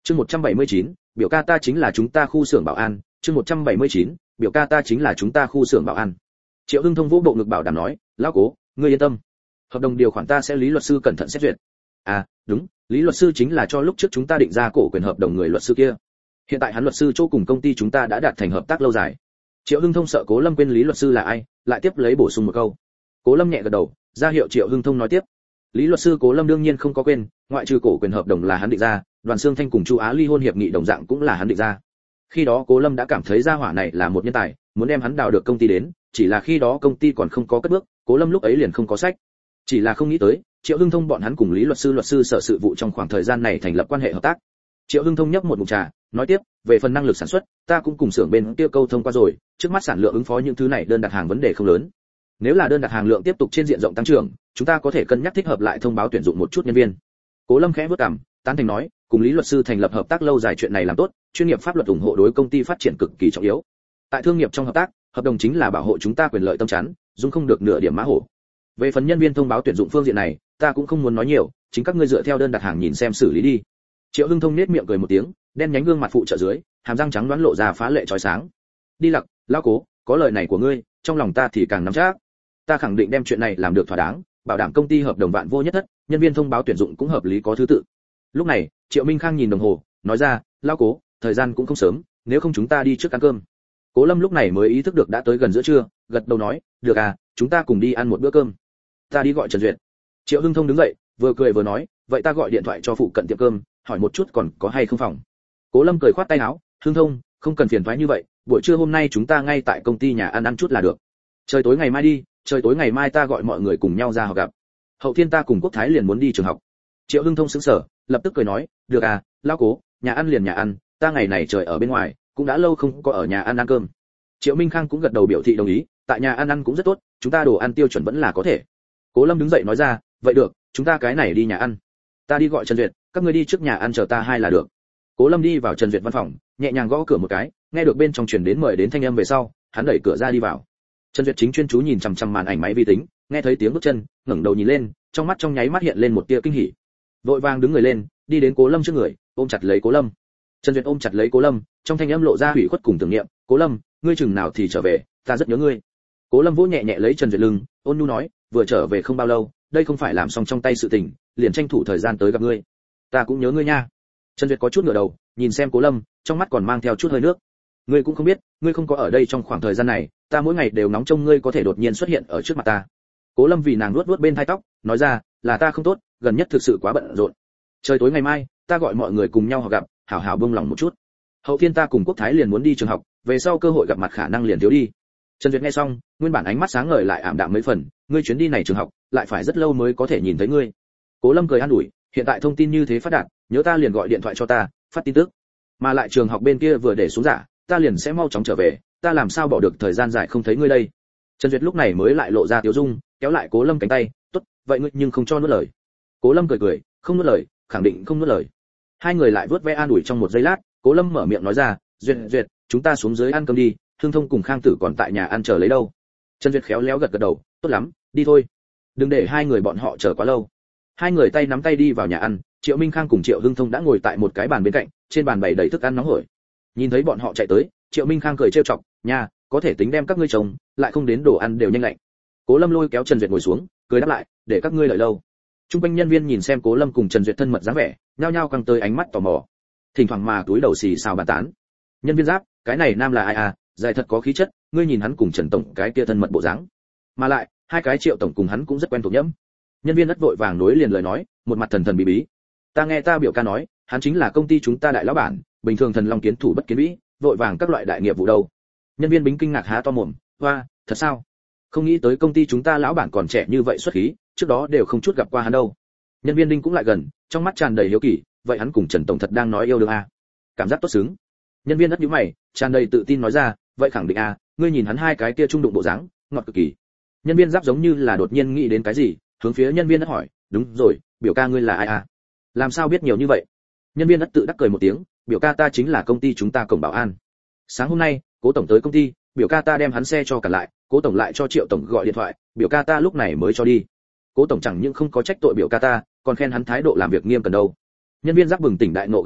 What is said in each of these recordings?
Chương 179, biểu ca ta chính là chúng ta khu xưởng bảo an. Chương 179, biểu ca ta chính là chúng ta khu xưởng bảo an. Triệu Hưng Thông vỗ bộ ngực bảo đảm nói, lão Cố, ngươi yên tâm, hợp đồng điều khoản ta sẽ lý luật sư cẩn thận xét duyệt. À, đúng, lý luật sư chính là cho lúc trước chúng ta định ra cổ quyền hợp đồng người luật sư kia. Hiện tại hắn luật sư chỗ cùng công ty chúng ta đã đạt thành hợp tác lâu dài. Triệu Hưng Thông sợ Cố Lâm quên lý luật sư là ai, lại tiếp lấy bổ sung một câu. Cố Lâm nhẹ gật đầu, ra hiệu Triệu Hưng Thông nói tiếp. Lý luật sư Cố Lâm đương nhiên không có quên, ngoại trừ cổ quyền hợp đồng là hắn định ra, Đoàn Xương Thanh cùng Chu Á ly hôn hiệp nghị đồng dạng cũng là hắn định ra. Khi đó Cố Lâm đã cảm thấy gia hỏa này là một nhân tài, muốn đem hắn đào được công ty đến, chỉ là khi đó công ty còn không có cất bước, Cố Lâm lúc ấy liền không có sách. Chỉ là không nghĩ tới, Triệu Hưng Thông bọn hắn cùng Lý luật sư sở sự vụ trong khoảng thời gian này thành lập quan hệ hợp tác. Triệu Hưng Thông nhấp một ngụm trà, nói tiếp, về phần năng lực sản xuất, ta cũng cùng xưởng bên kia câu thông qua rồi, trước mắt sản lượng ứng phó những thứ này đơn đặt hàng vấn đề không lớn. Nếu là đơn đặt hàng lượng tiếp tục trên diện rộng tăng trưởng, chúng ta có thể cân nhắc thích hợp lại thông báo tuyển dụng một chút nhân viên. Cố Lâm khẽ vuốt cằm, tán thành nói, cùng Lý luật sư thành lập hợp tác lâu dài chuyện này làm tốt, chuyên nghiệp pháp luật ủng hộ đối công ty phát triển cực kỳ trọng yếu. Tại thương nghiệp trong hợp tác, hợp đồng chính là bảo hộ chúng ta quyền lợi tâm chắn, dung không được nửa điểm mã hổ. Về phần nhân viên thông báo tuyển dụng phương diện này, ta cũng không muốn nói nhiều, chính các ngươi dựa theo đơn đặt hàng nhìn xem xử lý đi. Triệu Hưng Thông nhếch miệng cười một tiếng, đen nhánh gương mặt phụ trợ dưới, hàm răng trắng đoán lộ ra phá lệ chói sáng. Đi lặc, lão Cố, có lời này của ngươi, trong lòng ta thì càng nắm chắc. Ta khẳng định đem chuyện này làm được thỏa đáng, bảo đảm công ty hợp đồng vạn vô nhất thất, nhân viên thông báo tuyển dụng cũng hợp lý có thứ tự. Lúc này, Triệu Minh Khang nhìn đồng hồ, nói ra, lão Cố, thời gian cũng không sớm, nếu không chúng ta đi trước ăn cơm. Cố Lâm lúc này mới ý thức được đã tới gần giữa trưa, gật đầu nói, được à, chúng ta cùng đi ăn một bữa cơm. Ta đi gọi Trần Duyệt. Triệu Hưng Thông đứng dậy, vừa cười vừa nói, vậy ta gọi điện thoại cho phụ cận tiệm cơm, hỏi một chút còn có hay không phòng. Cố Lâm cười khoát tay áo, Hưng Thông, không cần phiền toái như vậy, buổi trưa hôm nay chúng ta ngay tại công ty nhà ăn chút là được. Trời tối ngày mai đi, trời tối ngày mai ta gọi mọi người cùng nhau ra học gặp. Hậu thiên ta cùng Quốc Thái liền muốn đi trường học. Triệu Hưng Thông sững sờ, lập tức cười nói, được à, lão Cố, nhà ăn liền nhà ăn, ta ngày này trời ở bên ngoài, cũng đã lâu không có ở nhà ăn cơm. Triệu Minh Khang cũng gật đầu biểu thị đồng ý, tại nhà ăn cũng rất tốt, chúng ta đồ ăn tiêu chuẩn vẫn là có thể. Cố Lâm đứng dậy nói ra, vậy được, chúng ta cái này đi nhà ăn. Ta đi gọi Trần Duyệt, các ngươi đi trước nhà ăn chờ ta hai là được. Cố Lâm đi vào Trần Duyệt văn phòng, nhẹ nhàng gõ cửa một cái, nghe được bên trong truyền đến mời đến thanh âm về sau, hắn đẩy cửa ra đi vào. Trần Duyệt chính chuyên chú nhìn chằm chằm màn ảnh máy vi tính, nghe thấy tiếng bước chân, ngẩng đầu nhìn lên, trong mắt trong nháy mắt hiện lên một tia kinh hỉ. Vội vàng đứng người lên, đi đến Cố Lâm trước người, ôm chặt lấy Cố Lâm. Trần Duyệt ôm chặt lấy Cố Lâm, trong thanh âm lộ ra ủy khuất cùng tưởng niệm, "Cố Lâm, ngươi chừng nào thì trở về, ta rất nhớ ngươi." Cố Lâm vỗ nhẹ nhẹ lấy Trần Duyệt lưng, ôn nhu nói, "Vừa trở về không bao lâu, đây không phải làm xong trong tay sự tình, liền tranh thủ thời gian tới gặp ngươi. Ta cũng nhớ ngươi nha." Trần Duyệt có chút ngửa đầu, nhìn xem Cố Lâm, trong mắt còn mang theo chút hơi nước. "Ngươi cũng không biết, ngươi không có ở đây trong khoảng thời gian này, ta mỗi ngày đều nóng trông ngươi có thể đột nhiên xuất hiện ở trước mặt ta." Cố Lâm vì nàng nuốt nuốt bên tai tóc, nói ra, "Là ta không tốt, gần nhất thực sự quá bận rộn. Trời tối ngày mai, ta gọi mọi người cùng nhau họ gặp, hảo hảo buông lòng một chút. Hậu thiên ta cùng Quốc Thái liền muốn đi trường học, về sau cơ hội gặp mặt khả năng liền thiếu đi." Trần Duyệt nghe xong, nguyên bản ánh mắt sáng ngời lại ảm đạm mấy phần, "Ngươi chuyến đi này trường học, lại phải rất lâu mới có thể nhìn thấy ngươi." Cố Lâm cười an ủi, "Hiện tại thông tin như thế phát đạt, nhớ ta liền gọi điện thoại cho ta, phát tin tức. Mà lại trường học bên kia vừa để xuống giả, ta liền sẽ mau chóng trở về, ta làm sao bỏ được thời gian dài không thấy ngươi đây." Trần Duyệt lúc này mới lại lộ ra tiếu dung, kéo lại Cố Lâm cánh tay, "Tốt, vậy ngươi nhưng không cho nuốt lời." Cố Lâm cười cười, "Không nuốt lời, khẳng định không nuốt lời." Hai người lại vớt ve an ủi trong một giây lát, Cố Lâm mở miệng nói ra, Duyệt, chúng ta xuống dưới ăn cơm đi, Hương Thông cùng Khang Tử còn tại nhà ăn chờ lấy đâu." Trần Duyệt khéo léo gật gật đầu, "Tốt lắm, đi thôi. Đừng để hai người bọn họ chờ quá lâu." Hai người tay nắm tay đi vào nhà ăn, Triệu Minh Khang cùng Triệu Hưng Thông đã ngồi tại một cái bàn bên cạnh, trên bàn bày đầy thức ăn nóng hổi. Nhìn thấy bọn họ chạy tới, Triệu Minh Khang cười trêu chọc, "Nha, có thể tính đem các ngươi chồng, lại không đến đồ ăn đều nhanh lạnh." Cố Lâm lôi kéo Trần Duyệt ngồi xuống, cười đáp lại, "Để các ngươi đợi lâu." Trung quanh nhân viên nhìn xem Cố Lâm cùng Trần Duyệt thân mật dáng vẻ, nhao nhao căng tới ánh mắt tò mò. Thỉnh thoảng mà túi đầu xì xào bàn tán. Nhân viên giáp, "Cái này nam là ai à, dài thật có khí chất, ngươi nhìn hắn cùng Trần tổng cái kia thân mật bộ dáng. Mà lại, hai cái Triệu tổng cùng hắn cũng rất quen thuộc nhẫm." Nhân viên đất vội vàng nối liền lời nói, một mặt thần thần bí bí. "Ta nghe ta biểu ca nói, hắn chính là công ty chúng ta đại lão bản, bình thường thần long kiến thủ bất kiến vĩ, vội vàng các loại đại nghiệp vụ đâu." Nhân viên bính kinh ngạc há to mồm, "Hoa, thật sao? Không nghĩ tới công ty chúng ta lão bản còn trẻ như vậy xuất khí, trước đó đều không chút gặp qua hắn đâu." Nhân viên đinh cũng lại gần, trong mắt tràn đầy hiếu kỳ, "Vậy hắn cùng Trần tổng thật đang nói yêu đương à? Cảm giác tốt sướng." Nhân viên đất nhíu mày, tràn đầy tự tin nói ra, "Vậy khẳng định à, ngươi nhìn hắn hai cái kia trung đụng bộ dáng, ngọt cực kỳ." Nhân viên giáp giống như là đột nhiên nghĩ đến cái gì, hướng phía nhân viên đất hỏi, "Đúng rồi, biểu ca ngươi là ai à? Làm sao biết nhiều như vậy?" Nhân viên đất tự đắc cười một tiếng, "Biểu ca ta chính là công ty chúng ta cổng bảo an. Sáng hôm nay, Cố tổng tới công ty, biểu ca ta đem hắn xe cho cả lại, Cố tổng lại cho Triệu tổng gọi điện thoại, biểu ca ta lúc này mới cho đi. Cố tổng chẳng những không có trách tội biểu ca ta, còn khen hắn thái độ làm việc nghiêm cẩn đâu." Nhân viên giác bừng tỉnh đại nộ gật đầu,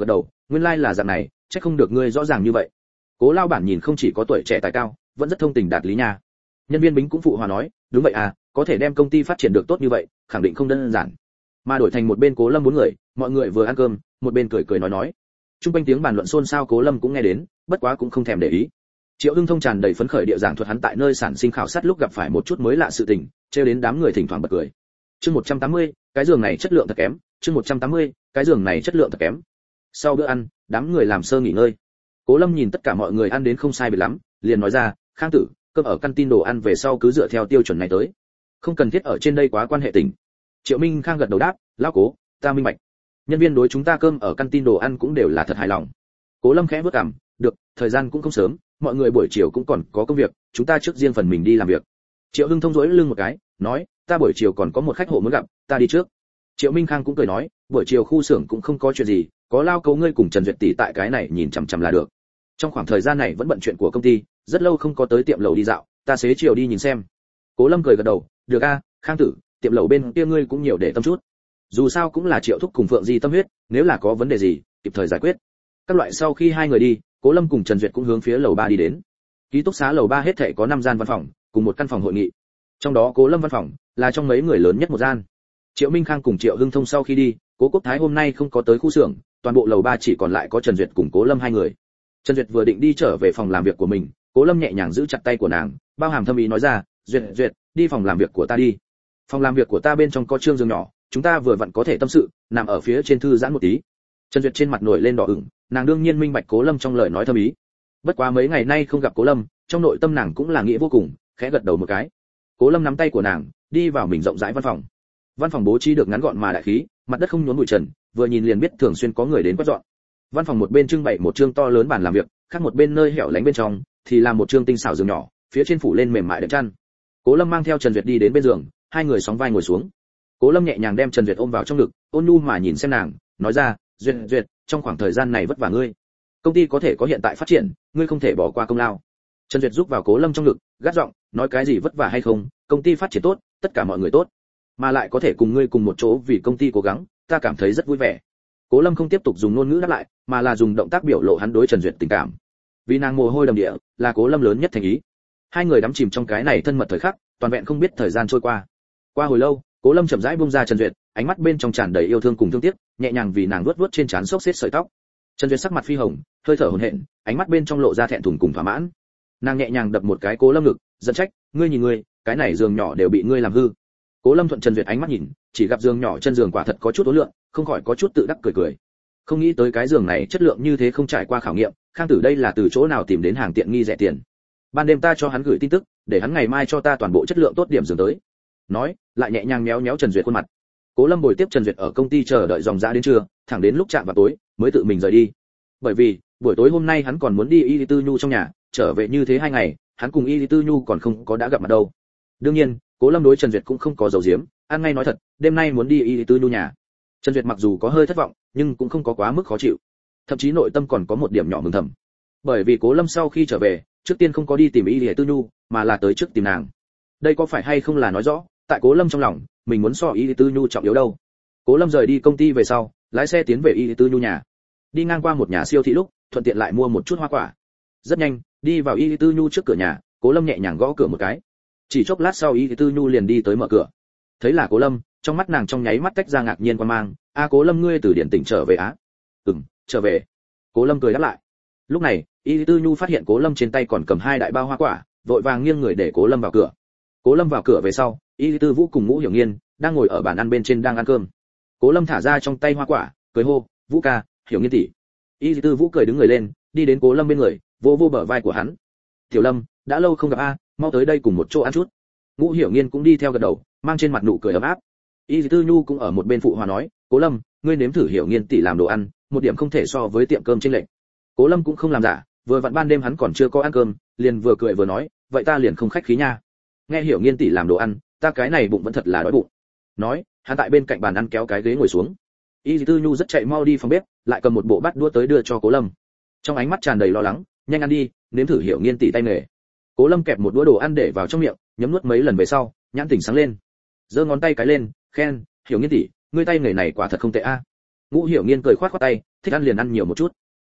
nguyên lai là dạng này, chắc không được ngươi rõ ràng như vậy. Cố lao bản nhìn không chỉ có tuổi trẻ tài cao, vẫn rất thông tình đạt lý nha. Nhân viên Bính cũng phụ hòa nói, đúng vậy à, có thể đem công ty phát triển được tốt như vậy, khẳng định không đơn giản. Mà đổi thành một bên Cố Lâm 4 người, mọi người vừa ăn cơm, một bên cười cười nói. Trung quanh tiếng bàn luận xôn xao Cố Lâm cũng nghe đến, bất quá cũng không thèm để ý. Triệu Hưng Thông tràn đầy phấn khởi địa giảng thuật hắn tại nơi sản sinh khảo sát lúc gặp phải một chút mới lạ sự tình, trêu đến đám người thỉnh thoảng bật cười. Chương 180, cái giường này chất lượng thật kém, chương 180, cái giường này chất lượng thật kém. Sau bữa ăn, đám người làm sơ nghỉ ngơi. Cố Lâm nhìn tất cả mọi người ăn đến không sai biệt lắm, liền nói ra, "Khang tử, cơm ở căn tin đồ ăn về sau cứ dựa theo tiêu chuẩn này tới, không cần thiết ở trên đây quá quan hệ tình." Triệu Minh Khang gật đầu đáp, "Lão Cố, ta minh bạch." Nhân viên đối chúng ta cơm ở căn tin đồ ăn cũng đều là thật hài lòng. Cố Lâm khẽ bước cằm, "Được, thời gian cũng không sớm, mọi người buổi chiều cũng còn có công việc, chúng ta trước riêng phần mình đi làm việc." Triệu Hưng Thông duỗi lưng một cái, nói, "Ta buổi chiều còn có một khách hộ muốn gặp, ta đi trước." Triệu Minh Khang cũng cười nói, "Buổi chiều khu xưởng cũng không có chuyện gì, có Lao Cấu ngươi cùng Trần Duyệt tỷ tại cái này nhìn chằm chằm là được. Trong khoảng thời gian này vẫn bận chuyện của công ty, rất lâu không có tới tiệm lẩu đi dạo, ta xế chiều đi nhìn xem." Cố Lâm cười gật đầu, "Được a, Khang tử, tiệm lẩu bên kia ngươi cũng nhiều để tâm chút. Dù sao cũng là Triệu thúc cùng Phượng Di tâm huyết, nếu là có vấn đề gì, kịp thời giải quyết." Các loại sau khi hai người đi, Cố Lâm cùng Trần Duyệt cũng hướng phía lầu 3 đi đến. Ký túc xá lầu 3 hết thảy có 5 gian văn phòng, cùng một căn phòng hội nghị. Trong đó Cố Lâm văn phòng là trong mấy người lớn nhất một gian. Triệu Minh Khang cùng Triệu Hưng Thông sau khi đi, Cố Quốc Thái hôm nay không có tới khu xưởng, toàn bộ lầu 3 chỉ còn lại có Trần Duyệt cùng Cố Lâm hai người. Trần Duyệt vừa định đi trở về phòng làm việc của mình, Cố Lâm nhẹ nhàng giữ chặt tay của nàng, bao hàm thâm ý nói ra, "Duyệt, đi phòng làm việc của ta đi. Phòng làm việc của ta bên trong có trương giường nhỏ, chúng ta vừa vặn có thể tâm sự, nằm ở phía trên thư giãn một tí." Trần Duyệt trên mặt nổi lên đỏ ửng, nàng đương nhiên minh bạch Cố Lâm trong lời nói thâm ý. Bất quá mấy ngày nay không gặp Cố Lâm, trong nội tâm nàng cũng là nghĩ vô cùng, khẽ gật đầu một cái. Cố Lâm nắm tay của nàng, đi vào mình rộng rãi văn phòng. Văn phòng bố trí được ngắn gọn mà đại khí, mặt đất không nhốn bụi trần, vừa nhìn liền biết thường xuyên có người đến quét dọn. Văn phòng một bên trưng bày một trương to lớn bàn làm việc, khác một bên nơi hẻo lánh bên trong thì là một trương tinh xảo giường nhỏ, phía trên phủ lên mềm mại đệm chăn. Cố Lâm mang theo Trần Duyệt đi đến bên giường, hai người sóng vai ngồi xuống. Cố Lâm nhẹ nhàng đem Trần Duyệt ôm vào trong ngực, ôn nhu mà nhìn xem nàng, nói ra, Duyệt, trong khoảng thời gian này vất vả ngươi. Công ty có thể có hiện tại phát triển, ngươi không thể bỏ qua công lao." Trần Duyệt giúp vào Cố Lâm trong ngực, gắt giọng, nói cái gì vất vả hay không, công ty phát triển tốt, tất cả mọi người tốt, mà lại có thể cùng ngươi cùng một chỗ vì công ty cố gắng, ta cảm thấy rất vui vẻ. Cố Lâm không tiếp tục dùng ngôn ngữ đáp lại, mà là dùng động tác biểu lộ hắn đối Trần Duyệt tình cảm. Vì nàng mồ hôi đầm địa, là Cố Lâm lớn nhất thành ý. Hai người đắm chìm trong cái này thân mật thời khắc, toàn vẹn không biết thời gian trôi qua. Qua hồi lâu, Cố Lâm chậm rãi buông ra Trần Duyệt, ánh mắt bên trong tràn đầy yêu thương cùng thương tiếc, nhẹ nhàng vì nàng vuốt vuốt trên trán xốc xếp sợi tóc. Trần Duyệt sắc mặt phi hồng, hơi thở hổn hển, ánh mắt bên trong lộ ra thẹn thùng cùng thỏa mãn. Nàng nhẹ nhàng đập một cái Cố Lâm ngực, giận trách, "Ngươi nhìn ngươi, cái này giường nhỏ đều bị ngươi làm hư." Cố Lâm thuận Trần Duyệt ánh mắt nhìn, chỉ gặp giường nhỏ chân giường quả thật có chút ố lượng, không khỏi có chút tự đắc cười. Không nghĩ tới cái giường này chất lượng như thế không trải qua khảo nghiệm, Khang tử đây là từ chỗ nào tìm đến hàng tiện nghi rẻ tiền. Ban đêm ta cho hắn gửi tin tức, để hắn ngày mai cho ta toàn bộ chất lượng tốt điểm giường tới. Nói, lại nhẹ nhàng méo Trần Duyệt khuôn mặt. Cố Lâm bồi tiếp Trần Duyệt ở công ty chờ đợi dòng dã đến trưa, thẳng đến lúc chạm vào tối mới tự mình rời đi. Bởi vì, buổi tối hôm nay hắn còn muốn đi Y Tư Nhu trong nhà, trở về như thế 2 ngày, hắn cùng Y Tư Nhu còn không có đã gặp mặt đâu. Đương nhiên, Cố Lâm đối Trần Duyệt cũng không có giấu giếm, ăn ngay nói thật, đêm nay muốn đi Y Tư Nhu nhà. Trần Duyệt mặc dù có hơi thất vọng, nhưng cũng không có quá mức khó chịu, thậm chí nội tâm còn có một điểm nhỏ mừng thầm. Bởi vì Cố Lâm sau khi trở về, trước tiên không có đi tìm Y Tư Nhu, mà là tới trước tìm nàng. Đây có phải hay không là nói rõ, tại Cố Lâm trong lòng, mình muốn so Y Tư Nhu trọng yếu đâu. Cố Lâm rời đi công ty về sau, lái xe tiến về Y Tư Nhu nhà. Đi ngang qua một nhà siêu thị lúc, thuận tiện lại mua một chút hoa quả. Rất nhanh, đi vào Y Tư Nhu trước cửa nhà, Cố Lâm nhẹ nhàng gõ cửa một cái. Chỉ chốc lát sau Y Tư Nhu liền đi tới mở cửa. Thấy là Cố Lâm, trong mắt nàng trong nháy mắt tách ra ngạc nhiên quan mang, "A Cố Lâm ngươi từ điện tỉnh trở về á?" Trở về." Cố Lâm cười đáp lại. Lúc này, Y Tư Nhu phát hiện Cố Lâm trên tay còn cầm 2 đại bao hoa quả, vội vàng nghiêng người để Cố Lâm vào cửa. Cố Lâm vào cửa về sau, Y Tư Vũ cùng Ngũ Hiểu Nghiên đang ngồi ở bàn ăn bên trên đang ăn cơm. Cố Lâm thả ra trong tay hoa quả, cười hô, "Vũ ca, Hiểu Nghiên tỷ." Y Tư Vũ cười đứng người lên, đi đến Cố Lâm bên người, vỗ vỗ bờ vai của hắn. "Tiểu Lâm, đã lâu không gặp a, mau tới đây cùng một chỗ ăn chút." Ngũ Hiểu Nghiên cũng đi theo gật đầu, mang trên mặt nụ cười ấm áp. Y Tư Nhu cũng ở một bên phụ hòa nói, "Cố Lâm, ngươi nếm thử Hiểu Nghiên tỷ làm đồ ăn, một điểm không thể so với tiệm cơm chênh lệch." Cố Lâm cũng không làm giả, vừa vặn ban đêm hắn còn chưa có ăn cơm, liền vừa cười vừa nói, "Vậy ta liền không khách khí nha. Nghe Hiểu Nghiên tỷ làm đồ ăn, ta cái này bụng vẫn thật là đói bụng." Nói, hắn tại bên cạnh bàn ăn kéo cái ghế ngồi xuống. Y Tư Nhu rất chạy mau đi phòng bếp, lại cầm một bộ bát đũa tới đưa cho Cố Lâm. Trong ánh mắt tràn đầy lo lắng, "Nhanh ăn đi, nếm thử Hiểu Nghiên tỷ tay nghề." Cố Lâm kẹp một đũa đồ ăn để vào trong miệng, nhấm nuốt mấy lần về sau, nhãn tỉnh sáng lên, giơ ngón tay cái lên, khen, "Hiểu Nghiên tỷ, ngươi tay nghề này quả thật không tệ a." Ngũ Hiểu Nghiên cười khoát khoát tay, "Thích ăn liền ăn nhiều một chút."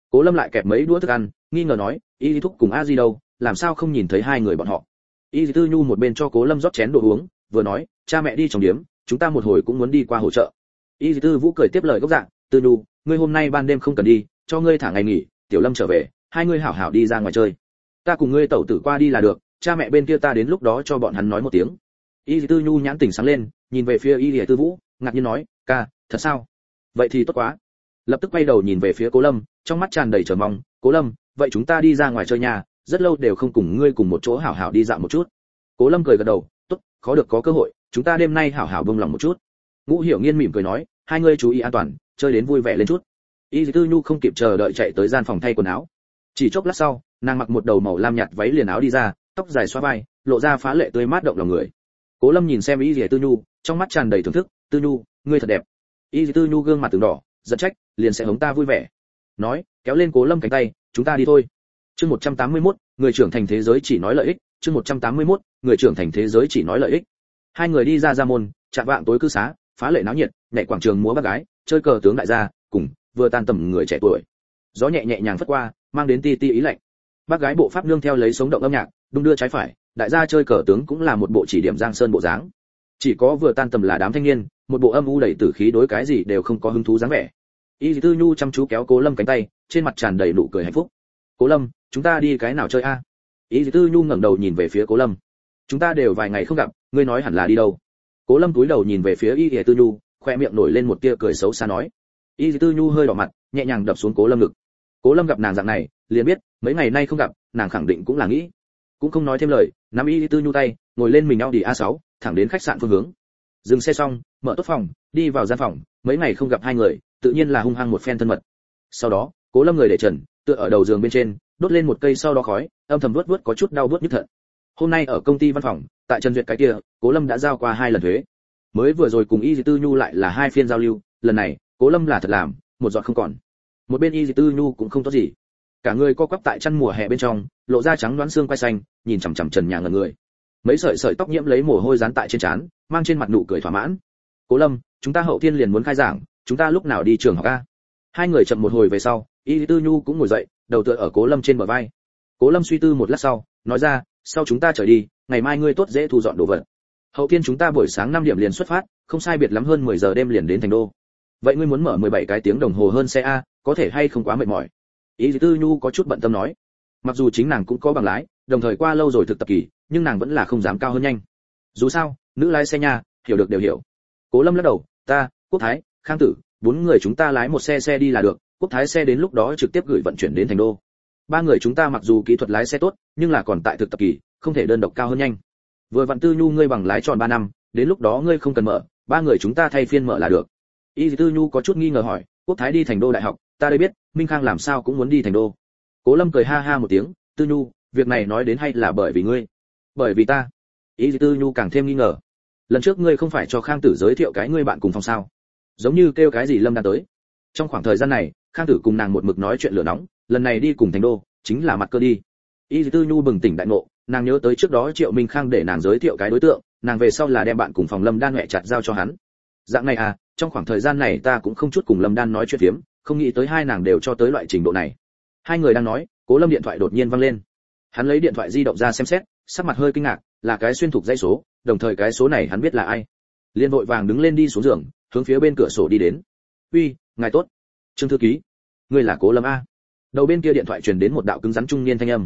Cố Lâm lại kẹp mấy đũa thức ăn, nghi ngờ nói, Y Lý Thúc cùng A Di đâu, làm sao không nhìn thấy hai người bọn họ? Y Lý Tư Nhu một bên cho Cố Lâm rót chén đồ uống, vừa nói, cha mẹ đi trong điếm, chúng ta một hồi cũng muốn đi qua hỗ trợ. Y Lý Tư Vũ cười tiếp lời gốc dạng, Tư Nhu, ngươi hôm nay ban đêm không cần đi, cho ngươi thả ngày nghỉ, Tiểu Lâm trở về, hai ngươi hảo hảo đi ra ngoài chơi. Ta cùng ngươi tẩu tử qua đi là được, cha mẹ bên kia ta đến lúc đó cho bọn hắn nói một tiếng. Y Lý Tư Nhu nhãn tỉnh sáng lên, nhìn về phía Y Lý Tư Vũ, ngạc nhiên nói, ca, thật sao? Vậy thì tốt quá. Lập tức quay đầu nhìn về phía Cố Lâm, trong mắt tràn đầy chờ mong, Cố Lâm, vậy chúng ta đi ra ngoài chơi nhà, rất lâu đều không cùng ngươi cùng một chỗ hảo hảo đi dạo một chút. Cố Lâm cười gật đầu, tốt, khó được có cơ hội, chúng ta đêm nay hảo hảo bông lòng một chút. Ngũ Hiểu Nghiên mỉm cười nói, hai ngươi chú ý an toàn, chơi đến vui vẻ lên chút. Y Tư Nhu không kịp chờ đợi chạy tới gian phòng thay quần áo. Chỉ chốc lát sau, nàng mặc một đầu màu lam nhạt váy liền áo đi ra, tóc dài xõa vai, lộ ra phá lệ tươi mát động lòng người. Cố Lâm nhìn xem Y Tư Nhu, trong mắt tràn đầy thưởng thức, Tư Nhu, ngươi thật đẹp. Y Tư Nhu gương mặt từng đỏ, giận trách, liền sẽ hống ta vui vẻ. Nói, kéo lên Cố Lâm cánh tay, chúng ta đi thôi. Chương 181, người trưởng thành thế giới chỉ nói lợi ích, chương 181, người trưởng thành thế giới chỉ nói lợi ích. Hai người đi ra môn, chạm vạng tối cư xá, phá lệ náo nhiệt, nhảy quảng trường múa bác gái, chơi cờ tướng đại gia, cùng vừa tan tầm người trẻ tuổi. Gió nhẹ nhẹ nhàng phất qua, mang đến ti ti ý lạnh. Bác gái bộ pháp nương theo lấy sống động âm nhạc, đung đưa trái phải, đại gia chơi cờ tướng cũng là một bộ chỉ điểm giang sơn bộ dáng. Chỉ có vừa tan tầm là đám thanh niên, một bộ âm u đầy tử khí đối cái gì đều không có hứng thú dáng vẻ. Y Tư Nhu chăm chú kéo Cố Lâm cánh tay, trên mặt tràn đầy nụ cười hạnh phúc. Cố Lâm, chúng ta đi cái nào chơi a? Y Tư Nhu ngẩng đầu nhìn về phía Cố Lâm. Chúng ta đều vài ngày không gặp, ngươi nói hẳn là đi đâu? Cố Lâm cúi đầu nhìn về phía Y Tư Nhu, khoe miệng nổi lên một tia cười xấu xa nói. Y Tư Nhu hơi đỏ mặt, nhẹ nhàng đập xuống Cố Lâm ngực. Cố Lâm gặp nàng dạng này, liền biết, mấy ngày nay không gặp, nàng khẳng định cũng là nghĩ. Cũng không nói thêm lời, nắm Y Tư Nhu tay, ngồi lên mình Audi A6, thẳng đến khách sạn phương hướng. Dừng xe xong, mở tốt phòng, đi vào gian phòng, mấy ngày không gặp hai người, tự nhiên là hung hăng một phen thân mật. Sau đó, Cố Lâm người để trần, tựa ở đầu giường bên trên, đốt lên một cây sau đó khói, âm thầm vuốt có chút đau buốt nhức thận. Hôm nay ở công ty văn phòng, tại Trần Duyệt cái kia, Cố Lâm đã giao qua 2 lần thuế. Mới vừa rồi cùng Y Tư Nhu lại là 2 phiên giao lưu, lần này, Cố Lâm là thật làm, một giọt không còn. Một bên Y Tư Nhu cũng không tốt gì. Cả người co quắp tại chăn mùa hè bên trong, lộ ra trắng đoán xương quai xanh, nhìn chằm chằm trần nhà ngẩn người. Mấy sợi tóc nhiễm lấy mồ hôi dán tại trên trán, mang trên mặt nụ cười thỏa mãn. Cố Lâm, chúng ta hậu thiên liền muốn khai giảng, chúng ta lúc nào đi trường học a? Hai người chậm một hồi về sau, Y Tư Nhu cũng ngồi dậy, đầu tựa ở Cố Lâm trên bờ vai. Cố Lâm suy tư một lát sau, nói ra, sau chúng ta trở đi, ngày mai ngươi tốt dễ thu dọn đồ vật. Hậu thiên chúng ta buổi sáng 5 điểm liền xuất phát, không sai biệt lắm hơn 10 giờ đêm liền đến thành đô. Vậy ngươi muốn mở 17 cái tiếng đồng hồ hơn xe a, có thể hay không quá mệt mỏi? Y Tư Nhu có chút bận tâm nói. Mặc dù chính nàng cũng có bằng lái, đồng thời qua lâu rồi thực tập kỳ, nhưng nàng vẫn là không dám cao hơn nhanh. Dù sao, nữ lái xe nha, hiểu được đều hiểu. Cố Lâm lắc đầu, ta, Quốc Thái, Khang Tử, 4 người chúng ta lái một xe đi là được, Quốc Thái xe đến lúc đó trực tiếp gửi vận chuyển đến thành đô. 3 người chúng ta mặc dù kỹ thuật lái xe tốt, nhưng là còn tại thực tập kỳ, không thể đơn độc cao hơn nhanh. Vừa vặn Tư Nhu ngươi bằng lái tròn 3 năm, đến lúc đó ngươi không cần mở, 3 người chúng ta thay phiên mở là được. Y Tư Nhu có chút nghi ngờ hỏi, Quốc Thái đi thành đô đại học, ta đây biết, Minh Khang làm sao cũng muốn đi thành đô. Cố Lâm cười ha ha một tiếng, Tư Nhu, việc này nói đến hay là bởi vì ngươi? Bởi vì ta? Y Tư Nhu càng thêm nghi ngờ. Lần trước ngươi không phải cho Khang Tử giới thiệu cái ngươi bạn cùng phòng sao? Giống như kêu cái gì Lâm đã tới. Trong khoảng thời gian này, Khang Tử cùng nàng một mực nói chuyện lửa nóng, lần này đi cùng thành đô, chính là mặt cơ đi. Y Tư Nhu bừng tỉnh đại ngộ, nàng nhớ tới trước đó Triệu Minh Khang để nàng giới thiệu cái đối tượng, nàng về sau là đem bạn cùng phòng Lâm Đan mẹ chặt giao cho hắn. Dạng này à, trong khoảng thời gian này ta cũng không chút cùng Lâm Đan nói chuyện phiếm, không nghĩ tới hai nàng đều cho tới loại trình độ này. Hai người đang nói, Cố Lâm điện thoại đột nhiên vang lên. Hắn lấy điện thoại di động ra xem xét, sắc mặt hơi kinh ngạc, là cái xuyên thục dãy số, đồng thời cái số này hắn biết là ai. Liên vội vàng đứng lên đi xuống giường, hướng phía bên cửa sổ đi đến. "Uy, ngài tốt. Trương thư ký, ngươi là Cố Lâm a?" Đầu bên kia điện thoại truyền đến một đạo cứng rắn trung niên thanh âm.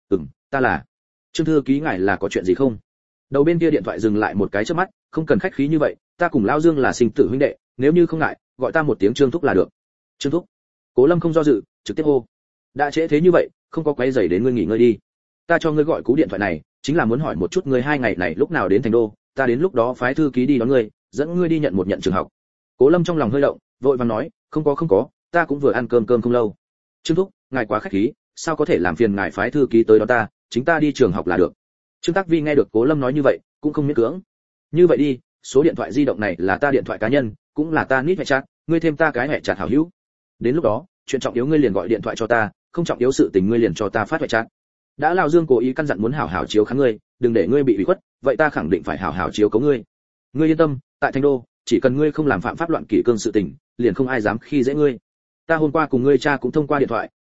Ta là. Trương thư ký, ngài là có chuyện gì không?" Đầu bên kia điện thoại dừng lại một cái chớp mắt, "Không cần khách khí như vậy, ta cùng Lão Dương là sinh tử huynh đệ, nếu như không ngại, gọi ta một tiếng Trương thúc là được." "Trương thúc." Cố Lâm không do dự, trực tiếp hô. "Đã trễ thế như vậy, không có quấy rầy đến ngươi nghỉ ngơi đi. Ta cho ngươi gọi cú điện thoại này, chính là muốn hỏi một chút ngươi 2 ngày này lúc nào đến thành đô, ta đến lúc đó phái thư ký đi đón ngươi, dẫn ngươi đi nhận một nhận trường học." Cố Lâm trong lòng hơi động, vội vàng nói, không có, ta cũng vừa ăn cơm không lâu." "Trương thúc, ngài quá khách khí, sao có thể làm phiền ngài phái thư ký tới đón ta, chính ta đi trường học là được." Trương Tác Vi nghe được Cố Lâm nói như vậy, cũng không miễn cưỡng. "Như vậy đi, số điện thoại di động này là ta điện thoại cá nhân, cũng là ta nít mẹ chat, ngươi thêm ta cái mẹ chat hảo hữu. Đến lúc đó, chuyện trọng yếu ngươi liền gọi điện thoại cho ta, không trọng yếu sự tình ngươi liền cho ta phát mẹ chat. Đã Lão Dương cố ý căn dặn muốn hảo hảo chiếu kháng ngươi, đừng để ngươi bị ủy khuất, vậy ta khẳng định phải hảo hảo chiếu cố ngươi. Ngươi yên tâm, tại Thành Đô, chỉ cần ngươi không làm phạm pháp loạn kỷ cương sự tình, liền không ai dám khi dễ ngươi. Ta hôm qua cùng ngươi cha cũng thông qua điện thoại,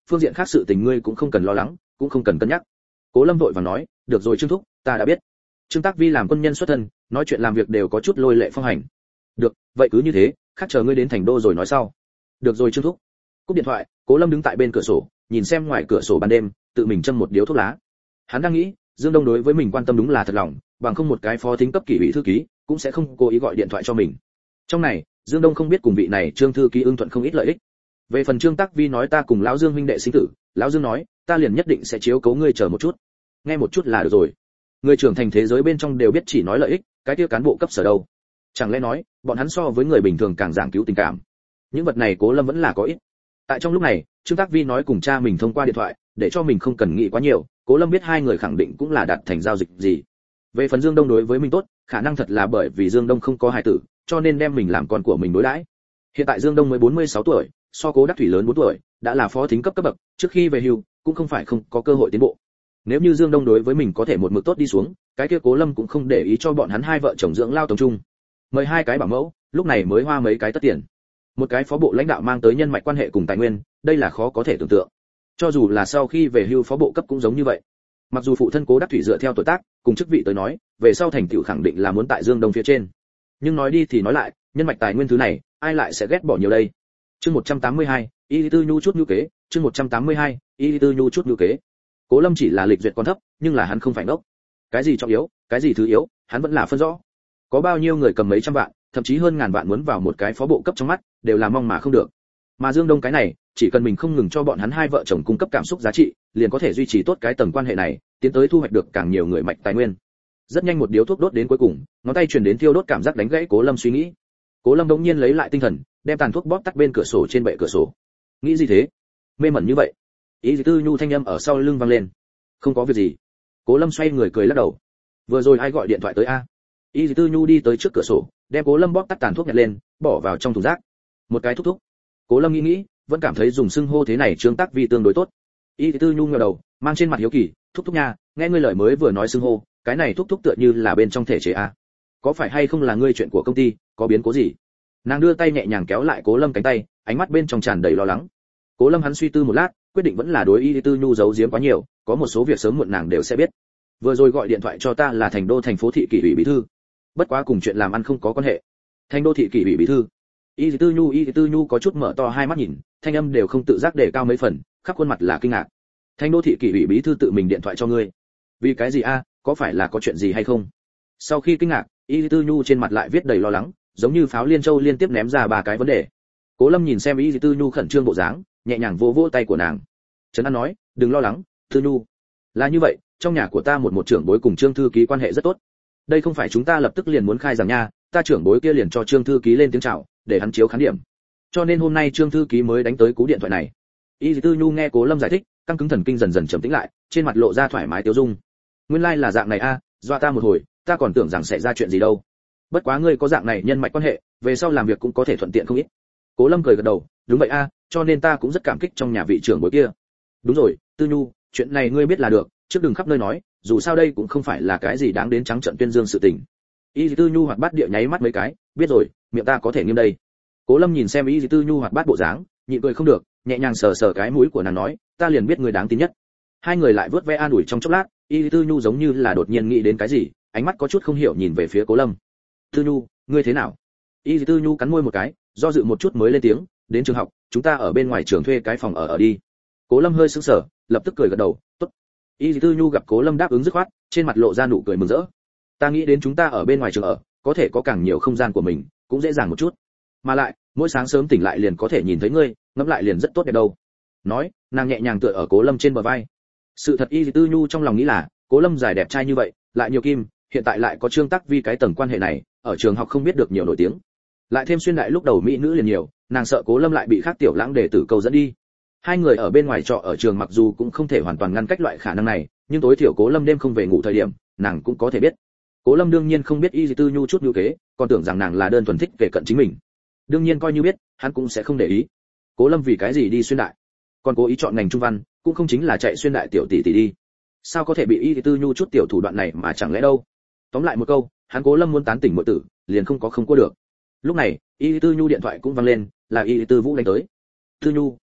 phương diện khác sự tình ngươi cũng không cần lo lắng, cũng không cần cân nhắc. Cố Lâm vội vàng nói, được rồi Trương thúc, ta đã biết. Trương Tác Vi làm quân nhân xuất thân, nói chuyện làm việc đều có chút lôi lệ phong hành. Được, vậy cứ như thế, khác chờ ngươi đến thành đô rồi nói sau. Được rồi Trương thúc. Cúp điện thoại, Cố Lâm đứng tại bên cửa sổ, nhìn xem ngoài cửa sổ ban đêm, tự mình châm một điếu thuốc lá. Hắn đang nghĩ, Dương Đông đối với mình quan tâm đúng là thật lòng, bằng không một cái phó thính cấp kỷ ủy thư ký, cũng sẽ không cố ý gọi điện thoại cho mình. Trong này, Dương Đông không biết cùng vị này Trương thư ký ưng thuận không ít lợi ích. Về phần Trương Tác Vi nói ta cùng lão Dương huynh đệ sinh tử, lão Dương nói, ta liền nhất định sẽ chiếu cố ngươi chờ một chút. Nghe một chút là được rồi. Người trưởng thành thế giới bên trong đều biết chỉ nói lợi ích, cái kia cán bộ cấp sở đâu? Chẳng lẽ nói, bọn hắn so với người bình thường càng giảng cứu tình cảm. Những vật này Cố Lâm vẫn là có ít. Tại trong lúc này, Trương Tác Vi nói cùng cha mình thông qua điện thoại, để cho mình không cần nghĩ quá nhiều, Cố Lâm biết hai người khẳng định cũng là đạt thành giao dịch gì. Về phần Dương Đông đối với mình tốt, khả năng thật là bởi vì Dương Đông không có hài tử, cho nên đem mình làm con của mình đối đãi. Hiện tại Dương Đông mới 46 tuổi, so Cố Đắc Thủy lớn 4 tuổi, đã là phó thính cấp cấp bậc, trước khi về hưu, cũng không phải không có cơ hội tiến bộ. Nếu như Dương Đông đối với mình có thể một mực tốt đi xuống, cái kia Cố Lâm cũng không để ý cho bọn hắn hai vợ chồng dưỡng lao tổng chung. Mời hai cái bảo mẫu, lúc này mới hoa mấy cái tất tiền. Một cái phó bộ lãnh đạo mang tới nhân mạch quan hệ cùng tài nguyên, đây là khó có thể tưởng tượng. Cho dù là sau khi về hưu phó bộ cấp cũng giống như vậy. Mặc dù phụ thân Cố Đắc Thủy dựa theo tuổi tác, cùng chức vị tới nói, về sau thành tựu khẳng định là muốn tại Dương Đông phía trên. Nhưng nói đi thì nói lại, nhân mạch tài nguyên thứ này, ai lại sẽ ghét bỏ nhiều đây. Chương 182, Y Tư Nhu chút nhu kế, chương 182, Y Tư Nhu chút nhu kế. Cố Lâm chỉ là lịch duyệt còn thấp, nhưng là hắn không phải ngốc. Cái gì trọng yếu, cái gì thứ yếu, hắn vẫn là phân rõ. Có bao nhiêu người cầm mấy trăm vạn, thậm chí hơn ngàn vạn muốn vào một cái phó bộ cấp trong mắt, đều là mong mà không được. Mà Dương Đông cái này, chỉ cần mình không ngừng cho bọn hắn hai vợ chồng cung cấp cảm xúc giá trị, liền có thể duy trì tốt cái tầng quan hệ này, tiến tới thu hoạch được càng nhiều người mạch tài nguyên. Rất nhanh một điếu thuốc đốt đến cuối cùng, ngón tay truyền đến thiêu đốt cảm giác đánh gãy Cố Lâm suy nghĩ. Cố Lâm đột nhiên lấy lại tinh thần, đem tàn thuốc bóp tắt bên cửa sổ trên bệ cửa sổ. Nghĩ gì thế? Mê mẩn như vậy. Ý Tư Nhu thanh âm ở sau lưng vang lên. Không có việc gì. Cố Lâm xoay người cười lắc đầu. Vừa rồi ai gọi điện thoại tới a? Ý Tư Nhu đi tới trước cửa sổ, đem Cố Lâm bóp tắt tàn thuốc nhặt lên, bỏ vào trong thùng rác. Một cái thúc thúc. Cố Lâm nghĩ, vẫn cảm thấy dùng xưng hô thế này Trương Tác Vi tương đối tốt. Ý Tư Nhu ngẩng đầu, mang trên mặt hiếu kỳ, thúc thúc nha, nghe ngươi lời mới vừa nói xưng hô, cái này thúc thúc tựa như là bên trong thể chế a. Có phải hay không là ngươi chuyện của công ty, có biến cố gì? Nàng đưa tay nhẹ nhàng kéo lại Cố Lâm cánh tay, ánh mắt bên trong tràn đầy lo lắng. Cố Lâm hắn suy tư một lát, quyết định vẫn là đối Y Tư Nhu giấu giếm quá nhiều, có một số việc sớm muộn nàng đều sẽ biết. Vừa rồi gọi điện thoại cho ta là thành đô thành phố thị kỷ ủy bí thư, bất quá cùng chuyện làm ăn không có quan hệ. Thành đô thị kỷ ủy bí thư. Y Tư Nhu có chút mở to hai mắt nhìn, thanh âm đều không tự giác để cao mấy phần, khắp khuôn mặt là kinh ngạc. Thành đô thị kỷ ủy bí thư tự mình điện thoại cho ngươi? Vì cái gì a? Có phải là có chuyện gì hay không? Sau khi kinh ngạc, Y Tư Nhu trên mặt lại viết đầy lo lắng, giống như pháo liên châu liên tiếp ném ra ba cái vấn đề. Cố Lâm nhìn xem Y Tư Nhu khẩn trương bộ dáng, nhẹ nhàng vỗ vỗ tay của nàng. Trấn An nói, đừng lo lắng, Tư Nhu. Là như vậy, trong nhà của ta một trưởng bối cùng Trương thư ký quan hệ rất tốt. Đây không phải chúng ta lập tức liền muốn khai giảng nha, ta trưởng bối kia liền cho Trương thư ký lên tiếng chào, để hắn chiếu khán điểm. Cho nên hôm nay Trương thư ký mới đánh tới cú điện thoại này. Y Tư Nhu nghe Cố Lâm giải thích, căng cứng thần kinh dần dần trầm tĩnh lại, trên mặt lộ ra thoải mái tiêu dung. Nguyên lai là dạng này a, dọa ta một hồi, ta còn tưởng rằng sẽ ra chuyện gì đâu. Bất quá ngươi có dạng này nhân mạch quan hệ, về sau làm việc cũng có thể thuận tiện không ít. Cố Lâm cười gật đầu, đúng vậy a, cho nên ta cũng rất cảm kích trong nhà vị trưởng bối kia. Đúng rồi, Tư Nhu, chuyện này ngươi biết là được, trước đừng khắp nơi nói, dù sao đây cũng không phải là cái gì đáng đến trắng trợn tuyên dương sự tình. Y Tư Nhu hoạt bát địa nháy mắt mấy cái, biết rồi, miệng ta có thể nghiêm đây. Cố Lâm nhìn xem Y Tư Nhu hoạt bát bộ dáng, nhịn cười không được, nhẹ nhàng sờ sờ cái mũi của nàng nói, ta liền biết người đáng tin nhất. Hai người lại vớt ve an ủi trong chốc lát, Y Tư Nhu giống như là đột nhiên nghĩ đến cái gì, ánh mắt có chút không hiểu nhìn về phía Cố Lâm. Tư Nhu, ngươi thế nào? Y Tư Nhu cắn môi một cái, do dự một chút mới lên tiếng, đến trường học, chúng ta ở bên ngoài trường thuê cái phòng ở đi. Cố Lâm hơi sững sờ, lập tức cười gật đầu, tốt. Y Tư Nhu gặp Cố Lâm đáp ứng dứt khoát, trên mặt lộ ra nụ cười mừng rỡ. Ta nghĩ đến chúng ta ở bên ngoài trường ở, có thể có càng nhiều không gian của mình, cũng dễ dàng một chút. Mà lại, mỗi sáng sớm tỉnh lại liền có thể nhìn thấy ngươi, ngẫm lại liền rất tốt đẹp đâu. Nói, nàng nhẹ nhàng tựa ở Cố Lâm trên bờ vai. Sự thật Y Tư Nhu trong lòng nghĩ là, Cố Lâm dài đẹp trai như vậy, lại nhiều kim, hiện tại lại có Trương Tác Vi cái tầng quan hệ này, ở trường học không biết được nhiều nổi tiếng. Lại thêm xuyên đại lúc đầu mỹ nữ liền nhiều, nàng sợ Cố Lâm lại bị khác tiểu lãng để tử câu dẫn đi. Hai người ở bên ngoài trọ ở trường mặc dù cũng không thể hoàn toàn ngăn cách loại khả năng này, nhưng tối thiểu Cố Lâm đêm không về ngủ thời điểm, nàng cũng có thể biết. Cố Lâm đương nhiên không biết Y Tư Nhu chút nhu kế, còn tưởng rằng nàng là đơn thuần thích về cận chính mình. Đương nhiên coi như biết, hắn cũng sẽ không để ý. Cố Lâm vì cái gì đi xuyên đại? Còn cố ý chọn ngành trung văn, cũng không chính là chạy xuyên đại tiểu tỷ tỷ đi. Sao có thể bị Y Tư Nhu chút tiểu thủ đoạn này mà chẳng lẽ đâu? Tóm lại một câu, hắn Cố Lâm muốn tán tỉnh muội tử, liền không có được. Lúc này, Y Tư Nhu điện thoại cũng vang lên, là Y Tư Vũ đánh tới. Tư Nhu,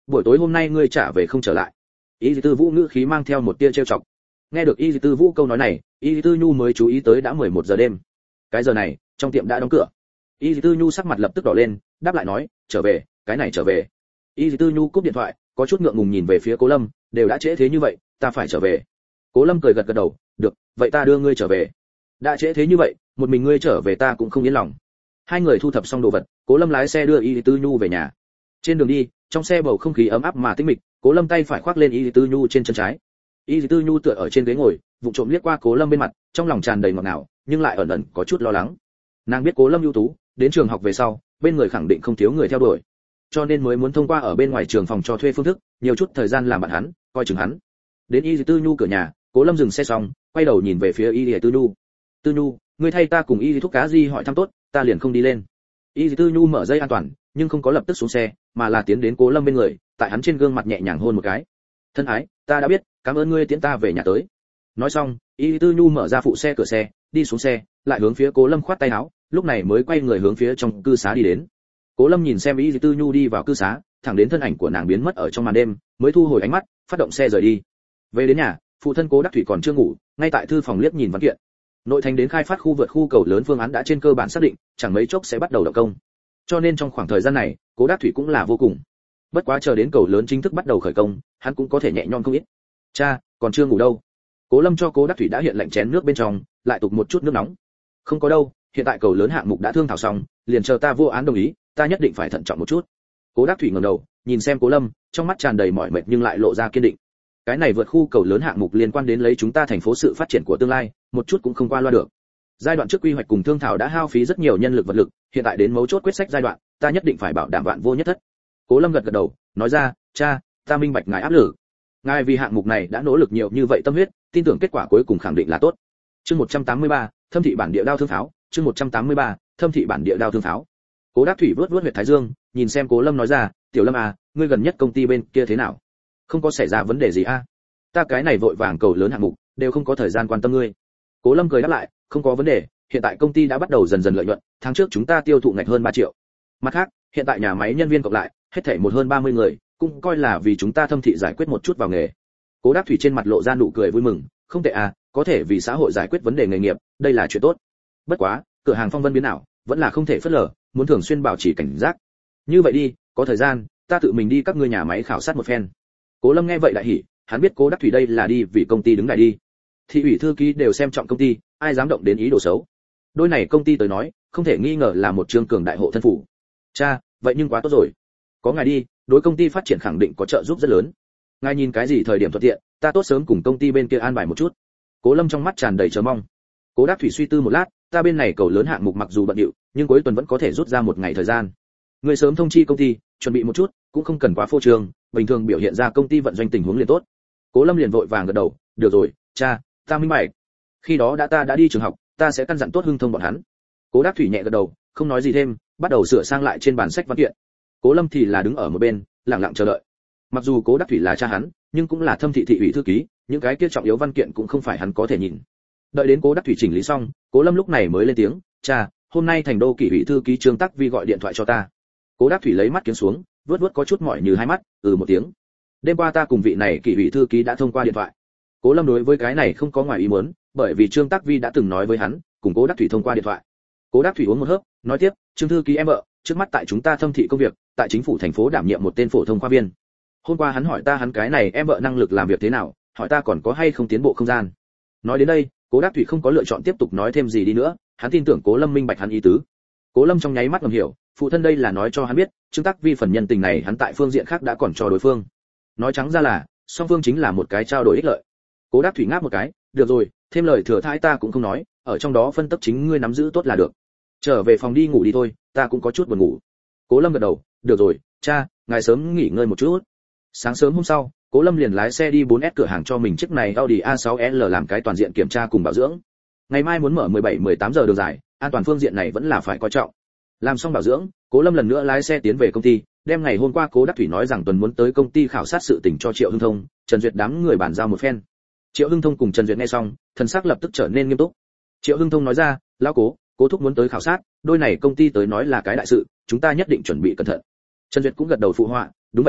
buổi tối hôm nay ngươi trả về không trở lại. Y Tư Vũ ngữ khí mang theo một tia trêu chọc. Nghe được Y Tư Vũ câu nói này, Y Tư Nhu mới chú ý tới đã 11 giờ đêm. Cái giờ này, trong tiệm đã đóng cửa. Y Tư Nhu sắc mặt lập tức đỏ lên, đáp lại nói, trở về, cái này trở về. Y Tư Nhu cúp điện thoại, có chút ngượng ngùng nhìn về phía Cố Lâm, đều đã trễ thế như vậy, ta phải trở về. Cố Lâm cười gật gật đầu, được, vậy ta đưa ngươi trở về. Đã trễ thế như vậy, một mình ngươi trở về ta cũng không yên lòng. Hai người thu thập xong đồ vật, Cố Lâm lái xe đưa Y Tư Nhu về nhà. Trên đường đi, trong xe bầu không khí ấm áp mà tĩnh mịch, Cố Lâm tay phải khoác lên Y Tư Nhu trên chân trái. Y Tư Nhu tựa ở trên ghế ngồi, vụng trộm liếc qua Cố Lâm bên mặt, trong lòng tràn đầy ngọt ngào, nhưng lại ẩn ẩn có chút lo lắng. Nàng biết Cố Lâm ưu tú, đến trường học về sau, bên người khẳng định không thiếu người theo đuổi, cho nên mới muốn thông qua ở bên ngoài trường phòng cho thuê phương thức, nhiều chút thời gian làm bạn hắn, coi chừng hắn. Đến Y Tư Nhu cửa nhà, Cố Lâm dừng xe xong, quay đầu nhìn về phía Y Tư Nhu. Tư Nhu, ngươi thay ta cùng Y thúc cá di hỏi thăm tốt, ta liền không đi lên. Y Tư Nhu mở dây an toàn, nhưng không có lập tức xuống xe, mà là tiến đến Cố Lâm bên người, tại hắn trên gương mặt nhẹ nhàng hôn một cái. Thân ái, ta đã biết, cảm ơn ngươi tiễn ta về nhà tới. Nói xong, Y Tư Nhu mở ra phụ xe cửa xe, đi xuống xe, lại hướng phía Cố Lâm khoát tay áo, lúc này mới quay người hướng phía trong cư xá đi đến. Cố Lâm nhìn xem Y Tư Nhu đi vào cư xá, thẳng đến thân ảnh của nàng biến mất ở trong màn đêm, mới thu hồi ánh mắt, phát động xe rời đi. Về đến nhà, phụ thân Cố Đắc Thủy còn chưa ngủ, ngay tại thư phòng liếc nhìn văn kiện. Nội thành đến khai phát khu vượt khu cầu lớn phương án đã trên cơ bản xác định, chẳng mấy chốc sẽ bắt đầu động công. Cho nên trong khoảng thời gian này, Cố Đắc Thủy cũng là vô cùng. Bất quá chờ đến cầu lớn chính thức bắt đầu khởi công, hắn cũng có thể nhẹ nhõm không ít. Cha, còn chưa ngủ đâu. Cố Lâm cho Cố Đắc Thủy đã hiện lạnh chén nước bên trong, lại tục một chút nước nóng. Không có đâu, hiện tại cầu lớn hạng mục đã thương thảo xong, liền chờ ta vô án đồng ý, ta nhất định phải thận trọng một chút. Cố Đắc Thủy ngẩng đầu, nhìn xem Cố Lâm, trong mắt tràn đầy mỏi mệt nhưng lại lộ ra kiên định. Cái này vượt khu cầu lớn hạng mục liên quan đến lấy chúng ta thành phố sự phát triển của tương lai, một chút cũng không qua loa được. Giai đoạn trước quy hoạch cùng thương thảo đã hao phí rất nhiều nhân lực vật lực, hiện tại đến mấu chốt quyết sách giai đoạn, ta nhất định phải bảo đảm vạn vô nhất thất. Cố Lâm gật gật đầu, nói ra, cha, ta minh bạch ngài áp lực. Ngài vì hạng mục này đã nỗ lực nhiều như vậy tâm huyết, tin tưởng kết quả cuối cùng khẳng định là tốt. Chương 183, Thâm thị bản địa đao thương pháo, chương 183, Thâm thị bản địa đao thương pháo. Cố Đắc Thủy vớt vớt huyệt thái dương, nhìn xem Cố Lâm nói ra, "Tiểu Lâm à, ngươi gần nhất công ty bên kia thế nào? Không có xảy ra vấn đề gì a? Ta cái này vội vàng cầu lớn hạng mục, đều không có thời gian quan tâm ngươi." Cố Lâm cười đáp lại, "Không có vấn đề, hiện tại công ty đã bắt đầu dần dần lợi nhuận, tháng trước chúng ta tiêu thụ ngạch hơn 3 triệu. Mặt khác, hiện tại nhà máy nhân viên cộng lại, hết thảy một hơn 30 người, cũng coi là vì chúng ta Thâm thị giải quyết một chút vào nghề." Cố Đắc Thủy trên mặt lộ ra nụ cười vui mừng, "Không tệ à, có thể vì xã hội giải quyết vấn đề nghề nghiệp, đây là chuyện tốt. Bất quá, cửa hàng phong vân biến ảo, vẫn là không thể phớt lờ, muốn thường xuyên bảo trì cảnh giác. Như vậy đi, có thời gian, ta tự mình đi các ngươi nhà máy khảo sát một phen." Cố Lâm nghe vậy đại hỉ, hắn biết Cố Đắc Thủy đây là đi vì công ty đứng đại đi. Thị ủy thư ký đều xem trọng công ty, ai dám động đến ý đồ xấu. Đôi này công ty tới nói, không thể nghi ngờ là một trương cường đại hộ thân phủ. Cha, vậy nhưng quá tốt rồi. Có ngài đi, đối công ty phát triển khẳng định có trợ giúp rất lớn. Ngài nhìn cái gì thời điểm thuận tiện, ta tốt sớm cùng công ty bên kia an bài một chút. Cố Lâm trong mắt tràn đầy chờ mong. Cố Đắc Thủy suy tư một lát, ta bên này cầu lớn hạng mục mặc dù bận rộn, nhưng cuối tuần vẫn có thể rút ra một ngày thời gian. Người sớm thông chi công ty, chuẩn bị một chút, cũng không cần quá phô trương, bình thường biểu hiện ra công ty vận doanh tình huống liền tốt. Cố Lâm liền vội vàng gật đầu, được rồi, cha, ta minh bạch. Khi đó ta đã đi trường học, ta sẽ căn dặn tốt Hưng Thông bọn hắn. Cố Đắc Thủy nhẹ gật đầu, không nói gì thêm, bắt đầu sửa sang lại trên bản sách văn kiện. Cố Lâm thì là đứng ở một bên, lặng lặng chờ đợi. Mặc dù Cố Đắc Thủy là cha hắn, nhưng cũng là Thâm thị thị ủy thư ký, những cái kia trọng yếu văn kiện cũng không phải hắn có thể nhìn. Đợi đến Cố Đắc Thủy chỉnh lý xong, Cố Lâm lúc này mới lên tiếng, "Cha, hôm nay thành đô kỷ ủy thư ký Trương Tắc Vi gọi điện thoại cho ta." Cố Đắc Thủy lấy mắt kiếm xuống, vớt vớt có chút mỏi như hai mắt, một tiếng. "Đêm qua ta cùng vị này kỷ ủy thư ký đã thông qua điện thoại." Cố Lâm đối với cái này không có ngoài ý muốn, bởi vì Trương Tắc Vi đã từng nói với hắn, cùng Cố Đắc Thủy thông qua điện thoại. Cố Đắc Thủy uống một hớp, nói tiếp, "Trương thư ký em vợ, trước mắt tại chúng ta Thâm thị công việc, tại chính phủ thành phố đảm nhiệm một tên phổ thông khoa viên. Hôm qua hắn hỏi ta hắn cái này em vợ năng lực làm việc thế nào, hỏi ta còn có hay không tiến bộ không gian." Nói đến đây, Cố Đắc Thủy không có lựa chọn tiếp tục nói thêm gì đi nữa, hắn tin tưởng Cố Lâm minh bạch hắn ý tứ. Cố Lâm trong nháy mắt ngầm hiểu, phụ thân đây là nói cho hắn biết, Trương Tắc Vi phần nhân tình này hắn tại phương diện khác đã còn cho đối phương. Nói trắng ra là, song phương chính là một cái trao đổi ích lợi. Cố Đắc Thủy ngáp một cái, "Được rồi, thêm lời thừa thãi ta cũng không nói, ở trong đó phân tích chính ngươi nắm giữ tốt là được. Trở về phòng đi ngủ đi thôi, ta cũng có chút buồn ngủ." Cố Lâm gật đầu, "Được rồi, cha, ngài sớm nghỉ ngơi một chút." Sáng sớm hôm sau, Cố Lâm liền lái xe đi 4S cửa hàng cho mình chiếc này Audi A6L làm cái toàn diện kiểm tra cùng bảo dưỡng. Ngày mai muốn mở 17-18 giờ đường dài, an toàn phương diện này vẫn là phải coi trọng. Làm xong bảo dưỡng, Cố Lâm lần nữa lái xe tiến về công ty, đem ngày hôm qua Cố Đắc Thủy nói rằng tuần muốn tới công ty khảo sát sự tình cho Triệu Hưng Thông, Trần Duyệt đám người bàn giao một phen. Triệu Hưng Thông cùng Trần Duyệt nghe xong, thần sắc lập tức trở nên nghiêm túc. Triệu Hưng Thông nói ra, "Lão Cố thúc muốn tới khảo sát, đôi này công ty tới nói là cái đại sự, chúng ta nhất định chuẩn bị cẩn thận." Trần Duyệt cũng gật đầu phụ họa, "Đúng vậy à,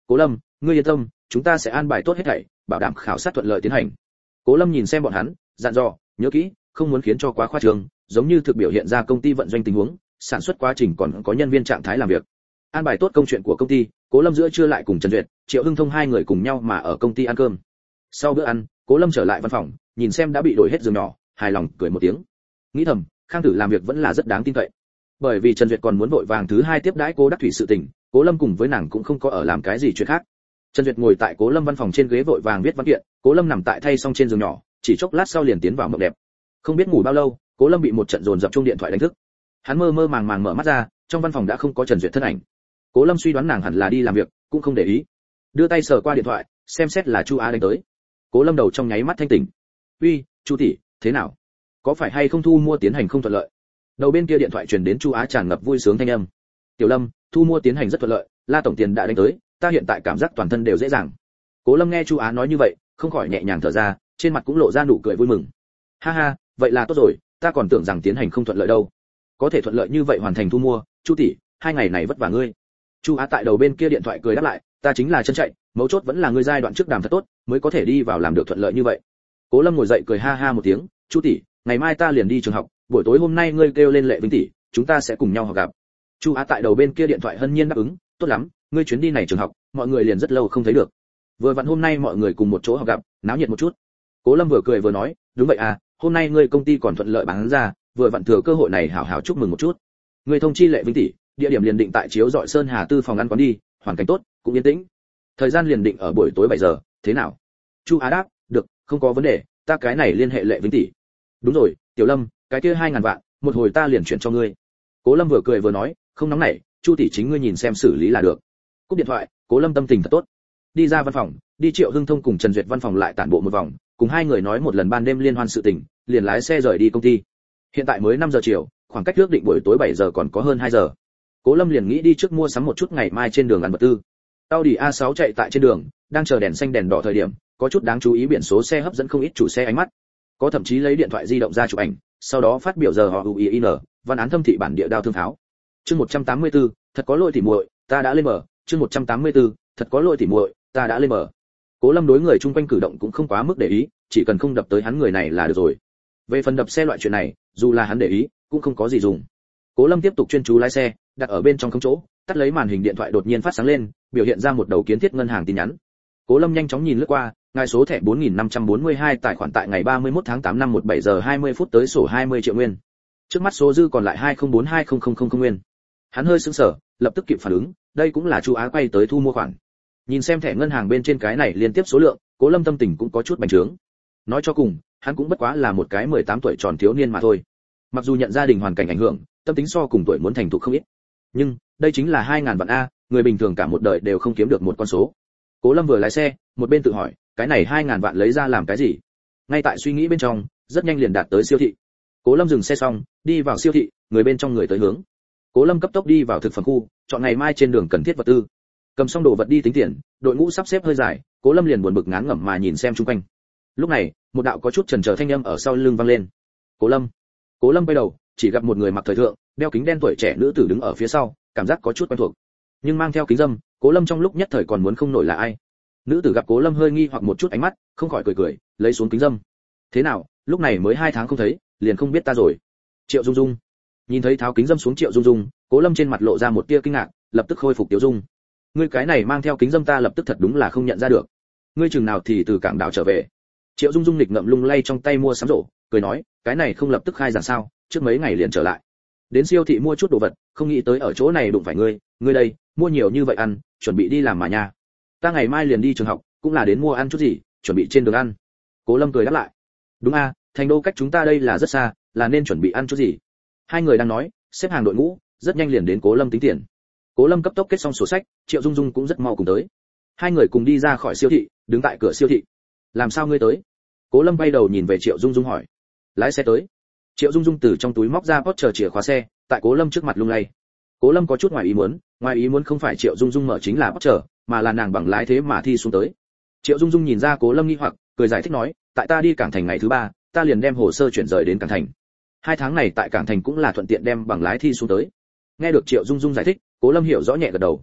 Cố Lâm, ngươi yên tâm, chúng ta sẽ an bài tốt hết thảy, bảo đảm khảo sát thuận lợi tiến hành. Cố Lâm nhìn xem bọn hắn, dặn dò, nhớ kỹ, không muốn khiến cho quá khoa trương, giống như thực biểu hiện ra công ty vận doanh tình huống, sản xuất quá trình còn có nhân viên trạng thái làm việc. An bài tốt công chuyện của công ty, Cố Lâm giữa trưa lại cùng Trần Duyệt, Triệu Hưng Thông hai người cùng nhau mà ở công ty ăn cơm. Sau bữa ăn, Cố Lâm trở lại văn phòng, nhìn xem đã bị đổi hết giường nhỏ, hài lòng cười một tiếng. Nghĩ thầm, Khang Tử làm việc vẫn là rất đáng tin cậy. Bởi vì Trần Duyệt còn muốn vội vàng thứ hai tiếp đãi Cố Đắc Thủy sự tình, Cố Lâm cùng với nàng cũng không có ở làm cái gì chuyện khác. Trần Duyệt ngồi tại Cố Lâm văn phòng trên ghế vội vàng viết văn kiện, Cố Lâm nằm tại thay xong trên giường nhỏ, chỉ chốc lát sau liền tiến vào mộng đẹp. Không biết ngủ bao lâu, Cố Lâm bị một trận dồn dập chuông điện thoại đánh thức. Hắn mơ mơ màng màng mở mắt ra, trong văn phòng đã không có Trần Duyệt thân ảnh. Cố Lâm suy đoán nàng hẳn là đi làm việc, cũng không để ý. Đưa tay sờ qua điện thoại, xem xét là Chu Á đánh tới. Cố Lâm đầu trong nháy mắt thanh tỉnh. "Uy, Chu tỷ, thế nào? Có phải hay không thu mua tiến hành không thuận lợi?" Đầu bên kia điện thoại truyền đến Chu Á tràn ngập vui sướng thanh âm. "Tiểu Lâm, thu mua tiến hành rất thuận lợi, La tổng tiền đã đánh tới, ta hiện tại cảm giác toàn thân đều dễ dàng." Cố Lâm nghe Chu Á nói như vậy, không khỏi nhẹ nhàng thở ra, trên mặt cũng lộ ra nụ cười vui mừng. "Ha ha, vậy là tốt rồi, ta còn tưởng rằng tiến hành không thuận lợi đâu. Có thể thuận lợi như vậy hoàn thành thu mua, Chu tỷ, 2 ngày này vất vả ngươi." Chu Á tại đầu bên kia điện thoại cười đáp lại, "Ta chính là chân chạy, mấu chốt vẫn là ngươi giai đoạn trước đàm thật tốt, mới có thể đi vào làm được thuận lợi như vậy." Cố Lâm ngồi dậy cười ha ha một tiếng, "Chu tỷ, ngày mai ta liền đi trường học, buổi tối hôm nay ngươi kêu lên Lệ Vinh tỷ, chúng ta sẽ cùng nhau học gặp." Chu Á tại đầu bên kia điện thoại hân nhiên đáp ứng, "Tốt lắm, ngươi chuyến đi này trường học, mọi người liền rất lâu không thấy được. Vừa vặn hôm nay mọi người cùng một chỗ học gặp, náo nhiệt một chút." Cố Lâm vừa cười vừa nói, "Đúng vậy à, hôm nay ngươi công ty còn thuận lợi bán ra, vừa vặn thừa cơ hội này hảo hảo chúc mừng một chút. Ngươi thông chi Lệ Vinh tỷ, địa điểm liền định tại Chiếu Dọi Sơn Hà Tư phòng ăn quán đi, hoàn cảnh tốt, cũng yên tĩnh. Thời gian liền định ở buổi tối 7 giờ, thế nào?" Chu Á đáp, "Được, không có vấn đề, ta cái này liên hệ Lệ Vinh tỷ." "Đúng rồi, Tiểu Lâm, cái kia 2.000 vạn, một hồi ta liền chuyển cho ngươi." Cố Lâm vừa cười vừa nói, "Không nóng nảy, Chu tỷ chính ngươi nhìn xem xử lý là được." Cúp điện thoại, Cố Lâm tâm tình thật tốt. Đi ra văn phòng, đi Triệu Hưng Thông cùng Trần Duyệt văn phòng lại tản bộ một vòng, cùng hai người nói một lần ban đêm liên hoan sự tình, liền lái xe rời đi công ty. Hiện tại mới 5 giờ chiều, khoảng cách ước định buổi tối 7 giờ còn có hơn 2 giờ. Cố Lâm liền nghĩ đi trước mua sắm một chút ngày mai trên đường ăn vật tư. Audi A6 chạy tại trên đường, đang chờ đèn xanh đèn đỏ thời điểm, có chút đáng chú ý biển số xe hấp dẫn không ít chủ xe ánh mắt. Có thậm chí lấy điện thoại di động ra chụp ảnh, sau đó phát biểu giờ họ UIN, văn án thâm thị bản địa đao thương pháo. Chương 184, thật có lỗi tỉ muội, ta đã lên mở, chương 184, thật có lỗi tỉ muội, ta đã lên mở. Cố Lâm đối người chung quanh cử động cũng không quá mức để ý, chỉ cần không đập tới hắn người này là được rồi. Về phần đập xe loại chuyện này, dù là hắn để ý, cũng không có gì dùng. Cố Lâm tiếp tục chuyên chú lái xe, đặt ở bên trong không chỗ, tắt lấy màn hình điện thoại đột nhiên phát sáng lên, biểu hiện ra một đầu kiến thiết ngân hàng tin nhắn. Cố Lâm nhanh chóng nhìn lướt qua, ngài số thẻ 4542 tài khoản tại ngày 31 tháng 8 năm 17 giờ 20 phút tới sổ 20 triệu nguyên. Trước mắt số dư còn lại 2042000 nguyên. Hắn hơi sững sờ, lập tức kịp phản ứng, đây cũng là Chu Á quay tới thu mua khoản. Nhìn xem thẻ ngân hàng bên trên cái này liên tiếp số lượng, Cố Lâm tâm tình cũng có chút bành trướng. Nói cho cùng, hắn cũng bất quá là một cái 18 tuổi tròn thiếu niên mà thôi. Mặc dù nhận gia đình hoàn cảnh ảnh hưởng, tâm tính so cùng tuổi muốn thành thục không ít. Nhưng, đây chính là 2000 vạn a, người bình thường cả một đời đều không kiếm được một con số. Cố Lâm vừa lái xe, một bên tự hỏi, cái này 2000 vạn lấy ra làm cái gì? Ngay tại suy nghĩ bên trong, rất nhanh liền đạt tới siêu thị. Cố Lâm dừng xe xong, đi vào siêu thị, người bên trong người tới hướng. Cố Lâm cấp tốc đi vào thực phẩm khu, chọn ngày mai trên đường cần thiết vật tư. Cầm xong đồ vật đi tính tiền, đội ngũ sắp xếp hơi dài, Cố Lâm liền buồn bực ngán ngẩm mà nhìn xem xung quanh. Lúc này, một đạo có chút chần chờ thanh âm ở sau lưng vang lên. "Cố Lâm." Cố Lâm quay đầu, chỉ gặp một người mặc thời thượng, đeo kính đen tuổi trẻ nữ tử đứng ở phía sau, cảm giác có chút quen thuộc. Nhưng mang theo kính râm, Cố Lâm trong lúc nhất thời còn muốn không nổi là ai. Nữ tử gặp Cố Lâm hơi nghi hoặc một chút ánh mắt, không khỏi cười cười, lấy xuống kính râm. "Thế nào, lúc này mới 2 tháng không thấy, liền không biết ta rồi?" Triệu Dung Dung. Nhìn thấy tháo kính râm xuống Triệu Dung Dung, Cố Lâm trên mặt lộ ra một tia kinh ngạc, lập tức khôi phục tiểu dung. "Ngươi cái này mang theo kính râm ta lập tức thật đúng là không nhận ra được. Ngươi chừng nào thì từ cảng đảo trở về?" Triệu Dung Dung nghịch ngậm lung lay trong tay mua sắm rổ, cười nói, "Cái này không lập tức khai giảng sao, trước mấy ngày liền trở lại. Đến siêu thị mua chút đồ vật, không nghĩ tới ở chỗ này đụng phải ngươi, ngươi đây, mua nhiều như vậy ăn, chuẩn bị đi làm mà nha." "Ta ngày mai liền đi trường học, cũng là đến mua ăn chút gì, chuẩn bị trên đường ăn." Cố Lâm cười đáp lại. "Đúng a, thành đô cách chúng ta đây là rất xa, là nên chuẩn bị ăn chút gì." Hai người đang nói, xếp hàng đội ngũ, rất nhanh liền đến Cố Lâm tính tiền. Cố Lâm cấp tốc kết xong sổ sách, Triệu Dung Dung cũng rất mau cùng tới. Hai người cùng đi ra khỏi siêu thị, đứng tại cửa siêu thị. "Làm sao ngươi tới?" Cố Lâm quay đầu nhìn về Triệu Dung Dung hỏi. "Lái xe tới." Triệu Dung Dung từ trong túi móc ra Porsche chìa khóa xe, tại Cố Lâm trước mặt lung lay. Cố Lâm có chút ngoài ý muốn không phải Triệu Dung Dung mở chính là Porsche, mà là nàng bằng lái thế mà thi xuống tới. Triệu Dung Dung nhìn ra Cố Lâm nghi hoặc, cười giải thích nói, "Tại ta đi Cảng Thành ngày thứ 3, ta liền đem hồ sơ chuyển rời đến Cảng Thành. 2 tháng này tại Cảng Thành cũng là thuận tiện đem bằng lái thi xuống tới." Nghe được Triệu Dung Dung giải thích, Cố Lâm hiểu rõ nhẹ gật đầu.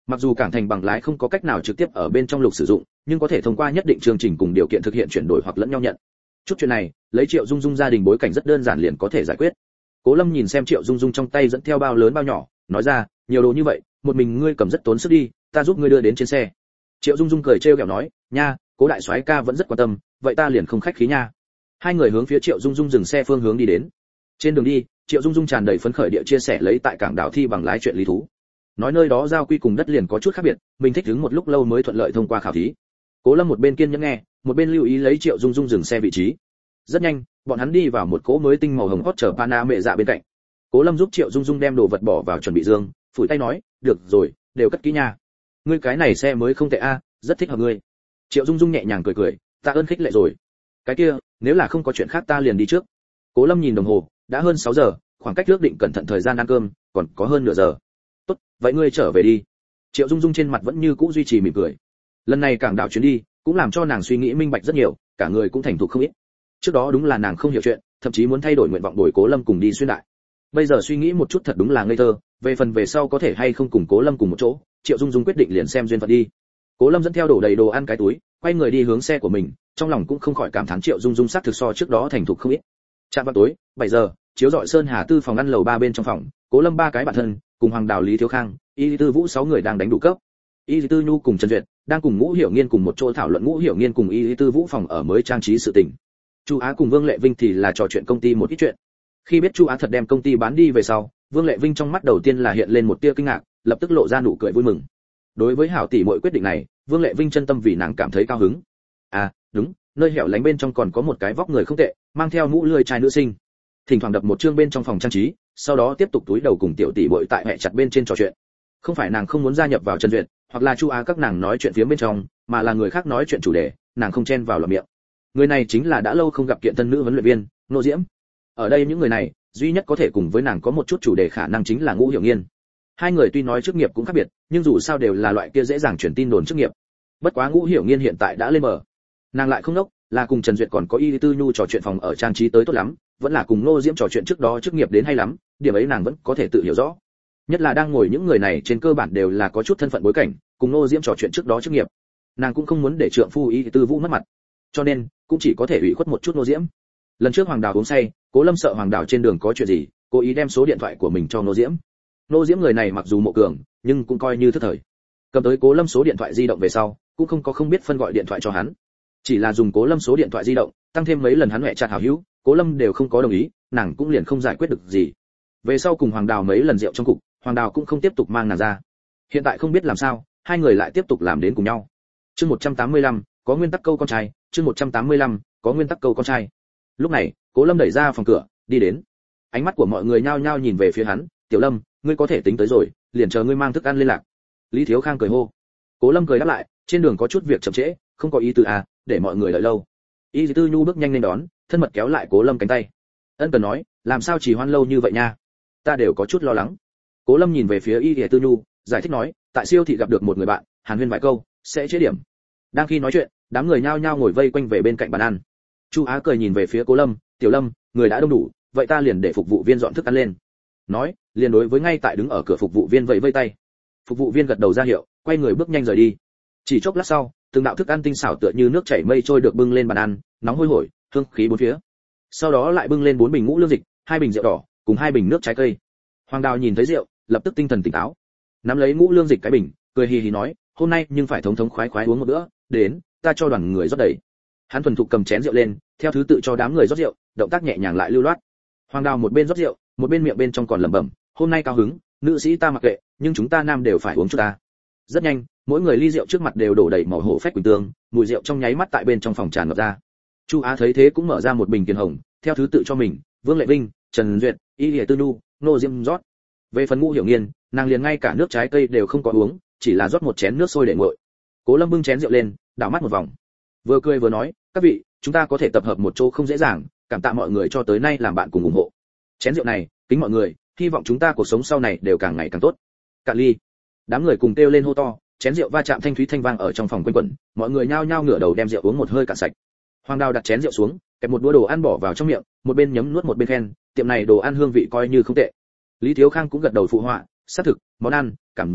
Mặc dù cảng thành bằng lái không có cách nào trực tiếp ở bên trong lục sử dụng, nhưng có thể thông qua nhất định chương trình cùng điều kiện thực hiện chuyển đổi hoặc lẫn nhau nhận. Chút chuyện này, lấy Triệu Dung Dung gia đình bối cảnh rất đơn giản liền có thể giải quyết. Cố Lâm nhìn xem Triệu Dung Dung trong tay dẫn theo bao lớn bao nhỏ, nói ra, nhiều đồ như vậy, một mình ngươi cầm rất tốn sức đi, ta giúp ngươi đưa đến trên xe. Triệu Dung Dung cười trêu ghẹo nói, nha, Cố đại soái ca vẫn rất quan tâm, vậy ta liền không khách khí nha. Hai người hướng phía Triệu Dung Dung dừng xe phương hướng đi đến. Trên đường đi, Triệu Dung Dung tràn đầy phấn khởi địa chia sẻ lấy tại cảng đảo thi bằng lái chuyện lý thú. Nói nơi đó giao quy cùng đất liền có chút khác biệt, mình thích đứng một lúc lâu mới thuận lợi thông qua khảo thí. Cố Lâm một bên kiên nhẫn nghe, một bên lưu ý lấy Triệu Dung Dung dừng xe vị trí. Rất nhanh, bọn hắn đi vào một cỗ mới tinh màu hồng hot chở Pana mẹ dạ bên cạnh. Cố Lâm giúp Triệu Dung Dung đem đồ vật bỏ vào chuẩn bị dương, phủi tay nói, được rồi, đều cất kỹ nha. Ngươi cái này xe mới không tệ a, rất thích hợp ngươi. Triệu Dung Dung nhẹ nhàng cười cười, tạ ơn khích lệ rồi. Cái kia, nếu là không có chuyện khác ta liền đi trước. Cố Lâm nhìn đồng hồ, đã hơn 6 giờ, khoảng cách ước định cẩn thận thời gian ăn cơm, còn có hơn nửa giờ. Tốt, vậy ngươi trở về đi. Triệu Dung Dung trên mặt vẫn như cũ duy trì mỉm cười. Lần này cảng đảo chuyến đi, cũng làm cho nàng suy nghĩ minh bạch rất nhiều, cả người cũng thành thục không ít. Trước đó đúng là nàng không hiểu chuyện, thậm chí muốn thay đổi nguyện vọng đổi Cố Lâm cùng đi xuyên đại. Bây giờ suy nghĩ một chút thật đúng là ngây thơ, về phần về sau có thể hay không cùng Cố Lâm cùng một chỗ, Triệu Dung Dung quyết định liền xem duyên phận đi. Cố Lâm dẫn theo đổ đầy đồ ăn cái túi, quay người đi hướng xe của mình, trong lòng cũng không khỏi cảm thán Triệu Dung Dung sắc thực so trước đó thành thục không ít. Chạm vào tối, 7 giờ, chiếu rọi Sơn Hà Tư phòng ăn lầu 3 bên trong phòng, Cố Lâm ba cái bạn thân, cùng Hoàng Đào Lý Thiếu Khang, Y Tư Vũ 6 người đang đánh đủ cấp. Y Tư Nhu cùng Trần Duyệt đang cùng Ngũ Hiểu Nghiên cùng một chỗ thảo luận Ngũ Hiểu Nghiên cùng Y Tư Vũ phòng ở mới trang trí sự tình. Chu Á cùng Vương Lệ Vinh thì là trò chuyện công ty một ít chuyện. Khi biết Chu Á thật đem công ty bán đi về sau, Vương Lệ Vinh trong mắt đầu tiên là hiện lên một tia kinh ngạc, lập tức lộ ra nụ cười vui mừng. Đối với hảo tỷ muội quyết định này, Vương Lệ Vinh chân tâm vì nàng cảm thấy cao hứng. À, đúng, nơi hẻo lánh bên trong còn có một cái vóc người không tệ, mang theo mũ lưỡi trai nữ sinh. Thỉnh thoảng đập một chương bên trong phòng trang trí, sau đó tiếp tục túi đầu cùng tiểu tỷ muội tại mẹ chặt bên trên trò chuyện. Không phải nàng không muốn gia nhập vào Trần Duyệt, hoặc là Chu Á các nàng nói chuyện phía bên trong, mà là người khác nói chuyện chủ đề, nàng không chen vào lọt miệng. Người này chính là đã lâu không gặp kiện thân nữ huấn luyện viên, Nô Diễm. Ở đây những người này, duy nhất có thể cùng với nàng có một chút chủ đề khả năng chính là Ngũ Hiểu Nghiên. Hai người tuy nói chức nghiệp cũng khác biệt, nhưng dù sao đều là loại kia dễ dàng truyền tin đồn chức nghiệp. Bất quá Ngũ Hiểu Nghiên hiện tại đã lên bờ. Nàng lại không nốc, là cùng Trần Duyệt còn có Y Tư Nhu trò chuyện phòng ở trang trí tới tốt lắm, vẫn là cùng Nô Diễm trò chuyện trước đó chức nghiệp đến hay lắm, điểm ấy nàng vẫn có thể tự hiểu rõ. Nhất là đang ngồi những người này trên cơ bản đều là có chút thân phận bối cảnh, cùng Nô Diễm trò chuyện trước đó chức nghiệp. Nàng cũng không muốn để trượng phu Y Tư Vũ mất mặt, cho nên cũng chỉ có thể ủy khuất một chút Nô Diễm. Lần trước Hoàng Đào uống say, Cố Lâm sợ Hoàng Đào trên đường có chuyện gì, cố ý đem số điện thoại của mình cho Nô Diễm. Nô Diễm người này mặc dù mộ cường, nhưng cũng coi như thức thời. Cầm tới Cố Lâm số điện thoại di động về sau, cũng không biết phân gọi điện thoại cho hắn. Chỉ là dùng Cố Lâm số điện thoại di động, tăng thêm mấy lần hắn hẹn chặt hảo hữu, Cố Lâm đều không có đồng ý, nàng cũng liền không giải quyết được gì. Về sau cùng Hoàng Đào mấy lần rượu trong cục, Hoàng Đào cũng không tiếp tục mang nàng ra. Hiện tại không biết làm sao, hai người lại tiếp tục làm đến cùng nhau. Chương 185, có nguyên tắc câu con trai, chương 185, có nguyên tắc câu con trai. Lúc này, Cố Lâm đẩy ra phòng cửa, đi đến. Ánh mắt của mọi người nhao nhao nhìn về phía hắn, "Tiểu Lâm, ngươi có thể tính tới rồi, liền chờ ngươi mang thức ăn lên lạc." Lý Thiếu Khang cười hô. Cố Lâm cười đáp lại, "Trên đường có chút việc chậm trễ, không có ý tứ à, để mọi người đợi lâu." Y Tư Nhu bước nhanh lên đón, thân mật kéo lại Cố Lâm cánh tay. Ân cần nói, "Làm sao trì hoãn lâu như vậy nha? Ta đều có chút lo lắng." Cố Lâm nhìn về phía Y Tư Nhu, giải thích nói, "Tại siêu thị gặp được một người bạn, hàn huyên vài câu, sẽ chế điểm." Đang khi nói chuyện, đám người nhao nhao ngồi vây quanh về bên cạnh bàn ăn. Chu Á cười nhìn về phía Cố Lâm, "Tiểu Lâm, người đã đông đủ, vậy ta liền để phục vụ viên dọn thức ăn lên." Nói, liền đối với ngay tại đứng ở cửa phục vụ viên vẫy vây tay. Phục vụ viên gật đầu ra hiệu, quay người bước nhanh rời đi. Chỉ chốc lát sau, từng đạo thức ăn tinh xảo tựa như nước chảy mây trôi được bưng lên bàn ăn, nóng hôi hổi, hương khí bốn phía. Sau đó lại bưng lên 4 bình ngũ lương dịch, 2 bình rượu đỏ, cùng 2 bình nước trái cây. Hoàng Đào nhìn thấy rượu, lập tức tinh thần tỉnh táo. Nắm lấy ngũ lương dịch cái bình, cười hì hì nói, "Hôm nay nhưng phải thống thống khoái khoái uống một bữa, đến, ta cho đoàn người rót đầy." Hắn thuần thục cầm chén rượu lên, theo thứ tự cho đám người rót rượu, động tác nhẹ nhàng lại lưu loát. Hoàng Đào một bên rót rượu, một bên miệng bên trong còn lẩm bẩm, "Hôm nay cao hứng, nữ sĩ ta mặc kệ, nhưng chúng ta nam đều phải uống chút ta." Rất nhanh, mỗi người ly rượu trước mặt đều đổ đầy màu hổ phách quỳnh tương, mùi rượu trong nháy mắt tại bên trong phòng tràn ngập ra. Chu Á thấy thế cũng mở ra một bình tiền hồng, theo thứ tự cho mình, Vương Lệ Vinh, Trần Duyệt, Y Tư Nhu, Nô Diễm rót. Về phần Ngũ Hiểu Nghiên, nàng liền ngay cả nước trái cây đều không có uống, chỉ là rót một chén nước sôi để nguội. Cố Lâm bưng chén rượu lên, đảo mắt một vòng, vừa cười vừa nói, "Các vị, chúng ta có thể tập hợp một chỗ không dễ dàng, cảm tạ mọi người cho tới nay làm bạn cùng ủng hộ. Chén rượu này, kính mọi người, hy vọng chúng ta cuộc sống sau này đều càng ngày càng tốt." Cạn ly. Đám người cùng kêu lên hô to, chén rượu va chạm thanh thúy thanh vang ở trong phòng quanh quẩn, mọi người nhao nhao ngửa đầu đem rượu uống một hơi cạn sạch. Hoàng Đào đặt chén rượu xuống, kẹp một đũa đồ ăn bỏ vào trong miệng, một bên nhấm nuốt một bên khen, "Tiệm này đồ ăn hương vị coi như không tệ." Lý Thiếu Khang cũng gật đầu phụ họa, "Xác thực, món ăn, cảm giác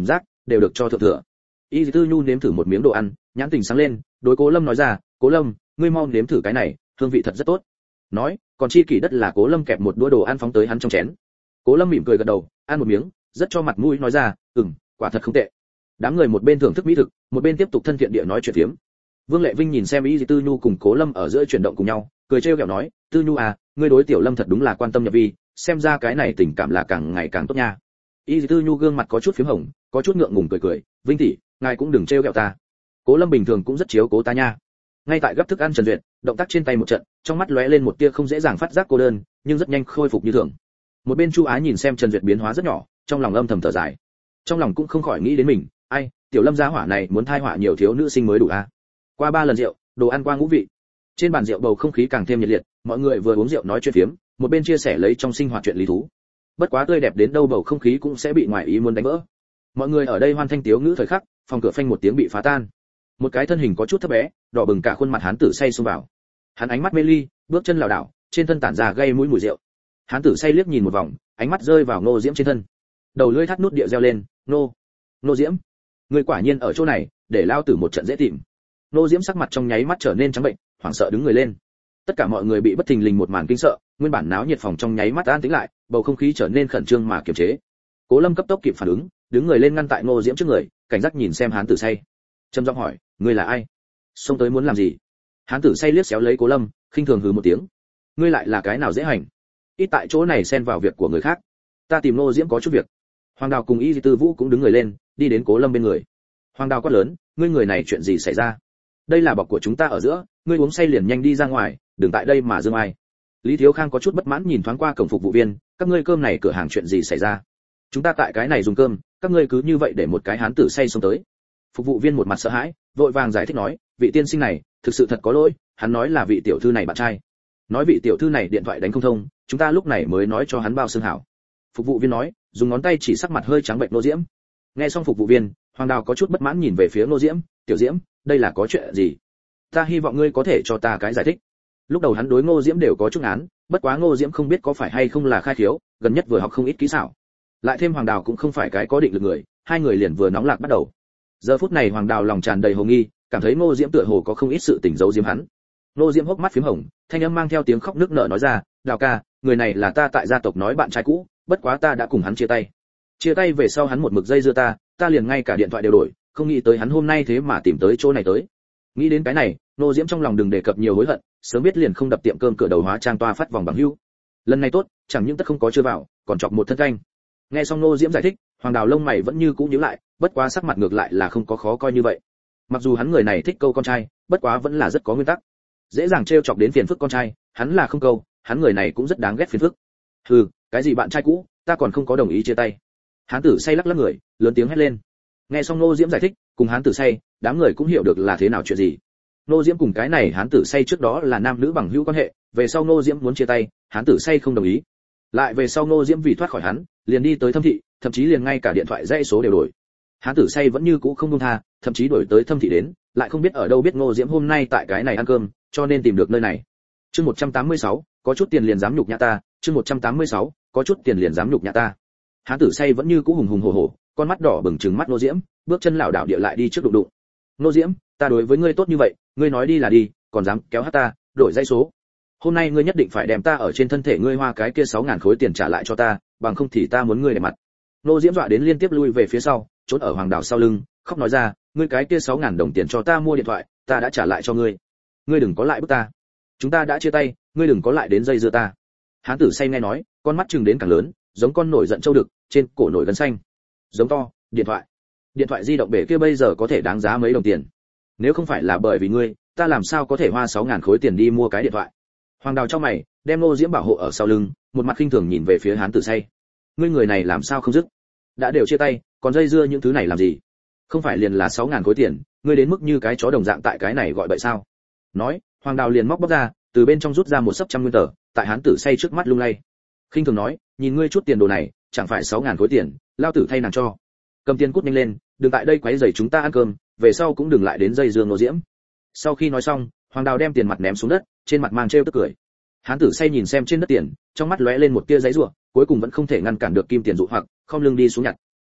đều được cho thượng thừa. Y Tư Nhu nếm thử một miếng đồ ăn, nhãn tình sáng lên, đối Cố Lâm nói ra, Cố Lâm, ngươi mau nếm thử cái này, hương vị thật rất tốt. Nói, còn chi kỷ đất là Cố Lâm kẹp một đũa đồ ăn phóng tới hắn trong chén. Cố Lâm mỉm cười gật đầu, ăn một miếng, rất cho mặt mũi nói ra, quả thật không tệ. Đám người một bên thưởng thức mỹ thực, một bên tiếp tục thân thiện địa nói chuyện phiếm. Vương Lệ Vinh nhìn xem Y Tư Nhu cùng Cố Lâm ở giữa chuyển động cùng nhau, cười trêu ghẹo nói, Tư Nhu à, ngươi đối Tiểu Lâm thật đúng là quan tâm nhập vi, xem ra cái này tình cảm là càng ngày càng tốt nha. Y Tư Nhu gương mặt có chút phím hồng, có chút ngượng ngùng cười, Vinh tỷ, ngài cũng đừng trêu ghẹo ta. Cố Lâm bình thường cũng rất chiếu cố ta nha. Ngay tại gấp thức ăn Trần Duyệt, động tác trên tay một trận, trong mắt lóe lên một tia không dễ dàng phát giác cô đơn, nhưng rất nhanh khôi phục như thường. Một bên Chu Á nhìn xem Trần Duyệt biến hóa rất nhỏ, trong lòng âm thầm thở dài. Trong lòng cũng không khỏi nghĩ đến mình, ai, Tiểu Lâm gia hỏa này muốn thai họa nhiều thiếu nữ sinh mới đủ a. Qua 3 lần rượu, đồ ăn qua ngũ vị. Trên bàn rượu bầu không khí càng thêm nhiệt liệt, mọi người vừa uống rượu nói chuyện phiếm, một bên chia sẻ lấy trong sinh hoạt chuyện lý thú. Bất quá tươi đẹp đến đâu bầu không khí cũng sẽ bị ngoại ý muốn đánh vỡ. Mọi người ở đây hoan thanh tiếu ngữ thời khắc, phòng cửa phanh một tiếng bị phá tan. Một cái thân hình có chút thấp bé, đỏ bừng cả khuôn mặt hán tử say xông vào. Hắn ánh mắt mê ly, bước chân lảo đảo, trên thân tản ra gây mũi mùi rượu. Hán tử say liếc nhìn một vòng, ánh mắt rơi vào Ngô Diễm trên thân. Đầu lưỡi thắt nút địa reo lên, "Ngô Diễm, người quả nhiên ở chỗ này, để lao tử một trận dễ tìm." Ngô Diễm sắc mặt trong nháy mắt trở nên trắng bệnh, hoảng sợ đứng người lên. Tất cả mọi người bị bất thình lình một màn kinh sợ, nguyên bản náo nhiệt phòng trong nháy mắt an tĩnh lại, bầu không khí trở nên khẩn trương mà kiềm chế. Cố Lâm cấp tốc kịp phản ứng, đứng người lên ngăn tại Ngô Diễm trước người, cảnh giác nhìn xem hán tử say. Trầm giọng hỏi, "Ngươi là ai? Xông tới muốn làm gì?" Hán tử say liếc xéo lấy Cố Lâm, khinh thường hừ một tiếng. "Ngươi lại là cái nào dễ hành? Ít tại chỗ này xen vào việc của người khác. Ta tìm Ngô Diễm có chút việc." Hoàng Đào cùng Y Tư Vũ cũng đứng người lên, đi đến Cố Lâm bên người. Hoàng Đào quát lớn, "Ngươi người này chuyện gì xảy ra? Đây là bọc của chúng ta ở giữa, ngươi uống say liền nhanh đi ra ngoài, đừng tại đây mà dương ai." Lý Thiếu Khang có chút bất mãn nhìn thoáng qua cổng phục vụ viên, "Các ngươi cơm này cửa hàng chuyện gì xảy ra? Chúng ta tại cái này dùng cơm, các ngươi cứ như vậy để một cái hán tử say xông tới." Phục vụ viên một mặt sợ hãi, vội vàng giải thích nói, "Vị tiên sinh này, thực sự thật có lỗi, hắn nói là vị tiểu thư này bạn trai. Nói vị tiểu thư này điện thoại đánh không thông, chúng ta lúc này mới nói cho hắn bao xương hảo." Phục vụ viên nói, dùng ngón tay chỉ sắc mặt hơi trắng bệnh Ngô Diễm. Nghe xong phục vụ viên, Hoàng Đào có chút bất mãn nhìn về phía Ngô Diễm, "Tiểu Diễm, đây là có chuyện gì? Ta hy vọng ngươi có thể cho ta cái giải thích." Lúc đầu hắn đối Ngô Diễm đều có chút án, bất quá Ngô Diễm không biết có phải hay không là khai khiếu, gần nhất vừa học không ít kỹ xảo. Lại thêm Hoàng Đào cũng không phải cái có định lực người, hai người liền vừa nóng lạc bắt đầu. Giờ phút này Hoàng Đào lòng tràn đầy hồ nghi, cảm thấy Ngô Diễm tựa hồ có không ít sự tình giấu giếm hắn. Ngô Diễm hốc mắt phím hồng, thanh âm mang theo tiếng khóc nức nở nói ra, "Đào ca, người này là ta tại gia tộc nói bạn trai cũ, bất quá ta đã cùng hắn chia tay. Chia tay về sau hắn một mực dây dưa ta liền ngay cả điện thoại đều đổi, không nghĩ tới hắn hôm nay thế mà tìm tới chỗ này tới." Nghĩ đến cái này, Ngô Diễm trong lòng đừng đề cập nhiều hối hận, sớm biết liền không đập tiệm cơm cửa đầu hóa trang toa phát vòng bằng hữu. Lần này tốt, chẳng những tất không có chưa vào, còn chọc một thân canh. Nghe xong Ngô Diễm giải thích, Hoàng Đào lông mày vẫn như cũ nhíu lại, bất quá sắc mặt ngược lại là không có khó coi như vậy. Mặc dù hắn người này thích câu con trai, bất quá vẫn là rất có nguyên tắc. Dễ dàng trêu chọc đến phiền phức con trai, hắn là không câu, hắn người này cũng rất đáng ghét phiền phức. "Hừ, cái gì bạn trai cũ, ta còn không có đồng ý chia tay." Hán tử say lắc lắc người, lớn tiếng hét lên. Nghe xong Ngô Diễm giải thích, cùng hán tử say, đám người cũng hiểu được là thế nào chuyện gì. Ngô Diễm cùng cái này hán tử say trước đó là nam nữ bằng hữu quan hệ, về sau Ngô Diễm muốn chia tay, hán tử say không đồng ý. Lại về sau Ngô Diễm vì thoát khỏi hắn, liền đi tới Thâm thị, thậm chí liền ngay cả điện thoại dãy số đều đổi. Hán tử say vẫn như cũ không buông tha, thậm chí đổi tới Thâm thị đến, lại không biết ở đâu biết Ngô Diễm hôm nay tại cái này ăn cơm, cho nên tìm được nơi này. Chương 186, có chút tiền liền dám nhục nhã ta, chương 186, có chút tiền liền dám nhục nhã ta. Hán tử say vẫn như cũ hùng hùng hổ hổ, con mắt đỏ bừng trừng mắt Ngô Diễm, bước chân lảo đảo địa lại đi trước đụng đụng. "Ngô Diễm, ta đối với ngươi tốt như vậy, ngươi nói đi là đi, còn dám kéo hát ta, đổi dãy số. Hôm nay ngươi nhất định phải đem ta ở trên thân thể ngươi hoa cái kia 6.000 khối tiền trả lại cho ta, bằng không thì ta muốn ngươi để mặt." Ngô Diễm dọa đến liên tiếp lui về phía sau, trốn ở Hoàng Đào sau lưng, khóc nói ra, "Ngươi cái kia 6.000 đồng tiền cho ta mua điện thoại, ta đã trả lại cho ngươi. Ngươi đừng có lại bức ta. Chúng ta đã chia tay, ngươi đừng có lại đến dây dưa ta." Hán tử say nghe nói, con mắt trừng đến càng lớn, giống con nổi giận trâu đực, trên cổ nổi gân xanh. Giống to, "Điện thoại di động bể kia bây giờ có thể đáng giá mấy đồng tiền. Nếu không phải là bởi vì ngươi, ta làm sao có thể hoa 6.000 khối tiền đi mua cái điện thoại." Hoàng Đào trong mày, đem Ngô Diễm bảo hộ ở sau lưng, một mặt khinh thường nhìn về phía hán tử say. "Ngươi người này làm sao không dứt? Đã đều chia tay, còn dây dưa những thứ này làm gì? Không phải liền là 6.000 khối tiền, ngươi đến mức như cái chó đồng dạng tại cái này gọi bậy sao?" Nói, Hoàng Đào liền móc bóc ra, từ bên trong rút ra một sấp trăm nguyên tờ, tại hán tử say trước mắt lung lay. Khinh thường nói, "Nhìn ngươi chút tiền đồ này, chẳng phải 6.000 khối tiền, lao tử thay nàng cho. Cầm tiền cút nhanh lên, đừng tại đây quấy rầy chúng ta ăn cơm, về sau cũng đừng lại đến dây dưa Ngô Diễm." Sau khi nói xong, Hoàng Đào đem tiền mặt ném xuống đất, trên mặt mang trêu tức cười. Hán tử say nhìn xem trên đất tiền, trong mắt lóe lên một tia giấy rủa, cuối cùng vẫn không thể ngăn cản được kim tiền dụ hoặc, không lưng đi xuống nhặt.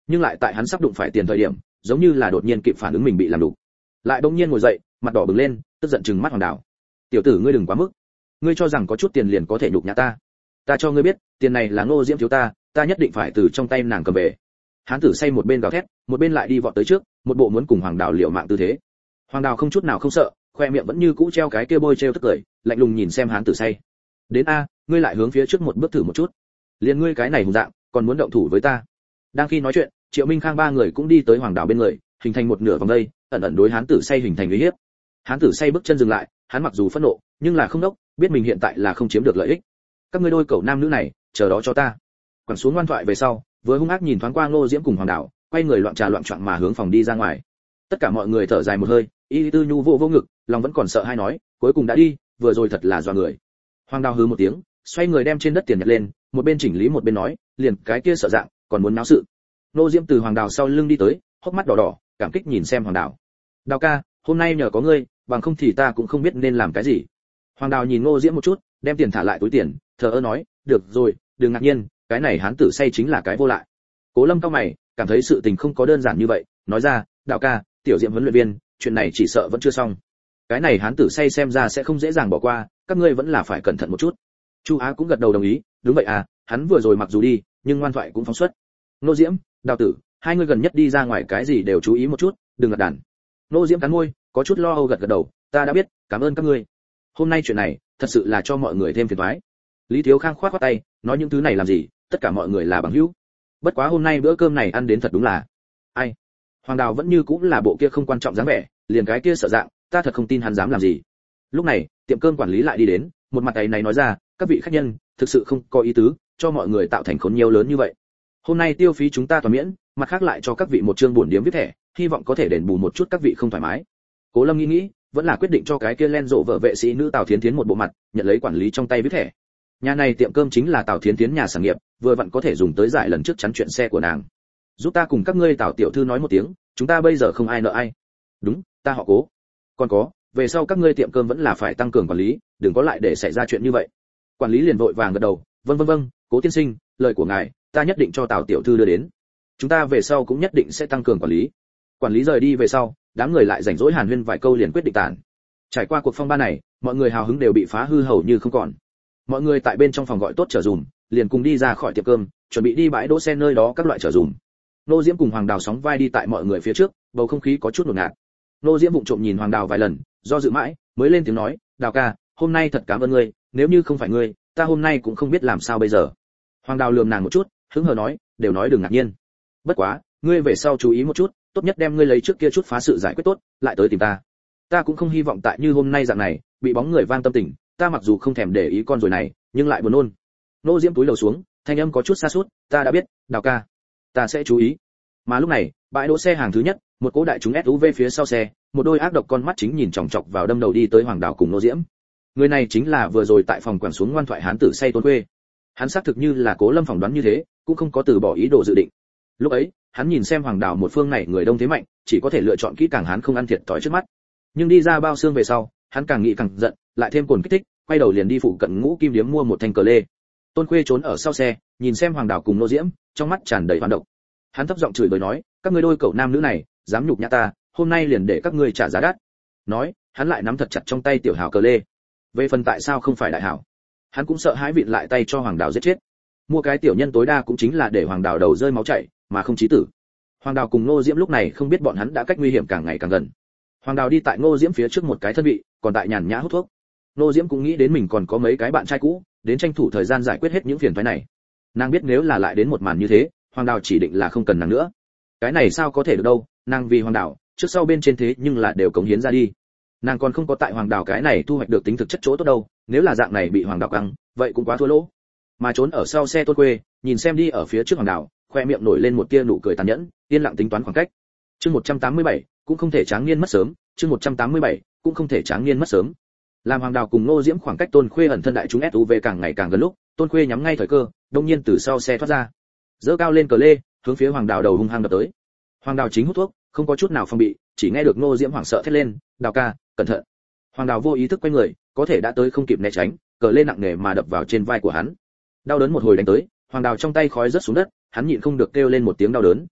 nhưng lại tại hắn sắp đụng phải tiền thời điểm giống như là đột nhiên kịp phản ứng mình bị làm đục, lại bỗng nhiên ngồi dậy, mặt đỏ bừng lên, tức giận trừng mắt Hoàng Đào. Tiểu tử ngươi đừng quá mức, ngươi cho rằng có chút tiền liền có thể nhục nhã ta? Ta cho ngươi biết, tiền này là Ngô Diễm thiếu ta, ta nhất định phải từ trong tay nàng cầm về. Hán tử say một bên gào thét, một bên lại đi vọt tới trước, một bộ muốn cùng Hoàng Đào liều mạng tư thế. Hoàng Đào không chút nào không sợ, khoe miệng vẫn như cũ treo cái kia bôi trêu tức cười, lạnh lùng nhìn xem hán tử say. Đến a, ngươi lại hướng phía trước một bước thử một chút. Liên ngươi cái này hùng dạng, còn muốn động thủ với ta? Đang khi nói chuyện, Triệu Minh Khang ba người cũng đi tới Hoàng Đào bên người, hình thành một nửa vòng dây, ẩn ẩn đối hán tử say hình thành uy hiếp. Hán tử say bước chân dừng lại, hắn mặc dù phẫn nộ, nhưng là không đốc, biết mình hiện tại là không chiếm được lợi ích. Các ngươi đôi cẩu nam nữ này, chờ đó cho ta. Quẳng xuống ngoan thoại về sau, vừa hung ác nhìn thoáng qua Ngô Diễm cùng Hoàng Đào, quay người loạn trà loạn choạng mà hướng phòng đi ra ngoài. Tất cả mọi người thở dài một hơi, Y Tư Nhu vô ngực, lòng vẫn còn sợ hai nói, cuối cùng đã đi, vừa rồi thật là dọa người. Hoàng Đào hừ một tiếng, xoay người đem trên đất tiền nhặt lên, một bên chỉnh lý một bên nói, liền cái kia sợ dạng, còn muốn náo sự. Ngô Diễm từ Hoàng Đào sau lưng đi tới, hốc mắt đỏ đỏ, cảm kích nhìn xem Hoàng Đào. Đào ca, hôm nay nhờ có ngươi, bằng không thì ta cũng không biết nên làm cái gì. Hoàng Đào nhìn Ngô Diễm một chút, đem tiền thả lại túi tiền, thờ ơ nói, được rồi, đừng ngạc nhiên, cái này hán tử say chính là cái vô lại. Cố Lâm cau mày, cảm thấy sự tình không có đơn giản như vậy, nói ra, Đào ca, tiểu Diệm huấn luyện viên, chuyện này chỉ sợ vẫn chưa xong. Cái này hán tử say xem ra sẽ không dễ dàng bỏ qua, các ngươi vẫn là phải cẩn thận một chút. Chu Á cũng gật đầu đồng ý, đúng vậy à, hắn vừa rồi mặc dù đi, nhưng ngoan thoại cũng phóng xuất. Ngô Diễm, Đào tử, hai người gần nhất đi ra ngoài cái gì đều chú ý một chút, đừng lật đàn. Ngô Diễm cắn môi, có chút lo âu gật gật đầu, ta đã biết, cảm ơn các ngươi. Hôm nay chuyện này, thật sự là cho mọi người thêm phiền toái. Lý Thiếu Khang khoát khoát tay, nói những thứ này làm gì, tất cả mọi người là bằng hữu. Bất quá hôm nay bữa cơm này ăn đến thật đúng là. Ai? Hoàng Đào vẫn như cũng là bộ kia không quan trọng dáng vẻ, liền cái kia sợ dạng, ta thật không tin hắn dám làm gì. Lúc này, tiệm cơm quản lý lại đi đến, một mặt ấy này nói ra, các vị khách nhân, thực sự không có ý tứ, cho mọi người tạo thành khốn nhiều lớn như vậy. Hôm nay tiêu phí chúng ta toàn miễn, mặt khác lại cho các vị một chương bổn điếm VIP thẻ, hy vọng có thể đền bù một chút các vị không thoải mái. Cố Lâm nghĩ, vẫn là quyết định cho cái kia len rộ vợ vệ sĩ nữ Tào Thiến Thiến một bộ mặt, nhận lấy quản lý trong tay VIP thẻ. Nhà này tiệm cơm chính là Tào Thiến Thiến nhà sản nghiệp, vừa vặn có thể dùng tới giải lần trước chắn chuyện xe của nàng. Giúp ta cùng các ngươi Tào tiểu thư nói một tiếng, chúng ta bây giờ không ai nợ ai. Đúng, ta họ Cố. Còn có, về sau các ngươi tiệm cơm vẫn là phải tăng cường quản lý, đừng có lại để xảy ra chuyện như vậy. Quản lý liền vội vàng gật đầu, vâng, Cố tiên sinh, lời của ngài, ta nhất định cho Tào tiểu thư đưa đến. Chúng ta về sau cũng nhất định sẽ tăng cường quản lý. Quản lý rời đi về sau, đám người lại rảnh rỗi hàn huyên vài câu liền quyết định tản. Trải qua cuộc phong ba này, mọi người hào hứng đều bị phá hư hầu như không còn. Mọi người tại bên trong phòng gọi tốt chở dùm, liền cùng đi ra khỏi tiệm cơm, chuẩn bị đi bãi đỗ xe nơi đó các loại chở dùm. Nô Diễm cùng Hoàng Đào sóng vai đi tại mọi người phía trước, bầu không khí có chút ngột ngạt. Nô Diễm vụng trộm nhìn Hoàng Đào vài lần, do dự mãi, mới lên tiếng nói, Đào ca, hôm nay thật cảm ơn ngươi, nếu như không phải ngươi, ta hôm nay cũng không biết làm sao bây giờ. Hoàng Đào lườm nàng một chút, hứng hờ nói, đều nói đừng ngạc nhiên. Bất quá, ngươi về sau chú ý một chút, tốt nhất đem ngươi lấy trước kia chút phá sự giải quyết tốt, lại tới tìm ta. Ta cũng không hy vọng tại như hôm nay dạng này, bị bóng người van tâm tình, ta mặc dù không thèm để ý con rồi này, nhưng lại buồn nôn. Nô Diễm túi lầu xuống, thanh âm có chút xa sút, ta đã biết, Đào ca, ta sẽ chú ý. Mà lúc này, bãi đỗ xe hàng thứ nhất, một cỗ đại chúng SUV phía sau xe, một đôi ác độc con mắt chính nhìn chòng chọc vào đâm đầu đi tới Hoàng Đào cùng Nô Diễm. Người này chính là vừa rồi tại phòng quẳng xuống ngoan thoại hán tử say Tôn Khuê. Hắn xác thực như là Cố Lâm phỏng đoán như thế, cũng không có từ bỏ ý đồ dự định. Lúc ấy, hắn nhìn xem Hoàng Đào một phương này người đông thế mạnh, chỉ có thể lựa chọn kỹ càng hắn không ăn thiệt thòi trước mắt. Nhưng đi ra bao xương về sau, hắn càng nghĩ càng giận, lại thêm cồn kích thích, quay đầu liền đi phụ cận Ngũ Kim Điếm mua một thanh cờ lê. Tôn Khuê trốn ở sau xe, nhìn xem Hoàng Đào cùng Nô Diễm, trong mắt tràn đầy hoán độc. Hắn thấp giọng chửi bới nói, các ngươi đôi cẩu nam nữ này, dám nhục nhã ta, hôm nay liền để các ngươi trả giá đắt. Nói, hắn lại nắm thật chặt trong tay tiểu hào cờ lê. Về phần tại sao không phải đại hảo, hắn cũng sợ hãi vịn lại tay cho Hoàng Đào giết chết. Mua cái tiểu nhân tối đa cũng chính là để Hoàng Đào đầu rơi máu chảy, mà không chí tử. Hoàng Đào cùng Ngô Diễm lúc này không biết bọn hắn đã cách nguy hiểm càng ngày càng gần. Hoàng Đào đi tại Ngô Diễm phía trước một cái thân vị, còn tại nhàn nhã hút thuốc. Ngô Diễm cũng nghĩ đến mình còn có mấy cái bạn trai cũ, đến tranh thủ thời gian giải quyết hết những phiền toái này. Nàng biết nếu là lại đến một màn như thế, Hoàng Đào chỉ định là không cần nàng nữa. Cái này sao có thể được đâu, nàng vì Hoàng Đào, trước sau bên trên thế nhưng là đều cống hiến ra đi. Nàng còn không có tại Hoàng Đào cái này thu hoạch được tính thực chất chỗ tốt đâu, nếu là dạng này bị Hoàng Đào căng, vậy cũng quá thua lỗ. Mà trốn ở sau xe Tôn Khuê, nhìn xem đi ở phía trước Hoàng Đào, khoe miệng nổi lên một tia nụ cười tàn nhẫn, yên lặng tính toán khoảng cách. Chương 187, cũng không thể tráng niên mất sớm, chương 187, cũng không thể tráng niên mất sớm. Làm Hoàng Đào cùng Ngô Diễm khoảng cách Tôn Khuê ẩn thân đại chúng SUV càng ngày càng gần lúc, Tôn Khuê nhắm ngay thời cơ, đột nhiên từ sau xe thoát ra, giơ cao lên cờ lê, hướng phía Hoàng Đào đầu hung hăng đập tới. Hoàng Đào chính hút thuốc, không có chút nào phòng bị, chỉ nghe được Ngô Diễm hoảng sợ thét lên, "Đào ca, cẩn thận!" Hoàng Đào vô ý thức quay người, có thể đã tới không kịp né tránh, cờ lê nặng nề mà đập vào trên vai của hắn. Đau đớn một hồi đánh tới, Hoàng Đào trong tay khói rớt xuống đất, hắn nhịn không được kêu lên một tiếng đau đớn,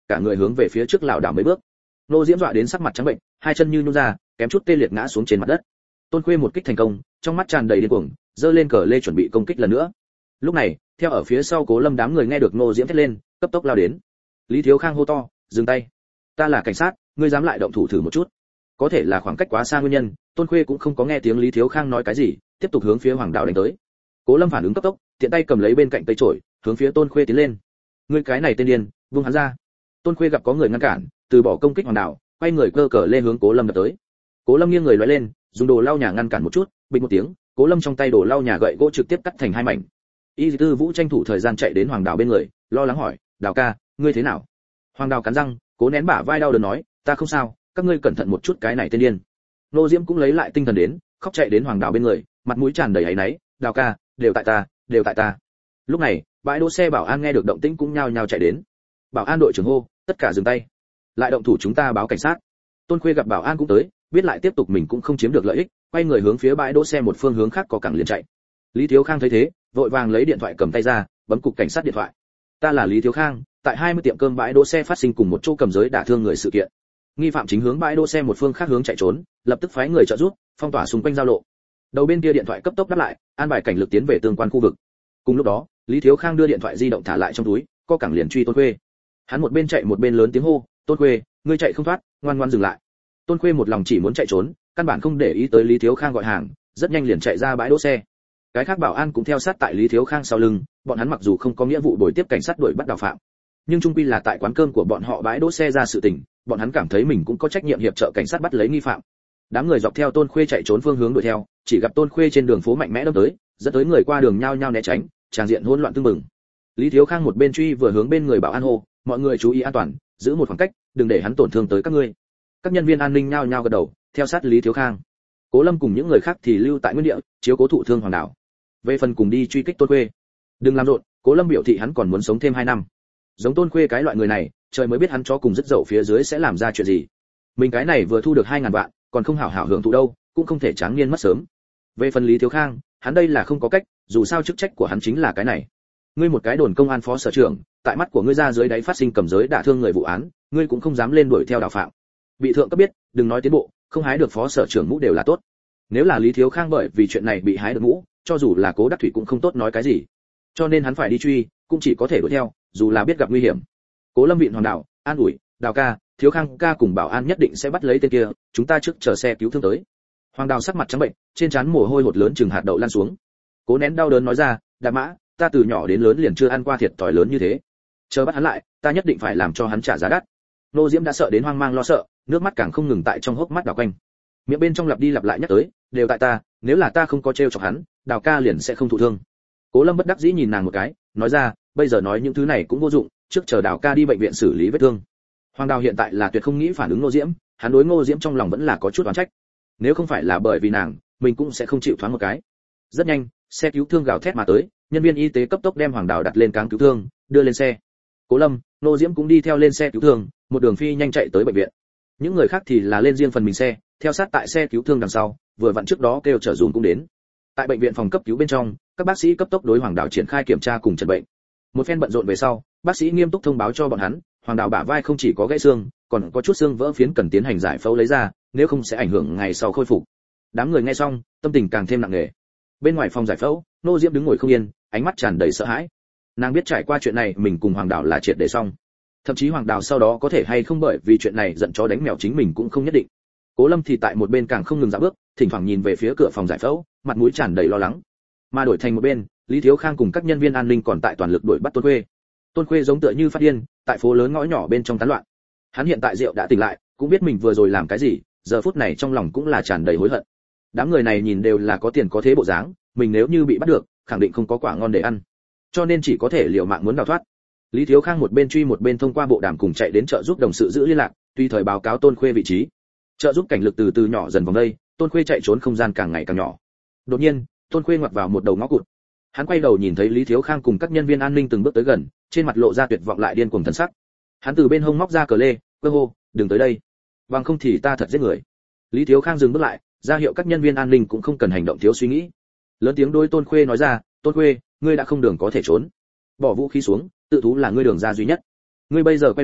cả người hướng về phía trước lảo đảo mấy bước. Nô Diễm dọa đến sắc mặt trắng bệnh, hai chân như nhũn ra, kém chút tê liệt ngã xuống trên mặt đất. Tôn Khuê một kích thành công, trong mắt tràn đầy điên cuồng, giơ lên cờ lê chuẩn bị công kích lần nữa. Lúc này, theo ở phía sau Cố Lâm đám người nghe được Nô Diễm thét lên, cấp tốc lao đến. Lý Thiếu Khang hô to, dừng tay. Ta là cảnh sát, ngươi dám lại động thủ thử một chút. Có thể là khoảng cách quá xa nguyên nhân, Tôn Khuê cũng không có nghe tiếng Lý Thiếu Khang nói cái gì, tiếp tục hướng phía Hoàng Đào đánh tới. Cố Lâm phản ứng cấp tốc, tiện tay cầm lấy bên cạnh cây chổi, hướng phía Tôn Khuê tiến lên. Ngươi cái này tên điên, buông hắn ra. Tôn Khuê gặp có người ngăn cản, từ bỏ công kích Hoàng Đào, quay người cơ cờ lên hướng Cố Lâm đập tới. Cố Lâm nghiêng người lóe lên, dùng đồ lau nhà ngăn cản một chút, bịch một tiếng, Cố Lâm trong tay đồ lau nhà gậy gỗ trực tiếp cắt thành hai mảnh. Y Tư Vũ tranh thủ thời gian chạy đến Hoàng Đào bên người, lo lắng hỏi, "Đào ca, ngươi thế nào?" Hoàng Đào cắn răng, cố nén bả vai đau đớn nói, "Ta không sao, các ngươi cẩn thận một chút cái này tên điên." Nô Diễm cũng lấy lại tinh thần đến, khóc chạy đến Hoàng Đào bên người, mặt mũi tràn đầy áy náy, "Đào ca, đều tại ta, đều tại ta." Lúc này, bãi đỗ xe bảo an nghe được động tĩnh cũng nhao nhao chạy đến. Bảo an đội trưởng hô, "Tất cả dừng tay, lại động thủ chúng ta báo cảnh sát." Tôn Khuê gặp bảo an cũng tới, biết lại tiếp tục mình cũng không chiếm được lợi ích, quay người hướng phía bãi đỗ xe một phương hướng khác có cẳng liền chạy. Lý Thiếu Khang thấy thế, vội vàng lấy điện thoại cầm tay ra, bấm cục cảnh sát điện thoại. "Ta là Lý Thiếu Khang, tại 20 tiệm cơm bãi đỗ xe phát sinh cùng một chỗ cầm giới đả thương người sự kiện. Nghi phạm chính hướng bãi đỗ xe một phương khác hướng chạy trốn, lập tức phái người trợ giúp, phong tỏa xung quanh giao lộ." Đầu bên kia điện thoại cấp tốc đáp lại, an bài cảnh lực tiến về tương quan khu vực. Cùng lúc đó, Lý Thiếu Khang đưa điện thoại di động thả lại trong túi, co cẳng liền truy Tôn Khuê. Hắn một bên chạy một bên lớn tiếng hô, "Tôn Khuê, ngươi chạy không thoát, ngoan ngoan dừng lại." Tôn Khuê một lòng chỉ muốn chạy trốn, căn bản không để ý tới Lý Thiếu Khang gọi hàng, rất nhanh liền chạy ra bãi đỗ xe. Cái khác bảo an cũng theo sát tại Lý Thiếu Khang sau lưng, bọn hắn mặc dù không có nghĩa vụ bồi tiếp cảnh sát đuổi bắt đào phạm, nhưng chung quy là tại quán cơm của bọn họ bãi đỗ xe ra sự tình, bọn hắn cảm thấy mình cũng có trách nhiệm hiệp trợ cảnh sát bắt lấy nghi phạm. Đám người dọc theo Tôn Khuê chạy trốn phương hướng đuổi theo, chỉ gặp Tôn Khuê trên đường phố mạnh mẽ đâm tới, dẫn tới người qua đường nhao nhao né tránh, tràng diện hỗn loạn tương mừng. Lý Thiếu Khang một bên truy vừa hướng bên người bảo an hô, "Mọi người chú ý an toàn, giữ một khoảng cách, đừng để hắn tổn thương tới các ngươi." Các nhân viên an ninh nhao nhao gật đầu, theo sát Lý Thiếu Khang. Cố Lâm cùng những người khác thì lưu tại nguyên địa, chiếu cố thụ thương Hoàng Đào. Về phần cùng đi truy kích Tôn Khuê, đừng làm rộn, Cố Lâm biểu thị hắn còn muốn sống thêm 2 năm. Giống Tôn Khuê cái loại người này, trời mới biết hắn chó cùng rất dậu phía dưới sẽ làm ra chuyện gì. Mình cái này vừa thu được 2000 vạn, còn không hảo hảo hưởng thụ đâu, cũng không thể tráng niên mất sớm. Về phần Lý Thiếu Khang, hắn đây là không có cách, dù sao chức trách của hắn chính là cái này. Ngươi một cái đồn công an phó sở trưởng, tại mắt của ngươi ra dưới đáy phát sinh cầm giới đả thương người vụ án, ngươi cũng không dám lên đuổi theo đào phạm. Bị thượng cấp biết, đừng nói tiến bộ, không hái được phó sở trưởng mũ đều là tốt. Nếu là Lý Thiếu Khang bởi vì chuyện này bị hái được mũ, cho dù là Cố Đắc Thủy cũng không tốt nói cái gì. Cho nên hắn phải đi truy, cũng chỉ có thể đuổi theo, dù là biết gặp nguy hiểm. Cố Lâm viện Hoàng Đào, an ủi, "Đào ca, Thiếu Khang ca cùng bảo an nhất định sẽ bắt lấy tên kia, chúng ta trước chờ xe cứu thương tới." Hoàng Đào sắc mặt trắng bệnh, trên trán mồ hôi hột lớn chừng hạt đậu lan xuống. Cố nén đau đớn nói ra, "Đạp Mã, ta từ nhỏ đến lớn liền chưa ăn qua thiệt thòi lớn như thế. Chờ bắt hắn lại, ta nhất định phải làm cho hắn trả giá đắt." Nô Diễm đã sợ đến hoang mang lo sợ, nước mắt càng không ngừng tại trong hốc mắt đảo quanh. Miệng bên trong lặp đi lặp lại nhắc tới, "Đều tại ta, nếu là ta không có trêu chọc hắn, Đào ca liền sẽ không thụ thương." Cố Lâm bất đắc dĩ nhìn nàng một cái, nói ra, "Bây giờ nói những thứ này cũng vô dụng, trước chờ Đào ca đi bệnh viện xử lý vết thương." Hoàng Đào hiện tại là tuyệt không nghĩ phản ứng Nô Diễm, hắn đối Ngô Diễm trong lòng vẫn là có chút oán trách. Nếu không phải là bởi vì nàng, mình cũng sẽ không chịu thoáng một cái. Rất nhanh, xe cứu thương gào thét mà tới, nhân viên y tế cấp tốc đem Hoàng Đào đặt lên cáng cứu thương, đưa lên xe. Cố Lâm, Nô Diễm cũng đi theo lên xe cứu thương, một đường phi nhanh chạy tới bệnh viện. Những người khác thì là lên riêng phần mình xe, theo sát tại xe cứu thương đằng sau, vừa vặn trước đó kêu trợ dùm cũng đến. Tại bệnh viện phòng cấp cứu bên trong, các bác sĩ cấp tốc đối Hoàng Đào triển khai kiểm tra cùng chẩn bệnh. Một phen bận rộn về sau, bác sĩ nghiêm túc thông báo cho bọn hắn, Hoàng Đào bả vai không chỉ có gãy xương, còn có chút xương vỡ phiến cần tiến hành giải phẫu lấy ra, nếu không sẽ ảnh hưởng ngày sau khôi phục. Đám người nghe xong, tâm tình càng thêm nặng nề. Bên ngoài phòng giải phẫu, Nô Diễm đứng ngồi không yên, ánh mắt tràn đầy sợ hãi. Nàng biết trải qua chuyện này mình cùng Hoàng Đào là triệt để xong. Thậm chí Hoàng Đào sau đó có thể hay không bởi vì chuyện này giận chó đánh mèo chính mình cũng không nhất định. Cố Lâm thì tại một bên càng không ngừng dạo bước, thỉnh thoảng nhìn về phía cửa phòng giải phẫu, mặt mũi tràn đầy lo lắng. Mà đổi thành một bên, Lý Thiếu Khang cùng các nhân viên an ninh còn tại toàn lực đuổi bắt Tôn Khuê. Tôn Khuê giống tựa như phát điên, tại phố lớn ngõ nhỏ bên trong tán loạn. Hắn hiện tại rượu đã tỉnh lại, cũng biết mình vừa rồi làm cái gì, giờ phút này trong lòng cũng là tràn đầy hối hận. Đám người này nhìn đều là có tiền có thế bộ dáng, mình nếu như bị bắt được, khẳng định không có quả ngon để ăn. Cho nên chỉ có thể liều mạng muốn đào thoát. Lý Thiếu Khang một bên truy một bên thông qua bộ đàm cùng chạy đến trợ giúp đồng sự giữ liên lạc, tùy thời báo cáo Tôn Khuê vị trí. Trợ giúp cảnh lực từ từ nhỏ dần vòng đây, Tôn Khuê chạy trốn không gian càng ngày càng nhỏ. Đột nhiên, Tôn Khuê ngoặt vào một đầu ngõ cụt. Hắn quay đầu nhìn thấy Lý Thiếu Khang cùng các nhân viên an ninh từng bước tới gần, trên mặt lộ ra tuyệt vọng lại điên cuồng thần sắc. Hắn từ bên hông móc ra cờ lê, cơ hô, "Đừng tới đây, bằng không thì ta thật giết người." Lý Thiếu Khang dừng bước lại, ra hiệu các nhân viên an ninh cũng không cần hành động thiếu suy nghĩ. Lớn tiếng đối Tôn Khuê nói ra, "Tôn Khuê, ngươi đã không đường có thể trốn. Bỏ vũ khí xuống, tự thú là ngươi đường ra duy nhất. Ngươi bây giờ quay đầu,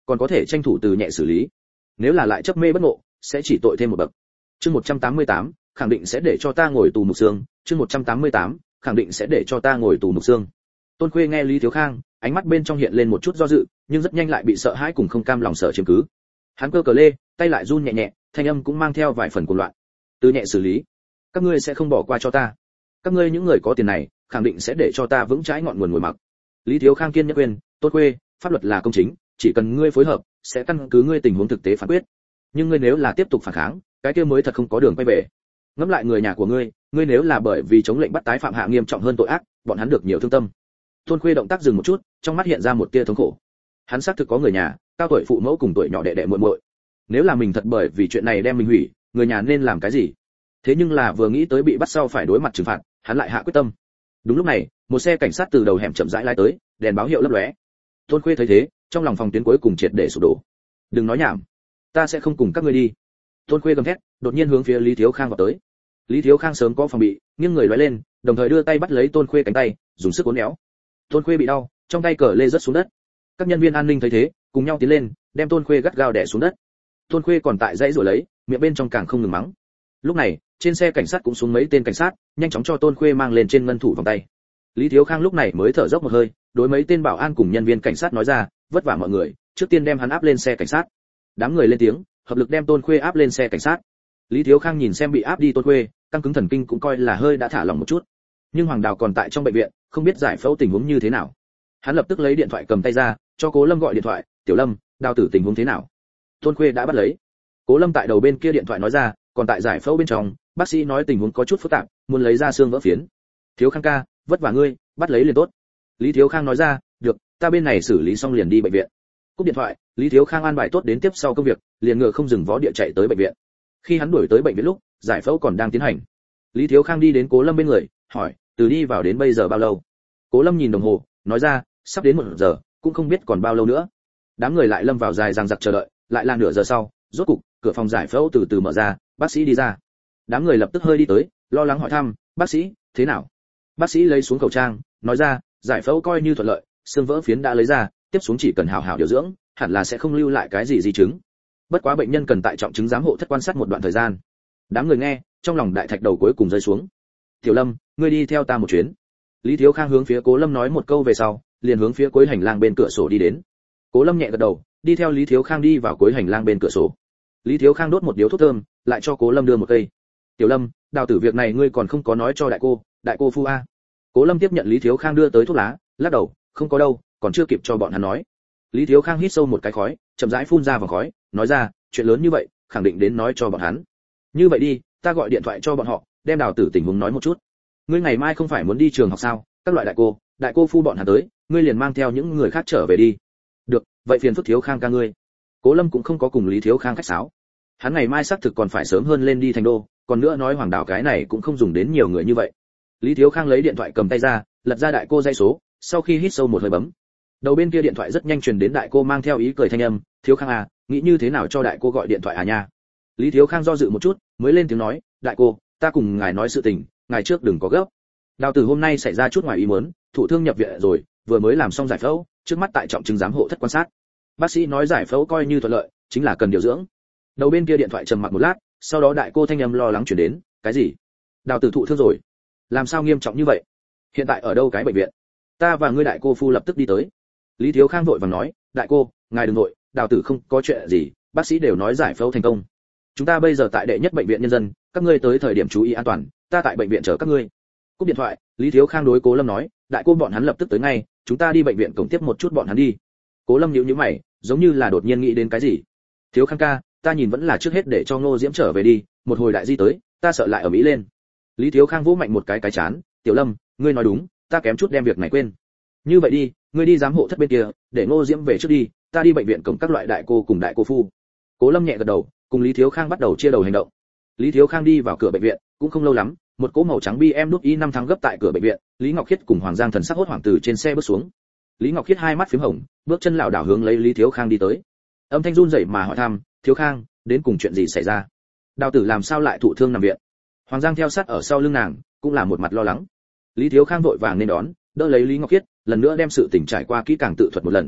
còn có thể tranh thủ từ nhẹ xử lý. Nếu là lại chấp mê bất ngộ, sẽ chỉ tội thêm một bậc. Chương 188, khẳng định sẽ để cho ta ngồi tù mục xương. Chương 188, khẳng định sẽ để cho ta ngồi tù mục xương. Tôn Khuê nghe Lý Thiếu Khang, ánh mắt bên trong hiện lên một chút do dự, nhưng rất nhanh lại bị sợ hãi cùng không cam lòng sợ chiếm cứ. Hắn cơ cờ lê, tay lại run nhẹ nhẹ, thanh âm cũng mang theo vài phần cuồng loạn. Từ nhẹ xử lý, các ngươi sẽ không bỏ qua cho ta. Các ngươi những người có tiền này, khẳng định sẽ để cho ta vững trái ngọn nguồn ngồi mặc. Lý Thiếu Khang kiên nhẫn khuyên, Tôn Khuê, pháp luật là công chính, chỉ cần ngươi phối hợp, sẽ căn cứ ngươi tình huống thực tế phán quyết. Nhưng ngươi nếu là tiếp tục phản kháng, cái kia mới thật không có đường quay về. Ngẫm lại người nhà của ngươi, ngươi nếu là bởi vì chống lệnh bắt tái phạm hạ nghiêm trọng hơn tội ác, bọn hắn được nhiều thương tâm. Tôn Khuê động tác dừng một chút, trong mắt hiện ra một tia thống khổ. Hắn xác thực có người nhà, cao tuổi phụ mẫu cùng tuổi nhỏ đệ đệ muội muội. Nếu là mình thật bởi vì chuyện này đem mình hủy, người nhà nên làm cái gì? Thế nhưng là vừa nghĩ tới bị bắt sau phải đối mặt trừng phạt, hắn lại hạ quyết tâm. Đúng lúc này, một xe cảnh sát từ đầu hẻm chậm rãi lái tới, đèn báo hiệu lấp lóe. Tôn Khuê thấy thế, trong lòng phòng tuyến cuối cùng triệt để sụp đổ. Đừng nói nhảm, ta sẽ không cùng các ngươi đi. Tôn Khuê gầm thét, đột nhiên hướng phía Lý Thiếu Khang vào tới. Lý Thiếu Khang sớm có phòng bị, nghiêng người lóe lên, đồng thời đưa tay bắt lấy Tôn Khuê cánh tay, dùng sức uốn éo. Tôn Khuê bị đau, trong tay cờ lê rớt xuống đất. Các nhân viên an ninh thấy thế, cùng nhau tiến lên, đem Tôn Khuê gắt gao đè xuống đất. Tôn Khuê còn tại dãy rủa lấy, miệng bên trong càng không ngừng mắng. Lúc này, trên xe cảnh sát cũng xuống mấy tên cảnh sát, nhanh chóng cho Tôn Khuê mang lên trên ngân thủ vòng tay. Lý Thiếu Khang lúc này mới thở dốc một hơi, đối mấy tên bảo an cùng nhân viên cảnh sát nói ra, vất vả mọi người, trước tiên đem hắn áp lên xe cảnh sát. Đám người lên tiếng, hợp lực đem Tôn Khuê áp lên xe cảnh sát. Lý Thiếu Khang nhìn xem bị áp đi Tôn Khuê, căng cứng thần kinh cũng coi là hơi đã thả lỏng một chút. Nhưng Hoàng Đào còn tại trong bệnh viện, không biết giải phẫu tình huống như thế nào. Hắn lập tức lấy điện thoại cầm tay ra, cho Cố Lâm gọi điện thoại, "Tiểu Lâm, Đào tử tình huống thế nào?" Tôn Khuê đã bắt lấy. Cố Lâm tại đầu bên kia điện thoại nói ra, còn tại giải phẫu bên trong, bác sĩ nói tình huống có chút phức tạp, muốn lấy ra xương vỡ phiến. "Thiếu Khang ca, vất vả ngươi, bắt lấy liền tốt." Lý Thiếu Khang nói ra, "Được, ta bên này xử lý xong liền đi bệnh viện." Cúp điện thoại, Lý Thiếu Khang an bài tốt đến tiếp sau công việc, liền ngựa không dừng vó địa chạy tới bệnh viện. Khi hắn đuổi tới bệnh viện lúc, giải phẫu còn đang tiến hành. Lý Thiếu Khang đi đến Cố Lâm bên người, hỏi, "Từ đi vào đến bây giờ bao lâu?" Cố Lâm nhìn đồng hồ, nói ra, "Sắp đến 1 giờ, cũng không biết còn bao lâu nữa." Đám người lại lâm vào dài dằng dặc chờ đợi, lại là nửa giờ sau, rốt cục, cửa phòng giải phẫu từ từ mở ra, bác sĩ đi ra. Đám người lập tức hơi đi tới, lo lắng hỏi thăm, "Bác sĩ, thế nào?" Bác sĩ lấy xuống khẩu trang, nói ra, "Giải phẫu coi như thuận lợi, xương vỡ phiến đã lấy ra, tiếp xuống chỉ cần hào hào điều dưỡng, hẳn là sẽ không lưu lại cái gì di chứng. Bất quá bệnh nhân cần tại trọng chứng giám hộ thất quan sát một đoạn thời gian." Đám người nghe, trong lòng đại thạch đầu cuối cùng rơi xuống. "Tiểu Lâm, ngươi đi theo ta một chuyến." Lý Thiếu Khang hướng phía Cố Lâm nói một câu về sau, liền hướng phía cuối hành lang bên cửa sổ đi đến. Cố Lâm nhẹ gật đầu, đi theo Lý Thiếu Khang đi vào cuối hành lang bên cửa sổ. Lý Thiếu Khang đốt một điếu thuốc thơm, lại cho Cố Lâm đưa một cây. "Tiểu Lâm, Đào tử việc này ngươi còn không có nói cho đại cô phu a." Cố Lâm tiếp nhận Lý Thiếu Khang đưa tới thuốc lá, lắc đầu, "Không có đâu, còn chưa kịp cho bọn hắn nói." Lý Thiếu Khang hít sâu một cái khói, chậm rãi phun ra vòng khói, nói ra, "Chuyện lớn như vậy, khẳng định đến nói cho bọn hắn. Như vậy đi, ta gọi điện thoại cho bọn họ, đem Đào tử tình huống nói một chút. Ngươi ngày mai không phải muốn đi trường học sao? Các loại đại cô phu bọn hắn tới, ngươi liền mang theo những người khác trở về đi." "Được, vậy phiền phức Thiếu Khang ca ngươi." Cố Lâm cũng không có cùng Lý Thiếu Khang khách sáo. Hắn ngày mai xác thực còn phải sớm hơn lên đi thành đô, còn nữa nói Hoàng Đào cái này cũng không dùng đến nhiều người như vậy. Lý Thiếu Khang lấy điện thoại cầm tay ra, lật ra đại cô dây số, sau khi hít sâu một hơi bấm. Đầu bên kia điện thoại rất nhanh truyền đến đại cô mang theo ý cười thanh âm, "Thiếu Khang à, nghĩ như thế nào cho đại cô gọi điện thoại à nha?" Lý Thiếu Khang do dự một chút, mới lên tiếng nói, "Đại cô, ta cùng ngài nói sự tình, ngài trước đừng có gấp. Đào tử hôm nay xảy ra chút ngoài ý muốn, thụ thương nhập viện rồi, vừa mới làm xong giải phẫu, trước mắt tại trọng chứng giám hộ thất quan sát. Bác sĩ nói giải phẫu coi như thuận lợi, chính là cần điều dưỡng." Đầu bên kia điện thoại trầm mặc một lát, sau đó đại cô thanh âm lo lắng truyền đến, "Cái gì? Đào tử thụ thương rồi? Làm sao nghiêm trọng như vậy? Hiện tại ở đâu cái bệnh viện? Ta và ngươi đại cô phu lập tức đi tới." Lý Thiếu Khang vội vàng nói, "Đại cô, ngài đừng vội, Đào tử không có chuyện gì, bác sĩ đều nói giải phẫu thành công. Chúng ta bây giờ tại đệ nhất bệnh viện nhân dân, các ngươi tới thời điểm chú ý an toàn, ta tại bệnh viện chờ các ngươi." Cúp điện thoại, Lý Thiếu Khang đối Cố Lâm nói, "Đại cô bọn hắn lập tức tới ngay, chúng ta đi bệnh viện cổng tiếp một chút bọn hắn đi." Cố Lâm nhíu nhíu mày, giống như là đột nhiên nghĩ đến cái gì. "Thiếu Khang ca, ta nhìn vẫn là trước hết để cho Ngô Diễm trở về đi, một hồi đại di tới, ta sợ lại ở mỹ lên." Lý Thiếu Khang vỗ mạnh một cái chán, "Tiểu Lâm, ngươi nói đúng, ta kém chút đem việc này quên. Như vậy đi, ngươi đi giám hộ thất bên kia, để Ngô Diễm về trước đi, ta đi bệnh viện cổng các loại đại cô cùng đại cô phu." Cố Lâm nhẹ gật đầu, cùng Lý Thiếu Khang bắt đầu chia đầu hành động. Lý Thiếu Khang đi vào cửa bệnh viện, cũng không lâu lắm, một cỗ màu trắng BMW 5 thắng gấp tại cửa bệnh viện, Lý Ngọc Khiết cùng Hoàng Giang thần sắc hốt hoảng từ trên xe bước xuống. Lý Ngọc Khiết hai mắt phím hồng, bước chân lảo đảo hướng lấy Lý Thiếu Khang đi tới. Âm thanh run rẩy mà hỏi thăm, "Thiếu Khang, đến cùng chuyện gì xảy ra? Đào tử làm sao lại thụ thương nằm viện?" Hoàng Giang theo sát ở sau lưng nàng, cũng là một mặt lo lắng. Lý Thiếu Khang vội vàng nên đón, đỡ lấy Lý Ngọc Khiết, lần nữa đem sự tình trải qua kỹ càng tự thuật một lần.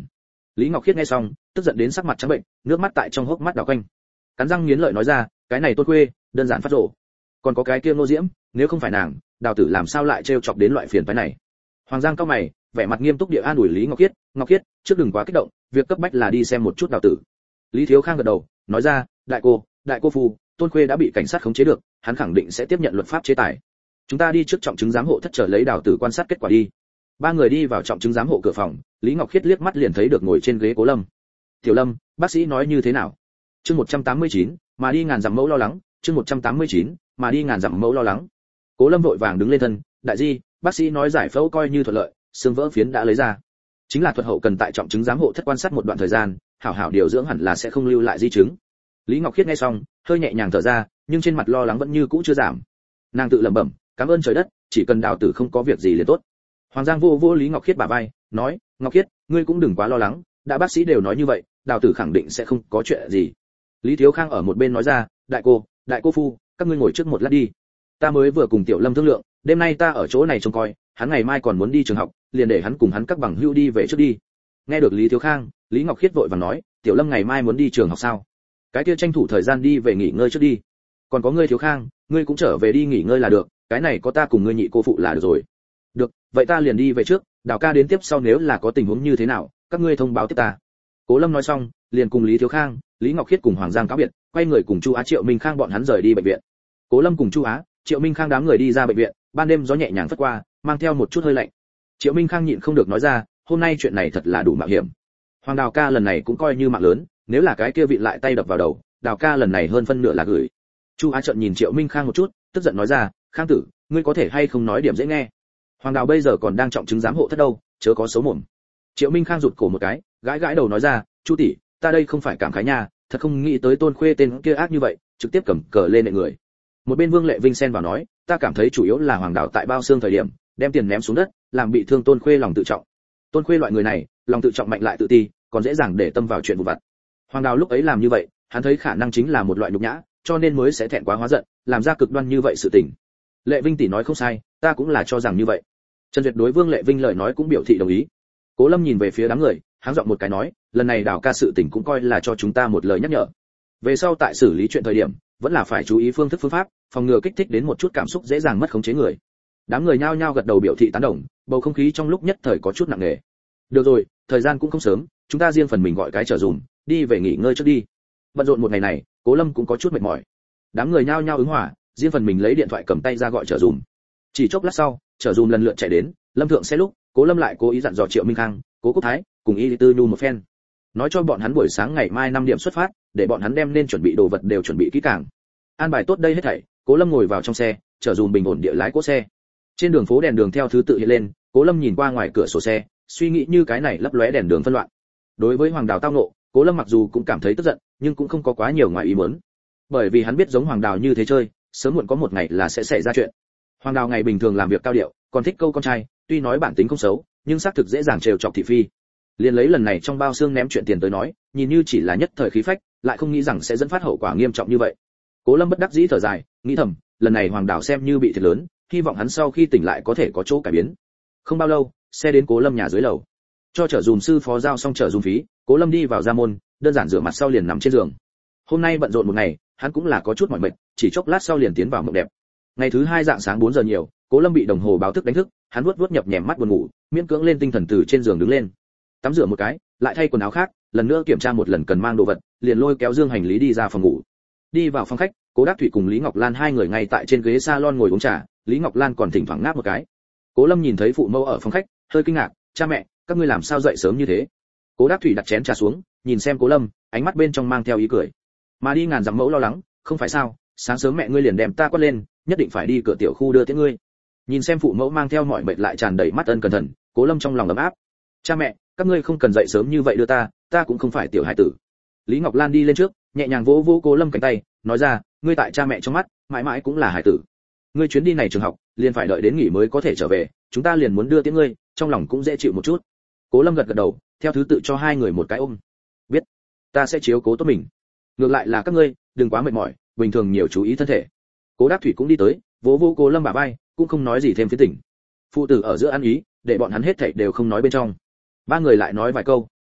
Lý Ngọc Khiết nghe xong tức giận đến sắc mặt trắng bệnh, nước mắt tại trong hốc mắt đảo quanh, cắn răng nghiến lợi nói ra, cái này Tôn Khuê đơn giản phát rồ. Còn có cái kia Ngô Diễm, nếu không phải nàng, Đào tử làm sao lại trêu chọc đến loại phiền phức này. Hoàng Giang cao mày, vẻ mặt nghiêm túc địa an ủi Lý Ngọc Khiết, Ngọc Khiết, trước đừng quá kích động, việc cấp bách là đi xem một chút Đào tử. Lý Thiếu Khang gật đầu, nói ra, đại cô phu, Tôn Khuê đã bị cảnh sát khống chế được, hắn khẳng định sẽ tiếp nhận luật pháp chế tài. Chúng ta đi trước trọng chứng giám hộ thất chờ lấy Đào tử quan sát kết quả đi. Ba người đi vào trọng chứng giám hộ cửa phòng, Lý Ngọc Khiết liếc mắt liền thấy được ngồi trên ghế Cố Lâm. Tiểu Lâm, bác sĩ nói như thế nào? Chương 189, mà đi ngàn dặm mẫu lo lắng, chương 189, mà đi ngàn dặm mẫu lo lắng. Cố Lâm vội vàng đứng lên thân, đại di, bác sĩ nói giải phẫu coi như thuận lợi, xương vỡ phiến đã lấy ra. Chính là thuật hậu cần tại trọng chứng giám hộ thất quan sát một đoạn thời gian, hảo hảo điều dưỡng hẳn là sẽ không lưu lại di chứng. Lý Ngọc Khiết nghe xong, hơi nhẹ nhàng thở ra, nhưng trên mặt lo lắng vẫn như cũ chưa giảm. Nàng tự lẩm bẩm, cảm ơn trời đất, chỉ cần Đào tử không có việc gì liền tốt. Hoàng Giang vô Lý Ngọc Khiết bả vai, nói, Ngọc Khiết, ngươi cũng đừng quá lo lắng, đã bác sĩ đều nói như vậy, Đào tử khẳng định sẽ không có chuyện gì. Lý Thiếu Khang ở một bên nói ra, đại cô phu, các ngươi ngồi trước một lát đi. Ta mới vừa cùng Tiểu Lâm thương lượng, đêm nay ta ở chỗ này trông coi, hắn ngày mai còn muốn đi trường học, liền để hắn cùng hắn các bằng hữu đi về trước đi. Nghe được Lý Thiếu Khang, Lý Ngọc Khiết vội vàng nói, Tiểu Lâm ngày mai muốn đi trường học sao? Cái kia tranh thủ thời gian đi về nghỉ ngơi trước đi. Còn có ngươi Thiếu Khang, ngươi cũng trở về đi nghỉ ngơi là được, cái này có ta cùng ngươi nhị cô phụ là được rồi. Được, vậy ta liền đi về trước, Đào ca đến tiếp sau nếu là có tình huống như thế nào, các ngươi thông báo tiếp ta. Cố Lâm nói xong, liền cùng Lý Thiếu Khang, Lý Ngọc Khiết cùng Hoàng Giang cáo biệt, quay người cùng Chu Á Triệu Minh Khang bọn hắn rời đi bệnh viện. Cố Lâm cùng Chu Á, Triệu Minh Khang đám người đi ra bệnh viện, ban đêm gió nhẹ nhàng phất qua, mang theo một chút hơi lạnh. Triệu Minh Khang nhịn không được nói ra, hôm nay chuyện này thật là đủ mạo hiểm. Hoàng Đào ca lần này cũng coi như mạng lớn, nếu là cái kia vị lại tay đập vào đầu, Đào ca lần này hơn phân nửa là gửi. Chu Á trợn nhìn Triệu Minh Khang một chút, tức giận nói ra, Khang tử, ngươi có thể hay không nói điểm dễ nghe. Hoàng Đào bây giờ còn đang trọng chứng giám hộ thất đâu, chớ có xấu mồm. Triệu Minh Khang rụt cổ một cái, gãi đầu nói ra, Chu tỷ, ta đây không phải cảm khái nha, thật không nghĩ tới Tôn Khuê tên kia ác như vậy, trực tiếp cầm cờ lên nệ người. Một bên Vương Lệ Vinh xen vào nói, ta cảm thấy chủ yếu là Hoàng Đào tại bao xương thời điểm, đem tiền ném xuống đất, làm bị thương Tôn Khuê lòng tự trọng. Tôn Khuê loại người này, lòng tự trọng mạnh lại tự ti, còn dễ dàng để tâm vào chuyện vụn vặt. Hoàng Đào lúc ấy làm như vậy, hắn thấy khả năng chính là một loại nhục nhã, cho nên mới sẽ thẹn quá hóa giận, làm ra cực đoan như vậy sự tình. Lệ Vinh tỷ nói không sai, ta cũng là cho rằng như vậy. Trần Duyệt đối Vương Lệ Vinh lời nói cũng biểu thị đồng ý. Cố Lâm nhìn về phía đám người, háng giọng một cái nói, lần này Đào ca sự tình cũng coi là cho chúng ta một lời nhắc nhở. Về sau tại xử lý chuyện thời điểm, vẫn là phải chú ý phương thức phương pháp, phòng ngừa kích thích đến một chút cảm xúc dễ dàng mất khống chế người. Đám người nhao nhao gật đầu biểu thị tán đồng, bầu không khí trong lúc nhất thời có chút nặng nề. Được rồi, thời gian cũng không sớm, chúng ta riêng phần mình gọi cái trở dùm, đi về nghỉ ngơi trước đi. Bận rộn một ngày này, Cố Lâm cũng có chút mệt mỏi. Đám người nhao nhao ứng hòa, riêng phần mình lấy điện thoại cầm tay ra gọi trở dùm. Chỉ chốc lát sau, trở dùm lần lượt chạy đến, Lâm thượng xe lúc, Cố Lâm lại cố ý dặn dò Triệu Minh Khang, Cố Quốc Thái, cùng Y Tư Nhu một phen, nói cho bọn hắn buổi sáng ngày mai 5 điểm xuất phát, để bọn hắn đem nên chuẩn bị đồ vật đều chuẩn bị kỹ càng. An bài tốt đây hết thảy, Cố Lâm ngồi vào trong xe, trở dùm bình ổn địa lái cỗ xe. Trên đường phố đèn đường theo thứ tự hiện lên, Cố Lâm nhìn qua ngoài cửa sổ xe, suy nghĩ như cái này lấp lóe đèn đường phân loạn. Đối với Hoàng Đào tao ngộ, Cố Lâm mặc dù cũng cảm thấy tức giận, nhưng cũng không có quá nhiều ngoài ý muốn. Bởi vì hắn biết giống Hoàng Đào như thế chơi, sớm muộn có một ngày là sẽ xảy ra chuyện. Hoàng Đào ngày bình thường làm việc cao điệu, còn thích câu con trai, tuy nói bản tính không xấu, nhưng xác thực dễ dàng trêu chọc thị phi. Liên lấy lần này trong bao xương ném chuyện tiền tới nói, nhìn như chỉ là nhất thời khí phách, lại không nghĩ rằng sẽ dẫn phát hậu quả nghiêm trọng như vậy. Cố Lâm bất đắc dĩ thở dài, nghĩ thầm, lần này Hoàng Đào xem như bị thiệt lớn, hy vọng hắn sau khi tỉnh lại có thể có chỗ cải biến. Không bao lâu, xe đến Cố Lâm nhà dưới lầu. Cho chở dùm sư phó giao xong chở dùm phí, Cố Lâm đi vào ra môn, đơn giản rửa mặt sau liền nằm trên giường. Hôm nay bận rộn một ngày, hắn cũng là có chút mỏi mệt, chỉ chốc lát sau liền tiến vào mộng đẹp. Ngày thứ hai dạng sáng 4 giờ nhiều, Cố Lâm bị đồng hồ báo thức đánh thức, hắn vuốt nhập nhèm mắt buồn ngủ, miễn cưỡng lên tinh thần từ trên giường đứng lên. Tắm rửa một cái, lại thay quần áo khác, lần nữa kiểm tra một lần cần mang đồ vật, liền lôi kéo dương hành lý đi ra phòng ngủ. Đi vào phòng khách, Cố Đắc Thụy cùng Lý Ngọc Lan hai người ngay tại trên ghế salon ngồi uống trà, Lý Ngọc Lan còn thỉnh thoảng ngáp một cái. Cố Lâm nhìn thấy phụ mẫu ở phòng khách, hơi kinh ngạc, "Cha mẹ, các ngươi làm sao dậy sớm như thế?" Cố Đắc Thụy đặt chén trà xuống, nhìn xem Cố Lâm, ánh mắt bên trong mang theo ý cười. "Mà đi ngàn dặm mẫu lo lắng, không phải sao, sáng sớm mẹ ngươi liền đem ta quát lên, nhất định phải đi cửa tiểu khu đưa tiễn ngươi." Nhìn xem phụ mẫu mang theo mọi mệt lại tràn đầy mắt ân cẩn thận, Cố Lâm trong lòng ấm áp. "Cha mẹ, các ngươi không cần dậy sớm như vậy đưa ta cũng không phải tiểu hải tử." Lý Ngọc Lan đi lên trước, nhẹ nhàng vỗ vỗ Cố Lâm cánh tay, nói ra, "Ngươi tại cha mẹ trong mắt, mãi mãi cũng là hải tử. Ngươi chuyến đi này trường học, liền phải đợi đến nghỉ mới có thể trở về, chúng ta liền muốn đưa tiễn ngươi, trong lòng cũng dễ chịu một chút." Cố Lâm gật gật đầu, theo thứ tự cho hai người một cái ôm. "Biết, ta sẽ chiếu cố tốt mình. Ngược lại là các ngươi, đừng quá mệt mỏi, bình thường nhiều chú ý thân thể." Cố Đắc Thủy cũng đi tới, vỗ vỗ Cố Lâm bả vai, cũng không nói gì thêm phía tỉnh. Phụ tử ở giữa ăn ý, để bọn hắn hết thảy đều không nói bên trong. Ba người lại nói vài câu,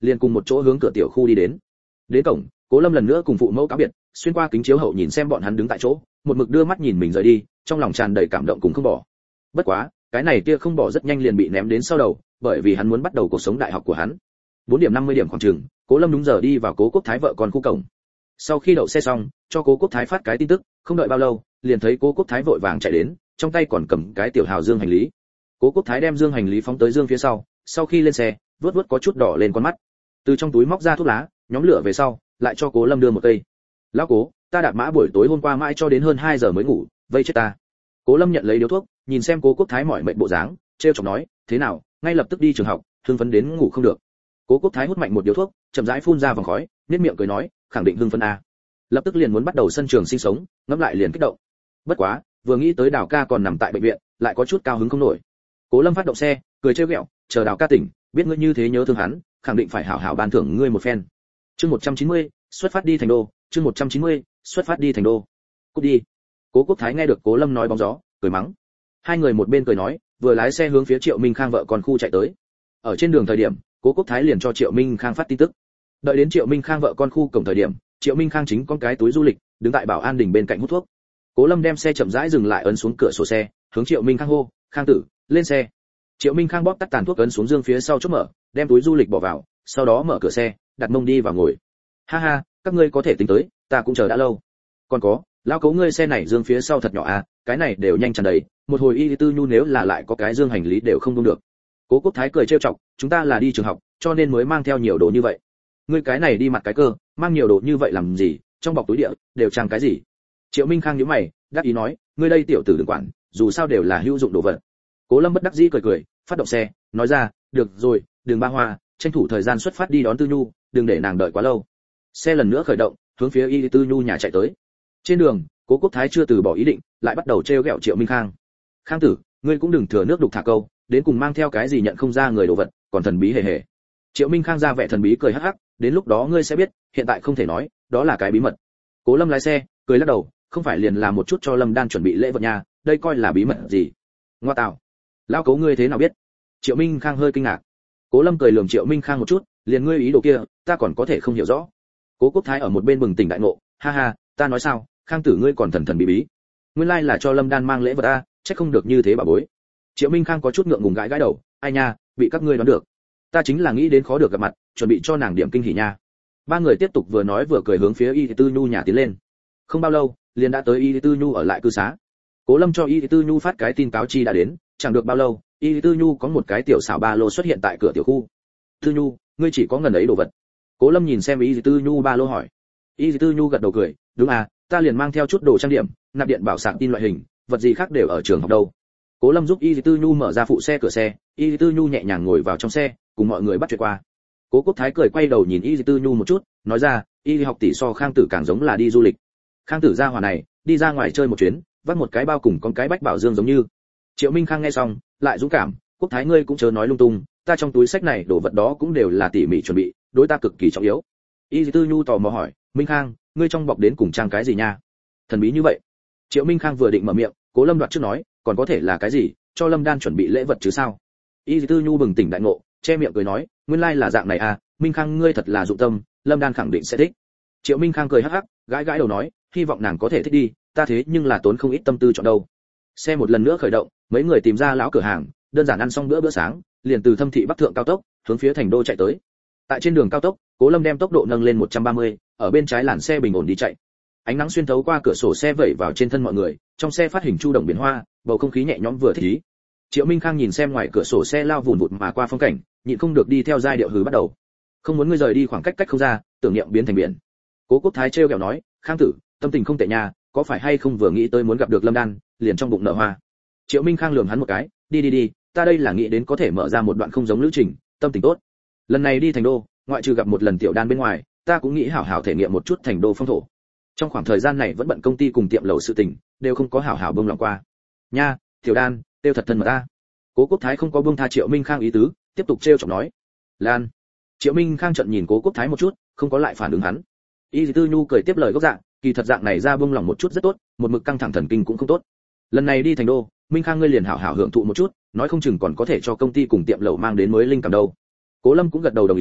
liền cùng một chỗ hướng cửa tiểu khu đi đến. Đến cổng, Cố Lâm lần nữa cùng phụ mẫu cáo biệt, xuyên qua kính chiếu hậu nhìn xem bọn hắn đứng tại chỗ, một mực đưa mắt nhìn mình rời đi, trong lòng tràn đầy cảm động cùng không bỏ. Bất quá, cái này kia không bỏ rất nhanh liền bị ném đến sau đầu, bởi vì hắn muốn bắt đầu cuộc sống đại học của hắn. 4:50 khoảng chừng, Cố Lâm đúng giờ đi vào Cố Quốc Thái vợ con khu cổng. Sau khi đậu xe xong, cho Cố Quốc Thái phát cái tin tức, không đợi bao lâu, liền thấy Cố Quốc Thái vội vàng chạy đến, trong tay còn cầm cái tiểu hào dương hành lý. Cố Quốc Thái đem dương hành lý phóng tới dương phía sau khi lên xe, vớt vớt có chút đỏ lên con mắt. Từ trong túi móc ra thuốc lá, nhóm lửa về sau, lại cho Cố Lâm đưa một cây. "Lão Cố, ta đạp mã buổi tối hôm qua mãi cho đến hơn 2 giờ mới ngủ, vây chết ta." Cố Lâm nhận lấy điếu thuốc, nhìn xem Cố Quốc Thái mỏi mệt bộ dáng, trêu chọc nói, "Thế nào, ngay lập tức đi trường học, hưng phấn đến ngủ không được." Cố Quốc Thái hút mạnh một điếu thuốc, chậm rãi phun ra vòng khói, nhếch miệng cười nói, "Khẳng định hưng phấn a." Lập tức liền muốn bắt đầu sân trường sinh sống, ngẫm lại liền kích động. Bất quá, vừa nghĩ tới Đào ca còn nằm tại bệnh viện, lại có chút cao hứng không nổi. Cố Lâm phát động xe, cười trêu ghẹo, "Chờ Đào ca tỉnh, biết ngươi như thế nhớ thương hắn, khẳng định phải hảo hảo ban thưởng ngươi một phen." Chương 190, xuất phát đi thành đô, chương 190, xuất phát đi thành đô. "Cút đi." Cố Quốc Thái nghe được Cố Lâm nói bóng gió, cười mắng. Hai người một bên cười nói, vừa lái xe hướng phía Triệu Minh Khang vợ con khu chạy tới. Ở trên đường thời điểm, Cố Quốc Thái liền cho Triệu Minh Khang phát tin tức. Đợi đến Triệu Minh Khang vợ con khu cổng thời điểm, Triệu Minh Khang chính con cái túi du lịch, đứng tại bảo an đình bên cạnh hút thuốc. Cố Lâm đem xe chậm rãi dừng lại, ấn xuống cửa sổ xe, hướng Triệu Minh Khang hô, "Khang tử, lên xe." Triệu Minh Khang bóp tắt tàn thuốc, ấn xuống dương phía sau chốt mở, đem túi du lịch bỏ vào, sau đó mở cửa xe, đặt mông đi vào ngồi. "Ha ha, các ngươi có thể tính tới, ta cũng chờ đã lâu. Còn có, lão Cố ngươi xe này dương phía sau thật nhỏ à, cái này đều nhanh tràn đầy, một hồi y tư nhu nếu là lại có cái dương hành lý đều không buông được." Cố Quốc Thái cười trêu chọc, "Chúng ta là đi trường học, cho nên mới mang theo nhiều đồ như vậy. Ngươi cái này đi mặt cái cơ, mang nhiều đồ như vậy làm gì, trong bọc túi địa đều trang cái gì?" Triệu Minh Khang nhíu mày, đáp ý nói, "Ngươi đây tiểu tử đừng quản, dù sao đều là hữu dụng đồ vật." Cố Lâm bất đắc dĩ cười cười, phát động xe, nói ra, "Được rồi, đừng ba hoa, tranh thủ thời gian xuất phát đi đón Tư Nhu, đừng để nàng đợi quá lâu." Xe lần nữa khởi động, hướng phía Y Tư Nhu nhà chạy tới. Trên đường, Cố Quốc Thái chưa từ bỏ ý định, lại bắt đầu trêu ghẹo Triệu Minh Khang. "Khang tử, ngươi cũng đừng thừa nước đục thả câu, đến cùng mang theo cái gì nhận không ra người đồ vật, còn thần bí hề hề." Triệu Minh Khang ra vẻ thần bí cười hắc hắc, "Đến lúc đó ngươi sẽ biết, hiện tại không thể nói, đó là cái bí mật." Cố Lâm lái xe, cười lắc đầu, "Không phải liền là một chút cho Lâm Đan chuẩn bị lễ vật nha, đây coi là bí mật gì?" "Ngoa tạo, lão Cố ngươi thế nào biết?" Triệu Minh Khang hơi kinh ngạc. Cố Lâm cười lườm Triệu Minh Khang một chút, "Liền ngươi ý đồ kia, ta còn có thể không hiểu rõ." Cố Quốc Thái ở một bên bừng tỉnh đại ngộ, "Ha ha, ta nói sao, Khang tử ngươi còn thần thần bí bí, nguyên lai là cho Lâm Đan mang lễ vật a, chắc không được như thế bà bối." Triệu Minh Khang có chút ngượng ngùng gãi gãi đầu, "Ai nha, bị các ngươi đoán được, ta chính là nghĩ đến khó được gặp mặt, chuẩn bị cho nàng điểm kinh hỉ nha." Ba người tiếp tục vừa nói vừa cười hướng phía Y Tư Nhu nhà tiến lên. Không bao lâu, liền đã tới Y Tư Nhu ở lại cư xá. Cố Lâm cho Y Tư Nhu phát cái tin cáo chi đã đến, chẳng được bao lâu, Y Tư Nhu có một cái tiểu xảo ba lô xuất hiện tại cửa tiểu khu. "Tư Nhu, ngươi chỉ có ngần ấy đồ vật?" Cố Lâm nhìn xem Y Tư Nhu ba lô hỏi. Y Tư Nhu gật đầu cười, "Đúng à, ta liền mang theo chút đồ trang điểm, nạp điện bảo sạc tin loại hình, vật gì khác đều ở trường học đâu." Cố Lâm giúp Y Tư Nhu mở ra phụ xe cửa xe, Y Tư Nhu nhẹ nhàng ngồi vào trong xe, cùng mọi người bắt chuyện qua. Cố Quốc Thái cười quay đầu nhìn Y Tư Nhu một chút, nói ra, "Y học tỷ so Khang tử càng giống là đi du lịch. Khang tử gia hỏa này, đi ra ngoài chơi một chuyến, vác một cái bao cùng con cái bách bảo dương giống như." Triệu Minh Khang nghe xong, lại dũng cảm, "Quốc Thái ngươi cũng chớ nói lung tung, ta trong túi sách này đồ vật đó cũng đều là tỉ mỉ chuẩn bị, đối ta cực kỳ trọng yếu." Y Tư Nhu tò mò hỏi, "Minh Khang, ngươi trong bọc đến cùng trang cái gì nha? Thần bí như vậy." Triệu Minh Khang vừa định mở miệng, Cố Lâm đoạt trước nói, "Còn có thể là cái gì, cho Lâm Đan chuẩn bị lễ vật chứ sao?" Y Tư Nhu bừng tỉnh đại ngộ, che miệng cười nói, "Nguyên lai là dạng này à, Minh Khang ngươi thật là dụng tâm, Lâm Đan khẳng định sẽ thích." Triệu Minh Khang cười hắc hắc, gãi gãi đầu nói, "Hy vọng nàng có thể thích đi, ta thế nhưng là tốn không ít tâm tư chọn đâu." Xe một lần nữa khởi động, mấy người tìm ra lão cửa hàng, đơn giản ăn xong bữa sáng, liền từ Thâm thị Bắc thượng cao tốc, hướng phía thành đô chạy tới. Tại trên đường cao tốc, Cố Lâm đem tốc độ nâng lên 130, ở bên trái làn xe bình ổn đi chạy. Ánh nắng xuyên thấu qua cửa sổ xe vẩy vào trên thân mọi người, trong xe phát hình chu đồng biển hoa, bầu không khí nhẹ nhõm vừa thích ý. Triệu Minh Khang nhìn xem ngoài cửa sổ xe lao vùn vụt mà qua phong cảnh, nhịn không được đi theo giai điệu hừ bắt đầu. "Không muốn ngươi rời đi khoảng cách cách không ra, tưởng niệm biến thành biển." Cố Quốc Thái trêu ghẹo nói, "Khang tử, tâm tình không tệ nha, có phải hay không vừa nghĩ tới muốn gặp được Lâm Đan, liền trong bụng nở hoa." Triệu Minh Khang lườm hắn một cái, đi, ta đây là nghĩ đến có thể mở ra một đoạn không giống lữ trình, tâm tình tốt. Lần này đi thành đô, ngoại trừ gặp một lần Tiểu Đan bên ngoài, ta cũng nghĩ hảo hảo thể nghiệm một chút thành đô phong thổ. Trong khoảng thời gian này vẫn bận công ty cùng tiệm lẩu sự tình, đều không có hảo hảo bông lòng qua. Nha, Tiểu Đan, tiêu thật thân mật ta. Cố Quốc Thái không có buông tha Triệu Minh Khang ý tứ, tiếp tục trêu chọc nói. Lan. Triệu Minh Khang trợn nhìn Cố Quốc Thái một chút, không có lại phản ứng hắn. Y Tư Nhu cười tiếp lời gốc dạng, kỳ thật dạng này ra buông lòng một chút rất tốt, một mực căng thẳng thần kinh cũng không tốt. Lần này đi thành đô, Minh Khang ngươi liền hảo hảo hưởng thụ một chút, nói không chừng còn có thể cho công ty cùng tiệm lẩu mang đến mới linh cảm đâu. Cố Lâm cũng gật đầu đồng ý,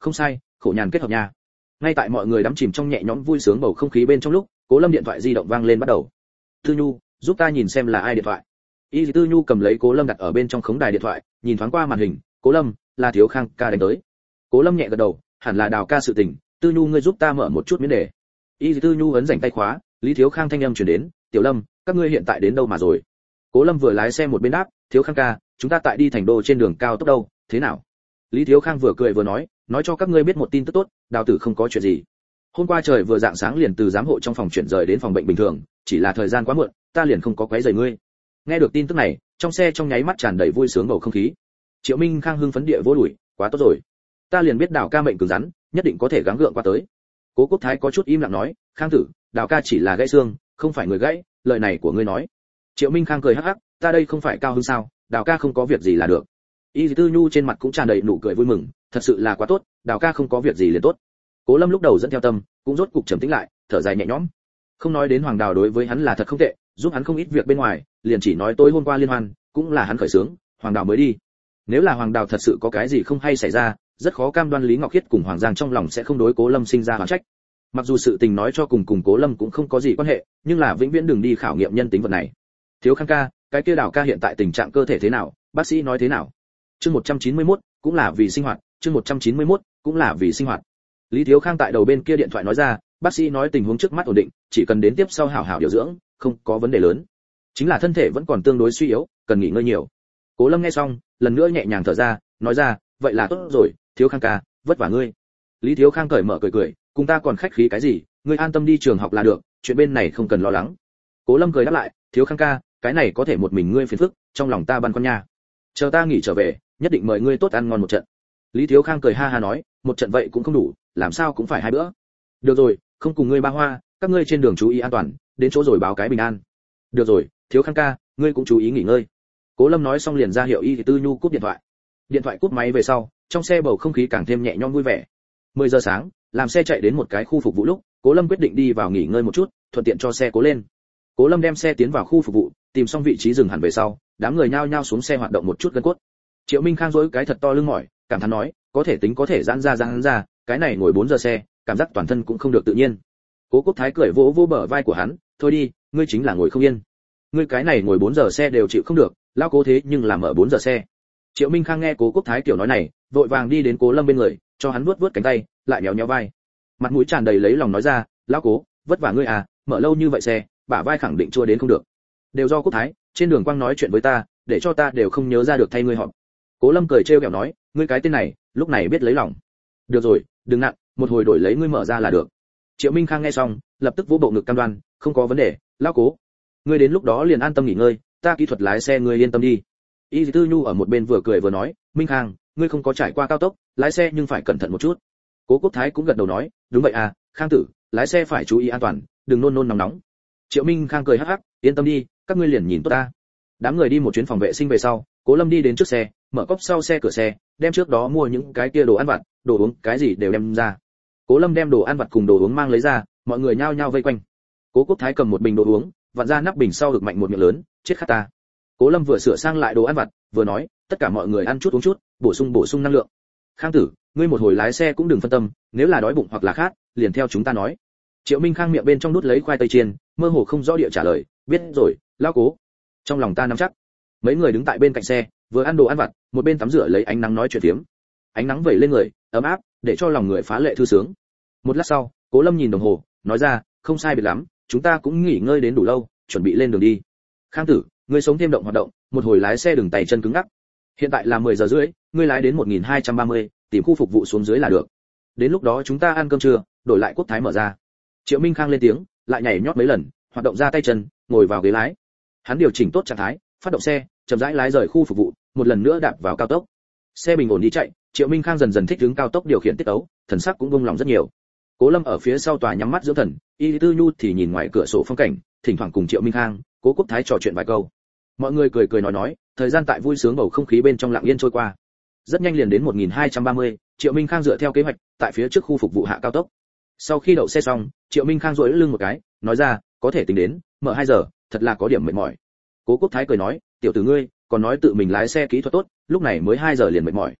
không sai, khổ nhàn kết hợp nha. Ngay tại mọi người đắm chìm trong nhẹ nhõm vui sướng bầu không khí bên trong lúc, Cố Lâm điện thoại di động vang lên bắt đầu. Tư Nhu, giúp ta nhìn xem là ai điện thoại. Y Tư Nhu cầm lấy Cố Lâm đặt ở bên trong khống đài điện thoại, nhìn thoáng qua màn hình, Cố Lâm, là Thiếu Khang ca đánh tới. Cố Lâm nhẹ gật đầu, hẳn là Đào ca sự tình, Tư Nhu ngươi giúp ta mở một chút miễn đề. Y Tư Nhu ấn rảnh tay khóa, Lý Thiếu Khang thanh âm truyền đến, Tiểu Lâm, các ngươi hiện tại đến đâu mà rồi? Cố Lâm vừa lái xe một bên đáp, Thiếu Khang ca, chúng ta tại đi thành đô trên đường cao tốc đâu, thế nào? Lý Thiếu Khang vừa cười vừa nói cho các ngươi biết một tin tức tốt, Đào tử không có chuyện gì. Hôm qua trời vừa rạng sáng liền từ giám hộ trong phòng chuyển rời đến phòng bệnh bình thường, chỉ là thời gian quá muộn, ta liền không có quấy rầy ngươi. Nghe được tin tức này, trong xe trong nháy mắt tràn đầy vui sướng bầu không khí. Triệu Minh Khang hưng phấn địa vỗ đùi, quá tốt rồi. Ta liền biết Đào ca mệnh cứng rắn, nhất định có thể gắng gượng qua tới. Cố Quốc Thái có chút im lặng nói, Khang tử, Đào ca chỉ là gãy xương, không phải người gãy, lời này của ngươi nói. Triệu Minh Khang cười hắc hắc, ta đây không phải cao hứng sao, Đào ca không có việc gì là được. Y Tư Nhu trên mặt cũng tràn đầy nụ cười vui mừng, thật sự là quá tốt, Đào ca không có việc gì liền tốt. Cố Lâm lúc đầu dẫn theo tâm, cũng rốt cục trầm tĩnh lại, thở dài nhẹ nhõm. Không nói đến Hoàng Đào đối với hắn là thật không tệ, giúp hắn không ít việc bên ngoài, liền chỉ nói tối hôm qua liên hoan, cũng là hắn khởi xướng, Hoàng Đào mới đi. Nếu là Hoàng Đào thật sự có cái gì không hay xảy ra, rất khó cam đoan Lý Ngọc Khiết cùng Hoàng Giang trong lòng sẽ không đối Cố Lâm sinh ra oán trách. Mặc dù sự tình nói cho cùng Cố Lâm cũng không có gì quan hệ, nhưng là vĩnh viễn đừng đi khảo nghiệm nhân tính vật này. Thiếu Khang ca, cái kia Đào ca hiện tại tình trạng cơ thể thế nào, bác sĩ nói thế nào? Chương 191, cũng là vì sinh hoạt, chương 191, cũng là vì sinh hoạt. Lý Thiếu Khang tại đầu bên kia điện thoại nói ra, bác sĩ nói tình huống trước mắt ổn định, chỉ cần đến tiếp sau hảo hảo điều dưỡng, không có vấn đề lớn. Chính là thân thể vẫn còn tương đối suy yếu, cần nghỉ ngơi nhiều. Cố Lâm nghe xong, lần nữa nhẹ nhàng thở ra, nói ra, vậy là tốt rồi, Thiếu Khang ca, vất vả ngươi. Lý Thiếu Khang cởi mở cười, cùng ta còn khách khí cái gì, ngươi an tâm đi trường học là được, chuyện bên này không cần lo lắng. Cố Lâm cười đáp lại, Thiếu Khang ca, cái này có thể một mình ngươi phiền phức, trong lòng ta băn khoăn nha. Chờ ta nghỉ trở về, nhất định mời ngươi tốt ăn ngon một trận. Lý Thiếu Khang cười ha ha nói, một trận vậy cũng không đủ, làm sao cũng phải hai bữa. Được rồi, không cùng ngươi ba hoa, các ngươi trên đường chú ý an toàn, đến chỗ rồi báo cái bình an. Được rồi, Thiếu Khang ca, ngươi cũng chú ý nghỉ ngơi. Cố Lâm nói xong liền ra hiệu Y Tư Nhu cúp điện thoại. Điện thoại cúp máy về sau, trong xe bầu không khí càng thêm nhẹ nhõm vui vẻ. 10 giờ sáng, làm xe chạy đến một cái khu phục vụ lúc, Cố Lâm quyết định đi vào nghỉ ngơi một chút, thuận tiện cho xe cố lên. Cố Lâm đem xe tiến vào khu phục vụ, tìm xong vị trí dừng hẳn về sau, đám người nhao nhao xuống xe hoạt động một chút gân cốt. Triệu Minh Khang duỗi cái thật to lưng mỏi, cảm thán nói, có thể tính có thể giãn ra, cái này ngồi 4 giờ xe, cảm giác toàn thân cũng không được tự nhiên. Cố Quốc Thái cười vỗ vỗ bờ vai của hắn, thôi đi, ngươi chính là ngồi không yên. Ngươi cái này ngồi 4 giờ xe đều chịu không được, lao Cố thế nhưng làm ở 4 giờ xe. Triệu Minh Khang nghe Cố Quốc Thái kiểu nói này, vội vàng đi đến Cố Lâm bên người, cho hắn vuốt vuốt cánh tay, lại nhéo nhéo vai. Mặt mũi tràn đầy lấy lòng nói ra, lão Cố, vất vả ngươi à, mở lâu như vậy xe, bả vai khẳng định chua đến không được. Đều do Quốc Thái, trên đường quang nói chuyện với ta, để cho ta đều không nhớ ra được thay ngươi họp. Cố Lâm cười trêu ghẹo nói, ngươi cái tên này, lúc này biết lấy lòng. Được rồi, đừng nặng, một hồi đổi lấy ngươi mở ra là được. Triệu Minh Khang nghe xong, lập tức vỗ bộ ngực cam đoan, không có vấn đề, lão Cố. Ngươi đến lúc đó liền an tâm nghỉ ngơi, ta kỹ thuật lái xe ngươi yên tâm đi. Y Tư Nhu ở một bên vừa cười vừa nói, Minh Khang, ngươi không có trải qua cao tốc, lái xe nhưng phải cẩn thận một chút. Cố Quốc Thái cũng gật đầu nói, đúng vậy à, Khang tử, lái xe phải chú ý an toàn, đừng nôn nôn nóng nóng. Triệu Minh Khang cười hắc hắc, yên tâm đi, các ngươi liền nhìn tốt ta. Đám người đi một chuyến phòng vệ sinh về sau, Cố Lâm đi đến trước xe, mở cốp sau xe cửa xe, đem trước đó mua những cái kia đồ ăn vặt, đồ uống, cái gì đều đem ra. Cố Lâm đem đồ ăn vặt cùng đồ uống mang lấy ra, mọi người nhao nhao vây quanh. Cố Quốc Thái cầm một bình đồ uống, vặn ra nắp bình sau được mạnh một miệng lớn, chết khát ta. Cố Lâm vừa sửa sang lại đồ ăn vặt, vừa nói, tất cả mọi người ăn chút uống chút, bổ sung năng lượng. Khang tử, ngươi một hồi lái xe cũng đừng phân tâm, nếu là đói bụng hoặc là khát, liền theo chúng ta nói. Triệu Minh Khang miệng bên trong đút lấy khoai tây chiên, mơ hồ không rõ địa trả lời, biết rồi, lão Cố. Trong lòng ta nắm chắc. Mấy người đứng tại bên cạnh xe, vừa ăn đồ ăn vặt, một bên tắm rửa lấy ánh nắng nói chuyện phiếm. Ánh nắng vẩy lên người, ấm áp, để cho lòng người phá lệ thư sướng. Một lát sau, Cố Lâm nhìn đồng hồ, nói ra, không sai biệt lắm, chúng ta cũng nghỉ ngơi đến đủ lâu, chuẩn bị lên đường đi. Khang tử, ngươi sống thêm động hoạt động, một hồi lái xe đừng tay chân cứng ngắc. Hiện tại là 10 giờ rưỡi, ngươi lái đến 1230, tìm khu phục vụ xuống dưới là được. Đến lúc đó chúng ta ăn cơm trưa, đổi lại Quốc Thái mở ra. Triệu Minh Khang lên tiếng, lại nhảy nhót mấy lần, hoạt động ra tay chân, ngồi vào ghế lái. Hắn điều chỉnh tốt trạng thái, phát động xe, chậm rãi lái rời khu phục vụ, một lần nữa đạp vào cao tốc. Xe bình ổn đi chạy, Triệu Minh Khang dần dần thích ứng cao tốc điều khiển tiết tấu, thần sắc cũng buông lòng rất nhiều. Cố Lâm ở phía sau tòa nhắm mắt dưỡng thần, Y Tư Nhu thì nhìn ngoài cửa sổ phong cảnh, thỉnh thoảng cùng Triệu Minh Khang, Cố Quốc Thái trò chuyện vài câu. Mọi người cười cười nói, thời gian tại vui sướng bầu không khí bên trong lặng yên trôi qua. Rất nhanh liền đến 1230, Triệu Minh Khang dựa theo kế hoạch, tại phía trước khu phục vụ hạ cao tốc. Sau khi đậu xe xong, Triệu Minh Khang duỗi lưng một cái, nói ra, có thể tính đến, mở 2 giờ, thật là có điểm mệt mỏi. Cố Quốc Thái cười nói, tiểu tử ngươi, còn nói tự mình lái xe kỹ thuật tốt, lúc này mới 2 giờ liền mệt mỏi.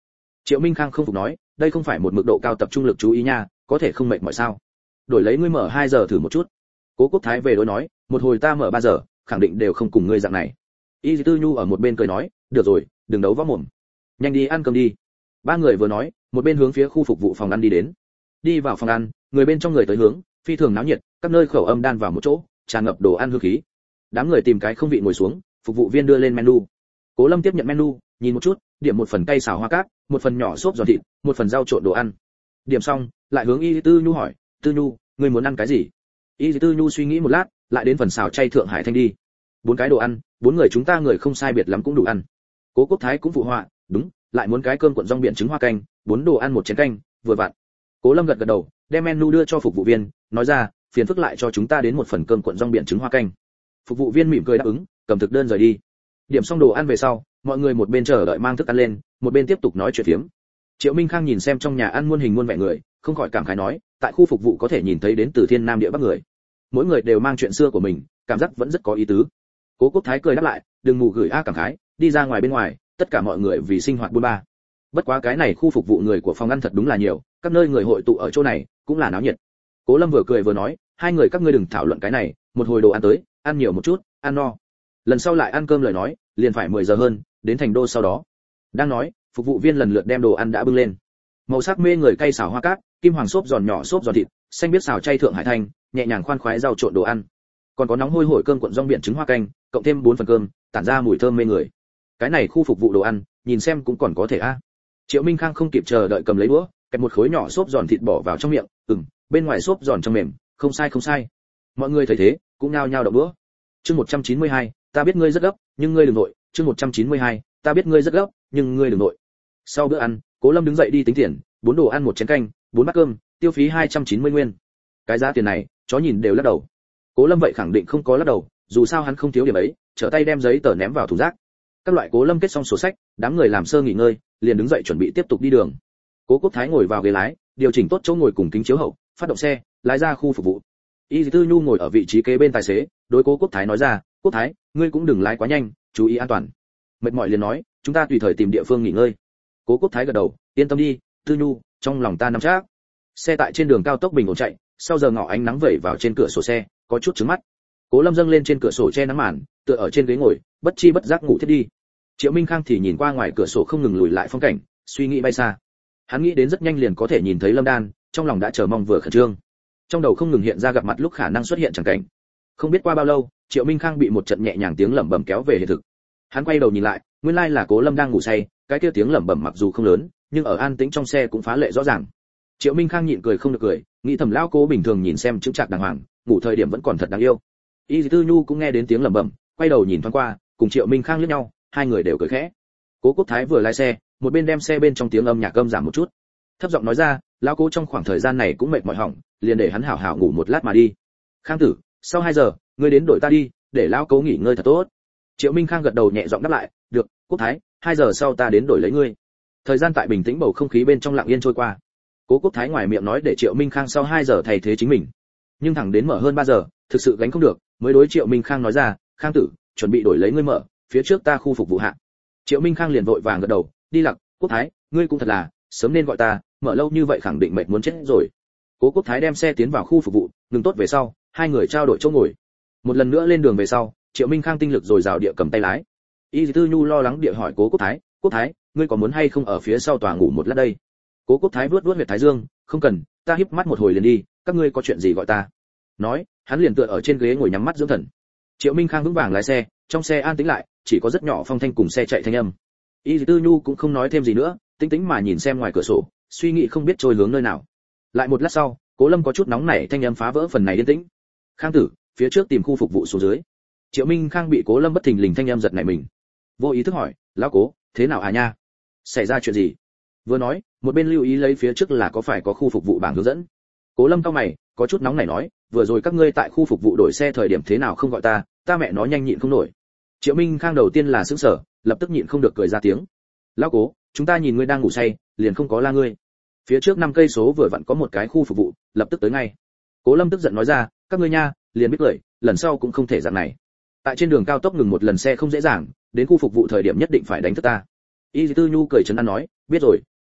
Triệu Minh Khang không phục nói, đây không phải một mức độ cao tập trung lực chú ý nha, có thể không mệt mỏi sao? Đổi lấy ngươi mở 2 giờ thử một chút. Cố Quốc Thái về đối nói, một hồi ta mở 3 giờ, khẳng định đều không cùng ngươi dạng này. Y Tư Nhu ở một bên cười nói, được rồi, đừng đấu võ mồm, nhanh đi ăn cơm đi. Ba người vừa nói, một bên hướng phía khu phục vụ phòng ăn đi đến. Đi vào phòng ăn, người bên trong người tới hướng, phi thường náo nhiệt, các nơi khẩu âm đan vào một chỗ, tràn ngập đồ ăn hương khí. Đám người tìm cái không vị ngồi xuống, phục vụ viên đưa lên menu. Cố Lâm tiếp nhận menu, nhìn một chút, điểm một phần cay xào hoa cát, một phần nhỏ xốp giòn thịt, một phần rau trộn đồ ăn. Điểm xong, lại hướng Y Tư Nhu hỏi, Tư Nhu, ngươi muốn ăn cái gì? Y Tư Nhu suy nghĩ một lát, lại đến phần xào chay Thượng Hải Thanh đi. 4 cái đồ ăn, 4 người chúng ta người không sai biệt lắm cũng đủ ăn. Cố Quốc Thái cũng phụ họa, đúng, lại muốn cái cơm cuộn rong biển trứng hoa canh, 4 đồ ăn một chén canh, vừa vặn. Cố Lâm gật gật đầu, đem menu đưa cho phục vụ viên, nói ra, phiền phức lại cho chúng ta đến một phần cơm cuộn rong biển trứng hoa canh. Phục vụ viên mỉm cười đáp ứng, cầm thực đơn rời đi. Điểm xong đồ ăn về sau, mọi người một bên chờ đợi mang thức ăn lên, một bên tiếp tục nói chuyện phiếm. Triệu Minh Khang nhìn xem trong nhà ăn muôn hình muôn vẻ người, không khỏi cảm khái nói, tại khu phục vụ có thể nhìn thấy đến từ thiên nam địa bắc người, mỗi người đều mang chuyện xưa của mình, cảm giác vẫn rất có ý tứ. Cố Quốc Thái cười đáp lại, đừng mù gửi cảm khái, đi ra ngoài bên ngoài, tất cả mọi người vì sinh hoạt buôn ba. Bất quá cái này khu phục vụ người của phòng ăn thật đúng là nhiều, các nơi người hội tụ ở chỗ này, cũng là náo nhiệt. Cố Lâm vừa cười vừa nói, hai người các ngươi đừng thảo luận cái này, một hồi đồ ăn tới, ăn nhiều một chút, ăn no. Lần sau lại ăn cơm lời nói, liền phải 10 giờ hơn, đến thành đô sau đó. Đang nói, phục vụ viên lần lượt đem đồ ăn đã bưng lên. Màu sắc mê người cay xào hoa cát, kim hoàng xốp giòn nhỏ xốp giòn thịt, xanh biết xào chay Thượng Hải Thanh, nhẹ nhàng khoan khoái rau trộn đồ ăn. Còn có nóng hôi hổi cơm cuộn rong biển trứng hoa canh, cộng thêm 4 phần cơm, tản ra mùi thơm mê người. Cái này khu phục vụ đồ ăn, nhìn xem cũng còn có thể a. Triệu Minh Khang không kịp chờ đợi cầm lấy đũa, kẹp một khối nhỏ xốp giòn thịt bỏ vào trong miệng, bên ngoài xốp giòn trong mềm, không sai không sai. Mọi người thấy thế, cũng nhao nhao động đũa. Chương 192, ta biết ngươi rất gấp, nhưng ngươi đừng nội. Chương 192, ta biết ngươi rất gấp, nhưng ngươi đừng nội. Sau bữa ăn, Cố Lâm đứng dậy đi tính tiền, 4 đồ ăn một chén canh, 4 bát cơm, tiêu phí 290 nguyên. Cái giá tiền này, chó nhìn đều lắc đầu. Cố Lâm vậy khẳng định không có lắc đầu, dù sao hắn không thiếu điểm ấy, trở tay đem giấy tờ ném vào thùng rác. Các loại Cố Lâm kết xong sổ sách, đám người làm sơ nghỉ ngơi, liền đứng dậy chuẩn bị tiếp tục đi đường. Cố Quốc Thái ngồi vào ghế lái, điều chỉnh tốt chỗ ngồi cùng kính chiếu hậu, phát động xe, lái ra khu phục vụ. Y Tư Nhu ngồi ở vị trí kế bên tài xế, đối Cố Quốc Thái nói ra, Quốc Thái, ngươi cũng đừng lái quá nhanh, chú ý an toàn. Mệt mỏi liền nói, chúng ta tùy thời tìm địa phương nghỉ ngơi. Cố Quốc Thái gật đầu, yên tâm đi, Tư Nhu, trong lòng ta nắm chắc. Xe tại trên đường cao tốc bình ổn chạy, sau giờ ngọ ánh nắng vẩy vào trên cửa sổ xe, có chút chướng mắt. Cố Lâm dâng lên trên cửa sổ che nắng màn, tựa ở trên ghế ngồi, bất chi bất giác ngủ thiếp đi. Triệu Minh Khang thì nhìn qua ngoài cửa sổ không ngừng lùi lại phong cảnh, suy nghĩ bay xa. Hắn nghĩ đến rất nhanh liền có thể nhìn thấy Lâm Đan, trong lòng đã chờ mong vừa khẩn trương. Trong đầu không ngừng hiện ra gặp mặt lúc khả năng xuất hiện chẳng cảnh. Không biết qua bao lâu, Triệu Minh Khang bị một trận nhẹ nhàng tiếng lẩm bẩm kéo về hiện thực. Hắn quay đầu nhìn lại, nguyên lai là Cố Lâm đang ngủ say, cái kia tiếng lẩm bẩm mặc dù không lớn, nhưng ở an tĩnh trong xe cũng phá lệ rõ ràng. Triệu Minh Khang nhịn cười không được cười, nghĩ thầm lão Cố bình thường nhìn xem chững chạc đàng hoàng, ngủ thời điểm vẫn còn thật đáng yêu. Y Tư Nhu cũng nghe đến tiếng lẩm bẩm, quay đầu nhìn thoáng qua, cùng Triệu Minh Khang liếc nhau, hai người đều cười khẽ. Cố Quốc Thái vừa lái xe, một bên đem xe bên trong tiếng âm nhạc âm giảm một chút, thấp giọng nói ra, lão Cố trong khoảng thời gian này cũng mệt mỏi hỏng, liền để hắn hảo hảo ngủ một lát mà đi. Khang tử, sau 2 giờ, ngươi đến đổi ta đi, để lão Cố nghỉ ngơi thật tốt. Triệu Minh Khang gật đầu nhẹ giọng đáp lại, được, Quốc Thái, 2 giờ sau ta đến đổi lấy ngươi. Thời gian tại bình tĩnh bầu không khí bên trong lặng yên trôi qua. Cố Quốc Thái ngoài miệng nói để Triệu Minh Khang sau 2 giờ thay thế chính mình, nhưng thẳng đến mở hơn 3 giờ, thực sự gánh không được, mới đối Triệu Minh Khang nói ra, Khang tử, chuẩn bị đổi lấy ngươi mở, phía trước ta khu phục vụ hạ. Triệu Minh Khang liền vội vàng gật đầu, đi lặc, Quốc Thái, ngươi cũng thật là, sớm nên gọi ta, mở lâu như vậy khẳng định mệt muốn chết rồi. Cố Quốc Thái đem xe tiến vào khu phục vụ, ngừng tốt về sau, hai người trao đổi chỗ ngồi. Một lần nữa lên đường về sau, Triệu Minh Khang tinh lực dồi dào địa cầm tay lái. Y Tư Nhu lo lắng địa hỏi Cố Quốc Thái, ngươi có muốn hay không ở phía sau tòa ngủ một lát đây? Cố Quốc Thái vuốt huyệt thái dương, không cần, ta híp mắt một hồi liền đi, các ngươi có chuyện gì gọi ta. Nói, hắn liền tựa ở trên ghế ngồi nhắm mắt dưỡng thần. Triệu Minh Khang vững vàng lái xe, trong xe an tĩnh lại, chỉ có rất nhỏ phong thanh cùng xe chạy thanh âm. Y Tư Nhu cũng không nói thêm gì nữa, tĩnh tĩnh mà nhìn xem ngoài cửa sổ, suy nghĩ không biết trôi hướng nơi nào. Lại một lát sau, Cố Lâm có chút nóng nảy thanh âm phá vỡ phần này yên tĩnh. Khang tử, phía trước tìm khu phục vụ xuống dưới. Triệu Minh Khang bị Cố Lâm bất thình lình thanh âm giật nảy mình, vô ý thức hỏi, lão Cố, thế nào à nha? Xảy ra chuyện gì? Vừa nói, một bên lưu ý lấy phía trước là có phải có khu phục vụ bảng hướng dẫn. Cố Lâm cau mày, có chút nóng nảy nói, vừa rồi các ngươi tại khu phục vụ đổi xe thời điểm thế nào không gọi ta mẹ nó nhanh nhịn không nổi. Triệu Minh Khang đầu tiên là sững sờ, lập tức nhịn không được cười ra tiếng. Lão Cố, chúng ta nhìn ngươi đang ngủ say, liền không có la ngươi. Phía trước 5 cây số vừa vặn có một cái khu phục vụ, lập tức tới ngay. Cố Lâm tức giận nói ra, các ngươi nha, liền biết cười, lần sau cũng không thể dạng này. Tại trên đường cao tốc ngừng một lần xe không dễ dàng, đến khu phục vụ thời điểm nhất định phải đánh thức ta. Y Tư Nhu cười trấn an nói, biết rồi,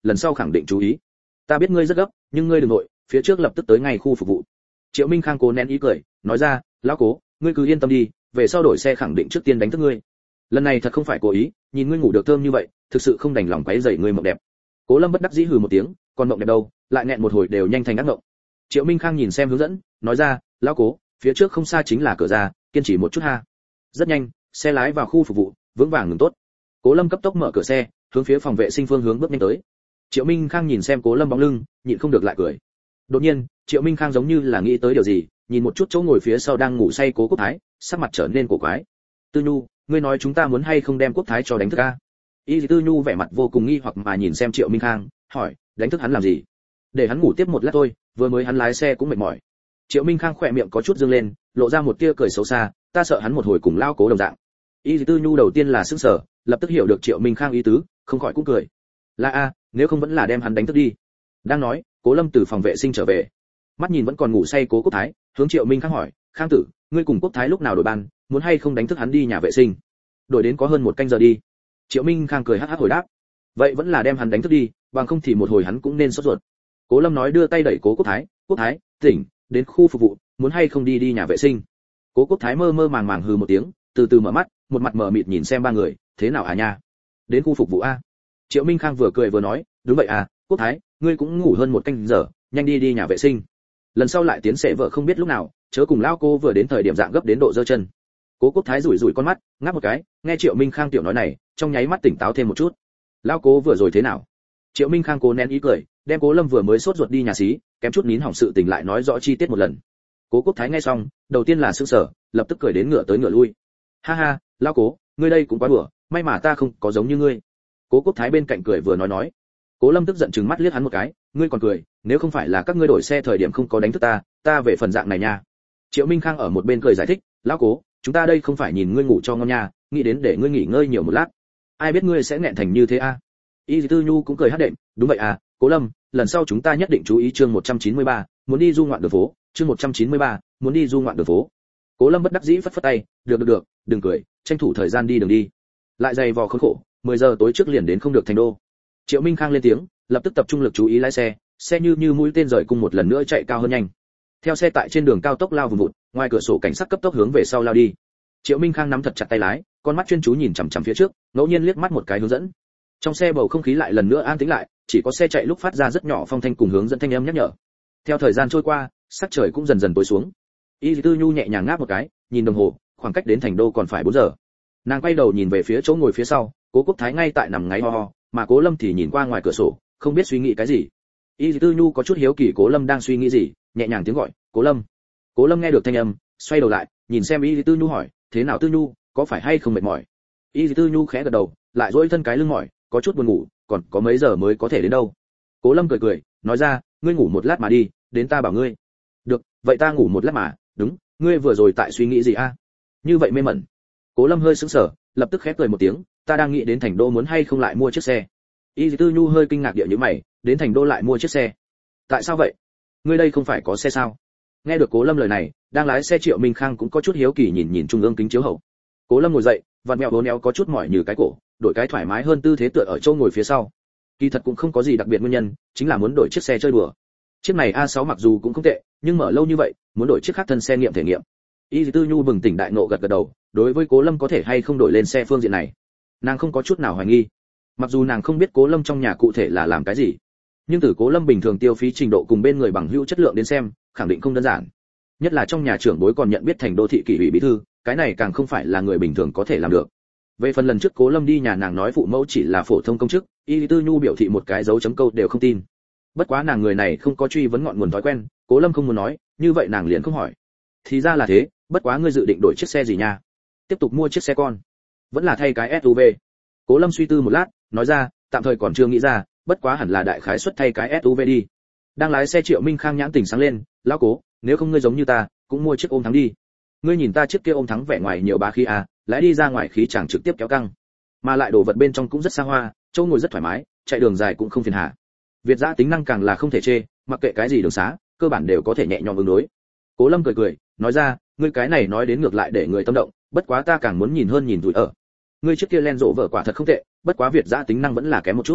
lần sau khẳng định chú ý. Ta biết ngươi rất gấp, nhưng ngươi đừng nội, phía trước lập tức tới ngay khu phục vụ. Triệu Minh Khang cố nén ý cười, nói ra, lão Cố, ngươi cứ yên tâm đi, về sau đổi xe khẳng định trước tiên đánh thức ngươi. Lần này thật không phải cố ý, nhìn ngươi ngủ được thơm như vậy, thực sự không đành lòng quấy rầy ngươi mộng đẹp. Cố Lâm bất đắc dĩ hừ một tiếng, còn mộng đẹp đâu, lại nghẹn một hồi đều nhanh thành ác mộng. Triệu Minh Khang nhìn xem hướng dẫn, nói ra, lão Cố, phía trước không xa chính là cửa ra, kiên trì một chút ha. Rất nhanh, xe lái vào khu phục vụ, vững vàng ngừng tốt. Cố Lâm cấp tốc mở cửa xe, hướng phía phòng vệ sinh phương hướng bước nhanh tới. Triệu Minh Khang nhìn xem Cố Lâm bóng lưng, nhịn không được lại cười. Đột nhiên, Triệu Minh Khang giống như là nghĩ tới điều gì, nhìn một chút chỗ ngồi phía sau đang ngủ say Cố Quốc Thái, sắc mặt trở nên cổ quái. Tư Nhu, ngươi nói chúng ta muốn hay không đem Quốc Thái cho đánh thức a? Y Tư Nhu vẻ mặt vô cùng nghi hoặc mà nhìn xem Triệu Minh Khang, hỏi, đánh thức hắn làm gì? Để hắn ngủ tiếp một lát thôi, vừa mới hắn lái xe cũng mệt mỏi. Triệu Minh Khang khỏe miệng có chút dương lên, lộ ra một tia cười xấu xa, ta sợ hắn một hồi cùng lao Cố đồng dạng. Y Tư Nhu đầu tiên là sững sờ, lập tức hiểu được Triệu Minh Khang ý tứ, không khỏi cũng cười. Là a, nếu không vẫn là đem hắn đánh thức đi. Đang nói, Cố Lâm từ phòng vệ sinh trở về, mắt nhìn vẫn còn ngủ say Cố Quốc Thái, hướng Triệu Minh Khang hỏi, Khang tử, ngươi cùng Quốc Thái lúc nào đổi ban, muốn hay không đánh thức hắn đi nhà vệ sinh? Đổi đến có hơn một canh giờ đi. Triệu Minh Khang cười hắc hắc hồi đáp, vậy vẫn là đem hắn đánh thức đi, bằng không thì một hồi hắn cũng nên sốt ruột. Cố Lâm nói đưa tay đẩy Cố Quốc Thái, tỉnh, đến khu phục vụ, muốn hay không đi nhà vệ sinh? Cố Quốc Thái mơ mơ màng màng hừ một tiếng, từ từ mở mắt, một mặt mờ mịt nhìn xem ba người, thế nào à nha? Đến khu phục vụ a? Triệu Minh Khang vừa cười vừa nói, đúng vậy à, Quốc Thái, ngươi cũng ngủ hơn một canh giờ, nhanh đi nhà vệ sinh. Lần sau lại tiến sẽ vợ không biết lúc nào, chớ cùng lao cô vừa đến thời điểm dạng gấp đến độ giơ chân. Cố Quốc Thái rủi con mắt, ngáp một cái, nghe Triệu Minh Khang tiểu nói này, trong nháy mắt tỉnh táo thêm một chút. Lao cố vừa rồi thế nào? Triệu Minh Khang cố nén ý cười, đem Cố Lâm vừa mới sốt ruột đi nhà xí, kém chút nín hỏng sự tình lại nói rõ chi tiết một lần. Cố Quốc Thái nghe xong, đầu tiên là sững sờ, lập tức cười đến ngửa tới ngửa lui. Ha ha, lao Cố, ngươi đây cũng quá đùa, may mà ta không có giống như ngươi. Cố Quốc Thái bên cạnh cười vừa nói. Cố Lâm tức giận trừng mắt liếc hắn một cái, ngươi còn cười, nếu không phải là các ngươi đổi xe thời điểm không có đánh thức ta về phần dạng này nha. Triệu Minh Khang ở một bên cười giải thích, lão Cố, chúng ta đây không phải nhìn ngươi ngủ cho ngon nha, nghĩ đến để ngươi nghỉ ngơi nhiều một lát. Ai biết ngươi sẽ nghẹn thành như thế a? Y Tư Nhu cũng cười hất đệm, đúng vậy à, Cố Lâm, lần sau chúng ta nhất định chú ý chương 193, muốn đi du ngoạn đường phố, chương 193, muốn đi du ngoạn đường phố. Cố Lâm bất đắc dĩ phất phất tay, được, đừng cười, tranh thủ thời gian đi đường đi. Lại dày vò khốn khổ, 10 giờ tối trước liền đến không được thành đô. Triệu Minh Khang lên tiếng, lập tức tập trung lực chú ý lái xe như mũi tên rời cung một lần nữa chạy cao hơn nhanh. Theo xe tại trên đường cao tốc lao vùn vụt, ngoài cửa sổ cảnh sát cấp tốc hướng về sau lao đi. Triệu Minh Khang nắm thật chặt tay lái, con mắt chuyên chú nhìn chằm chằm phía trước, ngẫu nhiên liếc mắt một cái hướng dẫn. Trong xe bầu không khí lại lần nữa an tĩnh lại, chỉ có xe chạy lúc phát ra rất nhỏ phong thanh cùng hướng dẫn thanh âm nhắc nhở. Theo thời gian trôi qua, sắc trời cũng dần dần tối xuống. Y Tư Nhu nhẹ nhàng ngáp một cái, nhìn đồng hồ, khoảng cách đến thành đô còn phải 4 giờ. Nàng quay đầu nhìn về phía chỗ ngồi phía sau, Cố Quốc Thái ngay tại nằm ngáy ho ho, mà Cố Lâm thì nhìn qua ngoài cửa sổ, không biết suy nghĩ cái gì. Y Tư Nhu có chút hiếu kỳ Cố Lâm đang suy nghĩ gì, nhẹ nhàng tiếng gọi, "Cố Lâm." Cố Lâm nghe được thanh âm, xoay đầu lại, nhìn xem Y Tư Nhu hỏi, "Thế nào Tư Nhu, có phải hay không mệt mỏi?" Y Tư Nhu khẽ gật đầu, lại duỗi thân cái lưng mỏi, có chút buồn ngủ, còn có mấy giờ mới có thể đến đâu. Cố Lâm cười, nói ra, "Ngươi ngủ một lát mà đi, đến ta bảo ngươi." "Được, vậy ta ngủ một lát mà, đúng, ngươi vừa rồi tại suy nghĩ gì a?" Như vậy mê mẩn. Cố Lâm hơi sững sờ, lập tức khép cười một tiếng, "Ta đang nghĩ đến thành đô muốn hay không lại mua chiếc xe." Y Tư Nhu hơi kinh ngạc địa nhíu mày, "Đến thành đô lại mua chiếc xe? Tại sao vậy? Ngươi đây không phải có xe sao?" Nghe được Cố Lâm lời này, đang lái xe Triệu Minh Khang cũng có chút hiếu kỳ nhìn trung ương kính chiếu hậu. Cố Lâm ngồi dậy, vặn mèo bốn éo có chút mỏi như cái cổ, đổi cái thoải mái hơn tư thế tựa ở chỗ ngồi phía sau. Kỳ thật cũng không có gì đặc biệt nguyên nhân, chính là muốn đổi chiếc xe chơi đùa. Chiếc này A6 mặc dù cũng không tệ, nhưng mở lâu như vậy, muốn đổi chiếc khác thân xe nghiệm thể nghiệm. Y Tư Nhu bừng tỉnh đại ngộ gật đầu, đối với Cố Lâm có thể hay không đổi lên xe phương diện này, nàng không có chút nào hoài nghi. Mặc dù nàng không biết Cố Lâm trong nhà cụ thể là làm cái gì, nhưng từ Cố Lâm bình thường tiêu phí trình độ cùng bên người bằng hữu chất lượng đến xem, khẳng định không đơn giản. Nhất là trong nhà trưởng bối còn nhận biết thành đô thị kỷ ủy bí thư, cái này càng không phải là người bình thường có thể làm được. Về phần lần trước Cố Lâm đi nhà nàng nói phụ mẫu chỉ là phổ thông công chức, Y Tư Nhu biểu thị một cái dấu chấm câu đều không tin. Bất quá nàng người này không có truy vấn ngọn nguồn thói quen, Cố Lâm không muốn nói, như vậy nàng liền không hỏi. Thì ra là thế, bất quá ngươi dự định đổi chiếc xe gì nha? Tiếp tục mua chiếc xe con, vẫn là thay cái SUV? Cố Lâm suy tư một lát, nói ra, tạm thời còn chưa nghĩ ra, bất quá hẳn là đại khái suất thay cái SUV đi. Đang lái xe Triệu Minh Khang nhãn tỉnh sáng lên, lão Cố, nếu không ngươi giống như ta, cũng mua chiếc ôm thắng đi. Ngươi nhìn ta chiếc kia ôm thắng vẻ ngoài nhiều bá khí à, lái đi ra ngoài khí chẳng trực tiếp kéo căng, mà lại đồ vật bên trong cũng rất xa hoa, chỗ ngồi rất thoải mái, chạy đường dài cũng không phiền hà. Việt dã tính năng càng là không thể chê, mặc kệ cái gì đường xá, cơ bản đều có thể nhẹ nhõm ứng đối. Cố Lâm cười, nói ra, ngươi cái này nói đến ngược lại để người tâm động, bất quá ta càng muốn nhìn hơn nhìn rủi ở. Ngươi chiếc kia Land Rover quả thật không tệ, bất quá Việt dã tính năng vẫn là kém một chút.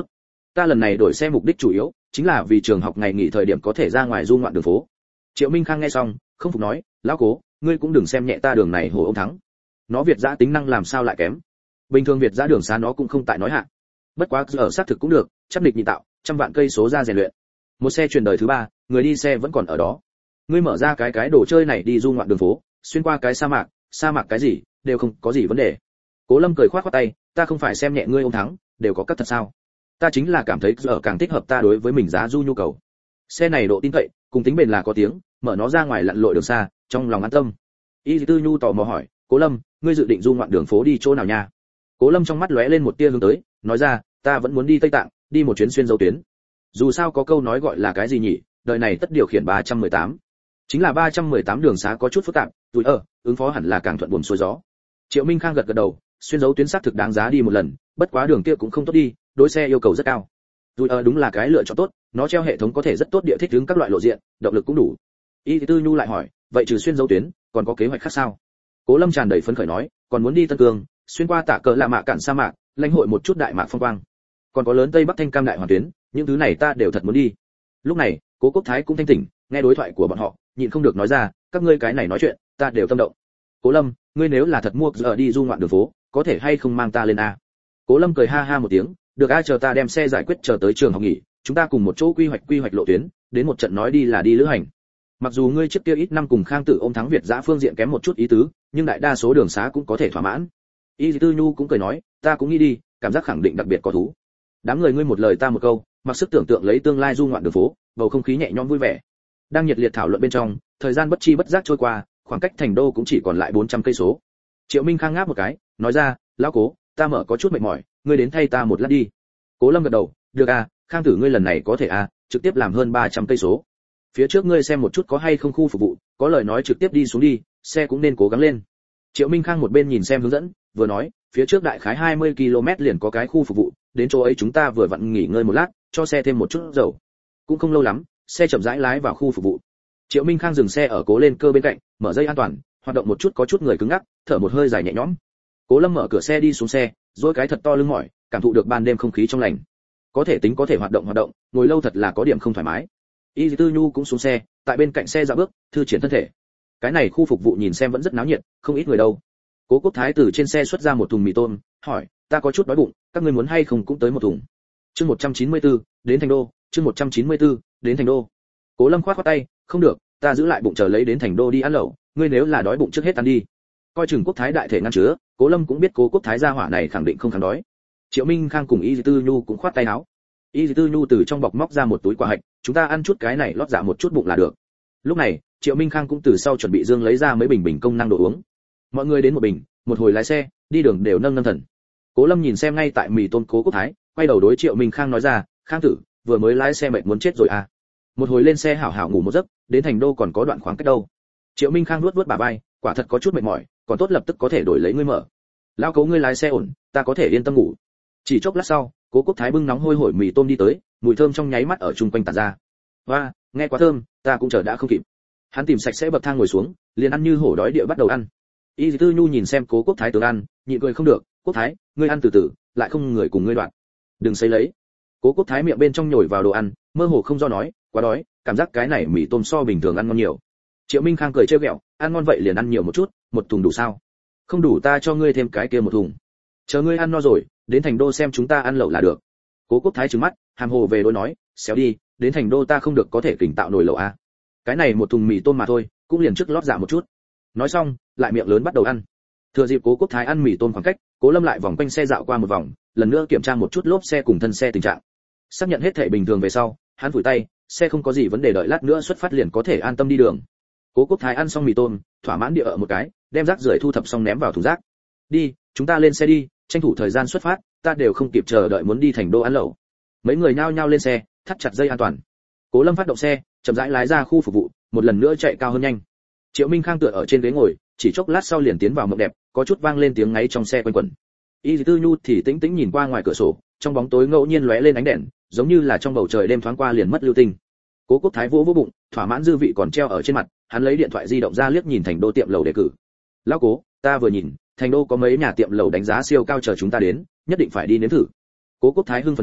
ta lần này đổi xe mục đích chủ yếu chính là vì trường học ngày nghỉ thời điểm có thể ra ngoài du ngoạn đường phố. Triệu Minh Khang nghe xong không phục nói, lão Cố, ngươi cũng đừng xem nhẹ ta đường này hồ ông thắng, nó Việt giã tính năng làm sao lại kém, bình thường Việt giã đường xá nó cũng không tại nói hạ, bất quá ở xác thực cũng được, chắc địch nhị tạo, trăm vạn cây số ra rèn luyện. Một xe truyền đời thứ 3, người đi xe vẫn còn ở đó. Ngươi mở ra cái đồ chơi này đi du ngoạn đường phố, xuyên qua cái sa mạc cái gì, đều không có gì vấn đề. Cố Lâm cười khoát khoát tay, ta không phải xem nhẹ ngươi ông thắng, đều có cắt thật sao? Ta chính là cảm thấy giờ càng thích hợp ta đối với mình giá du nhu cầu. Xe này độ tin cậy, cùng tính bền là có tiếng, mở nó ra ngoài lặn lội đường xa, trong lòng an tâm. Y Tư Nhu tò mò hỏi, Cố Lâm, ngươi dự định du ngoạn đường phố đi chỗ nào nha? Cố Lâm trong mắt lóe lên một tia hướng tới, nói ra, ta vẫn muốn đi Tây Tạng, đi một chuyến xuyên dấu tuyến. Dù sao có câu nói gọi là cái gì nhỉ, đời này tất điều khiển 318. Chính là 318 đường xá có chút phức tạp, rồi ứng phó hẳn là càng thuận buồm xuôi gió. Triệu Minh Khang gật gật đầu, xuyên dấu tuyến xác thực đáng giá đi một lần, bất quá đường kia cũng không tốt đi, đối xe yêu cầu rất cao. Rồi đúng là cái lựa chọn tốt, nó treo hệ thống có thể rất tốt địa thích ứng các loại lộ diện, động lực cũng đủ. Y Tư Nhu lại hỏi, vậy trừ xuyên dấu tuyến, còn có kế hoạch khác sao? Cố Lâm tràn đầy phấn khởi nói, còn muốn đi Tân Cương, xuyên qua Tạ Cờ Lạ Mạ cản sa mạc, lãnh hội một chút đại mạc phong quang. Còn có lớn Tây Bắc Thanh Cam đại hoàn tuyến, những thứ này ta đều thật muốn đi. Lúc này, Cố Quốc Thái cũng thanh tỉnh, nghe đối thoại của bọn họ, nhịn không được nói ra, các ngươi cái này nói chuyện, ta đều tâm động. Cố Lâm, ngươi nếu là thật mua giờ đi du ngoạn đường phố, có thể hay không mang ta lên a? Cố Lâm cười ha ha một tiếng, được a, chờ ta đem xe giải quyết chờ tới trường học nghỉ, chúng ta cùng một chỗ quy hoạch lộ tuyến, đến một trận nói đi là đi lữ hành. Mặc dù ngươi trước kia ít năm cùng Khang Tử ôm thắng Việt giã phương diện kém một chút ý tứ, nhưng đại đa số đường xá cũng có thể thỏa mãn. Y Tư Nhu cũng cười nói, ta cũng nghĩ đi, cảm giác khẳng định đặc biệt có thú. Đám người ngươi một lời ta một câu, mặc sức tưởng tượng lấy tương lai du ngoạn đường phố, bầu không khí nhẹ nhõm vui vẻ. Đang nhiệt liệt thảo luận bên trong, thời gian bất chi bất giác trôi qua, khoảng cách thành đô cũng chỉ còn lại 400 cây số. Triệu Minh Khang ngáp một cái, nói ra, lão Cố, ta mở có chút mệt mỏi, ngươi đến thay ta một lát đi. Cố Lâm gật đầu, được à, Khang Tử ngươi lần này có thể à, trực tiếp làm hơn 300 cây số. Phía trước ngươi xem một chút có hay không khu phục vụ, có lời nói trực tiếp đi xuống đi, xe cũng nên cố gắng lên. Triệu Minh Khang một bên nhìn xem hướng dẫn, vừa nói, phía trước đại khái 20 km liền có cái khu phục vụ, đến chỗ ấy chúng ta vừa vặn nghỉ ngơi một lát, cho xe thêm một chút dầu. Cũng không lâu lắm, xe chậm rãi lái vào khu phục vụ. Triệu Minh Khang dừng xe ở Cố Lên Cơ bên cạnh, mở dây an toàn, hoạt động một chút có chút người cứng ngắc, thở một hơi dài nhẹ nhõm. Cố Lâm mở cửa xe đi xuống xe, duỗi cái thật to lưng mỏi, cảm thụ được ban đêm không khí trong lành. Có thể tính có thể hoạt động, ngồi lâu thật là có điểm không thoải mái. Y Tư Nhu cũng xuống xe, tại bên cạnh xe dạo bước, thư triển thân thể. Cái này khu phục vụ nhìn xem vẫn rất náo nhiệt, không ít người đâu. Cố Quốc Thái từ trên xe xuất ra một thùng mì tôm, hỏi, ta có chút đói bụng, các ngươi muốn hay không cũng tới một thùng. Chương 194, đến thành đô, chương 194, đến thành đô. Cố Lâm khoát khoát tay, không được, ta giữ lại bụng chờ lấy đến thành đô đi ăn lẩu, ngươi nếu là đói bụng trước hết ăn đi. Coi chừng Quốc Thái đại thể ngăn chứa, Cố Lâm cũng biết Cố Quốc Thái gia hỏa này khẳng định không kháng đói. Triệu Minh Khang cùng Y Tư Nhu cũng khoát tay áo. Y Tư Nhu từ trong bọc móc ra một túi quả hạch, chúng ta ăn chút cái này lót dạ một chút bụng là được. Lúc này, Triệu Minh Khang cũng từ sau chuẩn bị dương lấy ra mấy bình công năng đồ uống. Mọi người đến một bình, một hồi lái xe, đi đường đều nâng thần. Cố Lâm nhìn xem ngay tại mì tôm Cố Quốc Thái, quay đầu đối Triệu Minh Khang nói ra, Khang tử, vừa mới lái xe mệt muốn chết rồi à? Một hồi lên xe hảo hảo ngủ một giấc, đến thành đô còn có đoạn khoảng cách đâu. Triệu Minh Khang nuốt bả vai, quả thật có chút mệt mỏi, còn tốt lập tức có thể đổi lấy ngươi mở. Lão Cố ngươi lái xe ổn, ta có thể yên tâm ngủ. Chỉ chốc lát sau, Cố Quốc Thái bưng nóng hôi hổi mì tôm đi tới, mùi thơm trong nháy mắt ở chung quanh tản ra. Và, nghe quá thơm, ta cũng chờ đã không kịp. Hắn tìm sạch sẽ bậc thang ngồi xuống, liền ăn như hổ đói địa bắt đầu ăn. Y Tư Nhu nhìn xem Cố Quốc Thái tướng ăn, nhịn cười không được, Quốc Thái, ngươi ăn từ từ, lại không người cùng ngươi đoạn. Đừng xây lấy. Cố Quốc Thái miệng bên trong nhồi vào đồ ăn, mơ hồ không do nói, quá đói, cảm giác cái này mì tôm so bình thường ăn ngon nhiều. Triệu Minh Khang cười trêu ghẹo, ăn ngon vậy liền ăn nhiều một chút, một thùng đủ sao? Không đủ ta cho ngươi thêm cái kia một thùng. Chờ ngươi ăn no rồi, đến thành đô xem chúng ta ăn lẩu là được. Cố Quốc Thái trừng mắt, hàm hồ về đối nói, xéo đi, đến thành đô ta không được có thể kình tạo nồi lẩu a. Cái này một thùng mì tôm mà thôi, cũng liền trước lót dạ một chút. Nói xong, lại miệng lớn bắt đầu ăn. Thừa dịp Cố Quốc Thái ăn mì tôm khoảng cách, Cố Lâm lại vòng quanh xe dạo qua một vòng, lần nữa kiểm tra một chút lốp xe cùng thân xe tình trạng. Xác nhận hết thảy bình thường về sau, hắn phủi tay, xe không có gì vấn đề, đợi lát nữa xuất phát liền có thể an tâm đi đường. Cố Quốc Thái ăn xong mì tôm, thỏa mãn địa ở một cái, đem rác rưởi thu thập xong ném vào thùng rác. Đi, chúng ta lên xe đi, tranh thủ thời gian xuất phát, ta đều không kịp chờ đợi muốn đi thành đô ăn lẩu. Mấy người nhao nhao lên xe, thắt chặt dây an toàn. Cố Lâm phát động xe, chậm rãi lái ra khu phục vụ, một lần nữa chạy cao hơn nhanh. Triệu Minh Khang tựa ở trên ghế ngồi, chỉ chốc lát sau liền tiến vào mộng đẹp, có chút vang lên tiếng ngáy trong xe quanh quẩn. Y Tư Nhu thì tĩnh tĩnh nhìn qua ngoài cửa sổ, trong bóng tối ngẫu nhiên lóe lên ánh đèn, giống như là trong bầu trời đêm thoáng qua liền mất lưu tình. Cố Quốc Thái vỗ vỗ bụng, thỏa mãn dư vị còn treo ở trên mặt, hắn lấy điện thoại di động ra liếc nhìn thành đô tiệm lẩu đề cử. Lão Cố, ta vừa nhìn, thành đô có mấy nhà tiệm lẩu đánh giá siêu cao chờ chúng ta đến, nhất định phải đi nếm thử. Cố Quốc Thái hưng phấn nói,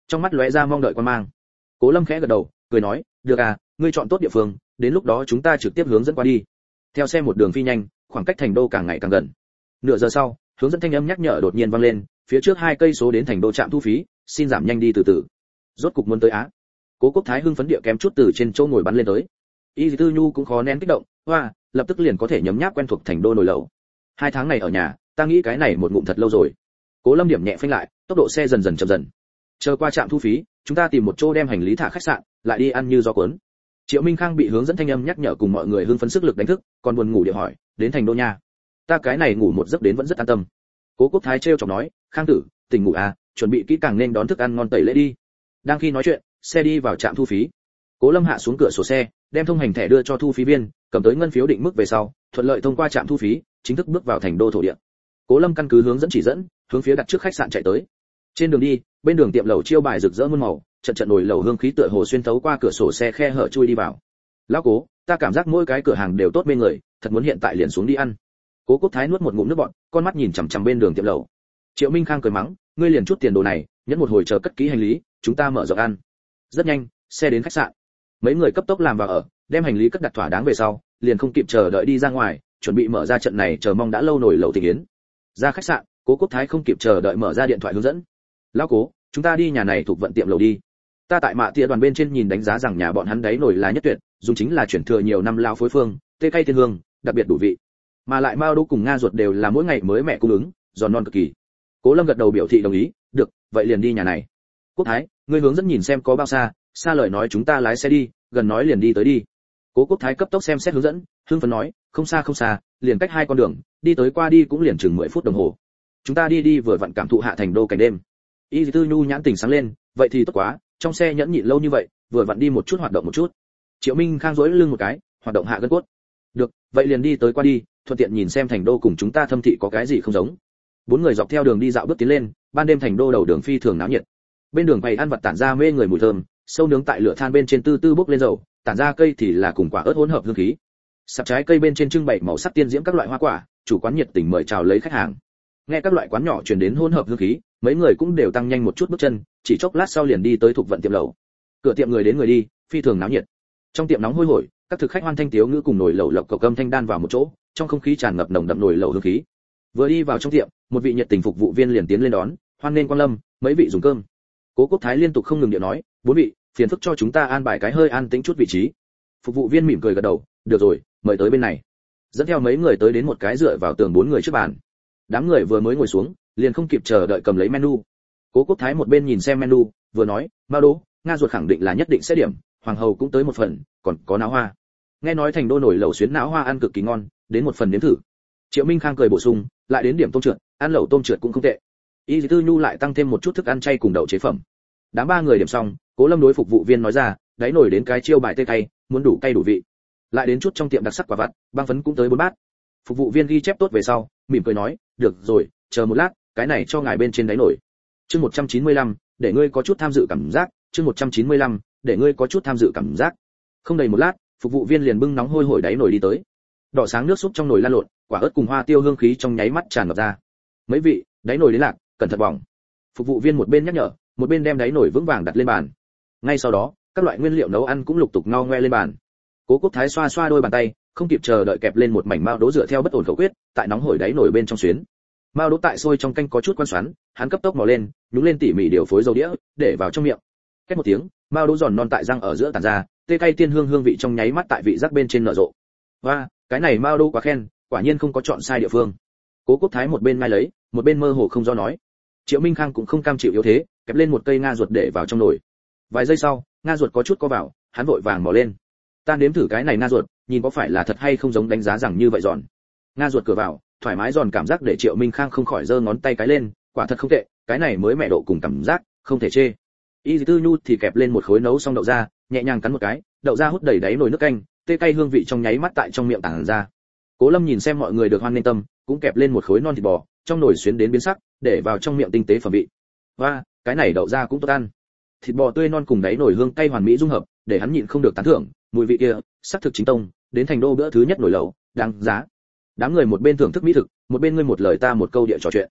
trong mắt lóe ra mong đợi quan mang. Cố Lâm khẽ gật đầu, cười nói, được à, ngươi chọn tốt địa phương, đến lúc đó chúng ta trực tiếp hướng dẫn qua đi. Theo xe một đường phi nhanh, khoảng cách thành đô càng ngày càng gần. Nửa giờ sau, hướng dẫn thanh âm nhắc nhở đột nhiên vang lên, phía trước 2 cây số đến thành đô trạm thu phí, xin giảm nhanh đi từ từ. Rốt cục muốn tới Á. Cố Quốc Thái hưng phấn địa kém chút từ trên chỗ ngồi bắn lên tới. Y Tư Nhu cũng khó nén kích động, hoa, lập tức liền có thể nhấm nháp quen thuộc thành đô nồi lẩu. 2 tháng này ở nhà, ta nghĩ cái này một ngụm thật lâu rồi. Cố Lâm điểm nhẹ phanh lại, tốc độ xe dần dần chậm dần. Chờ qua trạm thu phí, chúng ta tìm một chỗ đem hành lý thả khách sạn, lại đi ăn như gió cuốn. Triệu Minh Khang bị hướng dẫn thanh âm nhắc nhở cùng mọi người hưng phấn sức lực đánh thức, còn buồn ngủ địa hỏi, đến thành đô nha. Ta cái này ngủ một giấc đến vẫn rất an tâm. Cố Quốc Thái trêu chọc nói, Khang tử, tỉnh ngủ à, chuẩn bị kỹ càng nên đón thức ăn ngon tẩy lễ đi. Đang khi nói chuyện, xe đi vào trạm thu phí. Cố Lâm hạ xuống cửa sổ xe, đem thông hành thẻ đưa cho thu phí viên, cầm tới ngân phiếu định mức về sau, thuận lợi thông qua trạm thu phí, chính thức bước vào thành đô thổ địa. Cố Lâm căn cứ hướng dẫn chỉ dẫn, hướng phía đặt trước khách sạn chạy tới. Trên đường đi, bên đường tiệm lẩu chiêu bài rực rỡ muôn màu, trận trận nồi lẩu hương khí tựa hồ xuyên thấu qua cửa sổ xe khe hở chui đi vào. Lão Cố, ta cảm giác mỗi cái cửa hàng đều tốt bên người, thật muốn hiện tại liền xuống đi ăn. Cố Quốc Thái nuốt một ngụm nước bọt, con mắt nhìn chằm chằm bên đường tiệm lẩu. Triệu Minh Khang cười mắng, ngươi liền chút tiền đồ này, nhẫn một hồi chờ cất kỹ hành lý, chúng ta mở rộng ăn. Rất nhanh, xe đến khách sạn. Mấy người cấp tốc làm vào ở, đem hành lý cất đặt thỏa đáng về sau, liền không kịp chờ đợi đi ra ngoài, chuẩn bị mở ra trận này chờ mong đã lâu nổi lẩu tình yến. Ra khách sạn, Cố Quốc Thái không kịp chờ đợi mở ra điện thoại hướng dẫn. Lão Cố, chúng ta đi nhà này thuộc vận tiệm lẩu đi. Ta tại Mạ Tía đoàn bên trên nhìn đánh giá rằng nhà bọn hắn đáy nổi là nhất tuyệt, dùng chính là chuyển thừa nhiều năm lao phối phương, tê cay tiên hương, đặc biệt đủ vị. Mà lại Mao Đỗ cùng Nga ruột đều là mỗi ngày mới mẹ cung ứng, giòn non cực kỳ. Cố Lâm gật đầu biểu thị đồng ý, được, vậy liền đi nhà này. Quốc Thái, ngươi hướng dẫn nhìn xem có bao xa, xa lời nói chúng ta lái xe đi, gần nói liền đi tới đi. Cố Quốc Thái cấp tốc xem xét hướng dẫn, hưng phấn nói, không xa, liền cách 2 con đường, đi tới qua đi cũng liền chừng 10 phút đồng hồ. Chúng ta đi vừa vặn cảm thụ hạ thành đô cảnh đêm. Y Tư Nhu nhãn tỉnh sáng lên, vậy thì tốt quá, trong xe nhẫn nhịn lâu như vậy, vừa vặn đi một chút hoạt động một chút. Triệu Minh Khang duỗi lưng một cái, hoạt động hạ gân cốt. Được, vậy liền đi tới qua đi, thuận tiện nhìn xem thành đô cùng chúng ta thâm thị có cái gì không giống. 4 người dọc theo đường đi dạo bước tiến lên, ban đêm thành đô đầu đường phi thường náo nhiệt. Bên đường bày ăn vặt tản ra mê người mùi thơm, sâu nướng tại lửa than bên trên tư tư bốc lên dầu, tản ra cây thì là cùng quả ớt hỗn hợp hương khí. Sạp trái cây bên trên trưng bày màu sắc tiên diễm các loại hoa quả, chủ quán nhiệt tình mời chào lấy khách hàng. Nghe các loại quán nhỏ truyền đến hỗn hợp hương khí, mấy người cũng đều tăng nhanh một chút bước chân, chỉ chốc lát sau liền đi tới thuộc vận tiệm lẩu. Cửa tiệm người đến người đi, phi thường náo nhiệt. Trong tiệm nóng hôi hổi, các thực khách hoan thanh tiếu ngữ cùng nồi lẩu lộc cộc âm thanh đan vào một chỗ, trong không khí tràn ngập nồng đậm nồi lẩu hương khí. Vừa đi vào trong tiệm, một vị nhiệt tình phục vụ viên liền tiến lên đón, hoan nên quan lâm, mấy vị dùng cơm. Cố Quốc Thái liên tục không ngừng điện nói, 4 vị, phiền phức cho chúng ta an bài cái hơi an tĩnh chút vị trí. Phục vụ viên mỉm cười gật đầu, được rồi, mời tới bên này. Dẫn theo mấy người tới đến một cái dựa vào tường 4 người trước bàn. Đám người vừa mới ngồi xuống, liền không kịp chờ đợi cầm lấy menu. Cố Quốc Thái một bên nhìn xem menu, vừa nói, Mao Đỗ, Nga ruột khẳng định là nhất định sẽ điểm, hoàng hầu cũng tới một phần, còn có náo hoa. Nghe nói thành đô nổi lẩu xuyến náo hoa ăn cực kỳ ngon, đến một phần nếm thử. Triệu Minh Khang cười bổ sung, lại đến điểm tôm trượt, ăn lẩu tôm trượt cũng không tệ. Y Tư Nhu lại tăng thêm một chút thức ăn chay cùng đậu chế phẩm. Đám 3 người điểm xong, Cố Lâm đối phục vụ viên nói ra, đáy nổi đến cái chiêu bài tê cay, muốn đủ cay đủ vị. Lại đến chút trong tiệm đặc sắc quả vặt, băng phấn cũng tới 4 bát. Phục vụ viên ghi chép tốt về sau, mỉm cười nói, được rồi, chờ một lát, cái này cho ngài bên trên đáy nổi. Chương 195, để ngươi có chút tham dự cảm giác, chương 195, để ngươi có chút tham dự cảm giác. Không đầy một lát, phục vụ viên liền bưng nóng hôi hổi đáy nổi đi tới. Đỏ sáng nước súp trong nồi lan lộn, quả ớt cùng hoa tiêu hương khí trong nháy mắt tràn ngập ra. Mấy vị, đáy nồi đến lạc, cẩn thận bỏng. Phục vụ viên một bên nhắc nhở, một bên đem đáy nồi vững vàng đặt lên bàn. Ngay sau đó, các loại nguyên liệu nấu ăn cũng lục tục ngao ngoe lên bàn. Cố Quốc Thái xoa xoa đôi bàn tay, không kịp chờ đợi kẹp lên một mảnh mao đỗ dựa theo bất ổn khẩu quyết, tại nóng hổi đáy nồi bên trong xuyến. Mao đỗ tại sôi trong canh có chút quan xoắn, hắn cấp tốc mò lên, nhúng lên tỉ mỉ điều phối dầu đĩa, để vào trong miệng. Két một tiếng, mao đỗ giòn non tại răng ở giữa tản ra, tê cay tiên hương hương vị trong nháy mắt tại vị giác bên trên nở rộ. Và, cái này mao đỗ quá khen, quả nhiên không có chọn sai địa phương. Cố Quốc Thái một bên ngai lấy, một bên mơ hồ không do nói. Triệu Minh Khang cũng không cam chịu yếu thế, kẹp lên một cây nga ruột để vào trong nồi. Vài giây sau, nga ruột có chút co vào, hắn vội vàng mò lên. Ta nếm thử cái này nga ruột, nhìn có phải là thật hay không giống đánh giá rằng như vậy giòn. Nga ruột cửa vào, thoải mái giòn cảm giác để Triệu Minh Khang không khỏi giơ ngón tay cái lên, quả thật không tệ, cái này mới mẹ độ cùng cảm giác, không thể chê. Y Tư Nhu thì kẹp lên một khối nấu xong đậu ra, nhẹ nhàng cắn một cái, đậu ra hút đầy đáy nồi nước canh, tê cay hương vị trong nháy mắt tại trong miệng tản ra. Cố Lâm nhìn xem mọi người được hoan nghênh tâm, cũng kẹp lên một khối non thịt bò, trong nồi xuyến đến biến sắc, để vào trong miệng tinh tế phẩm vị. Và, cái này đậu ra cũng tốt ăn. Thịt bò tươi non cùng đáy nồi hương cay hoàn mỹ dung hợp, để hắn nhịn không được tán thưởng, mùi vị kia, sắc thực chính tông, đến thành đô bữa thứ nhất nổi lẩu, đáng giá. Đám người một bên thưởng thức mỹ thực, một bên ngươi một lời ta một câu địa trò chuyện.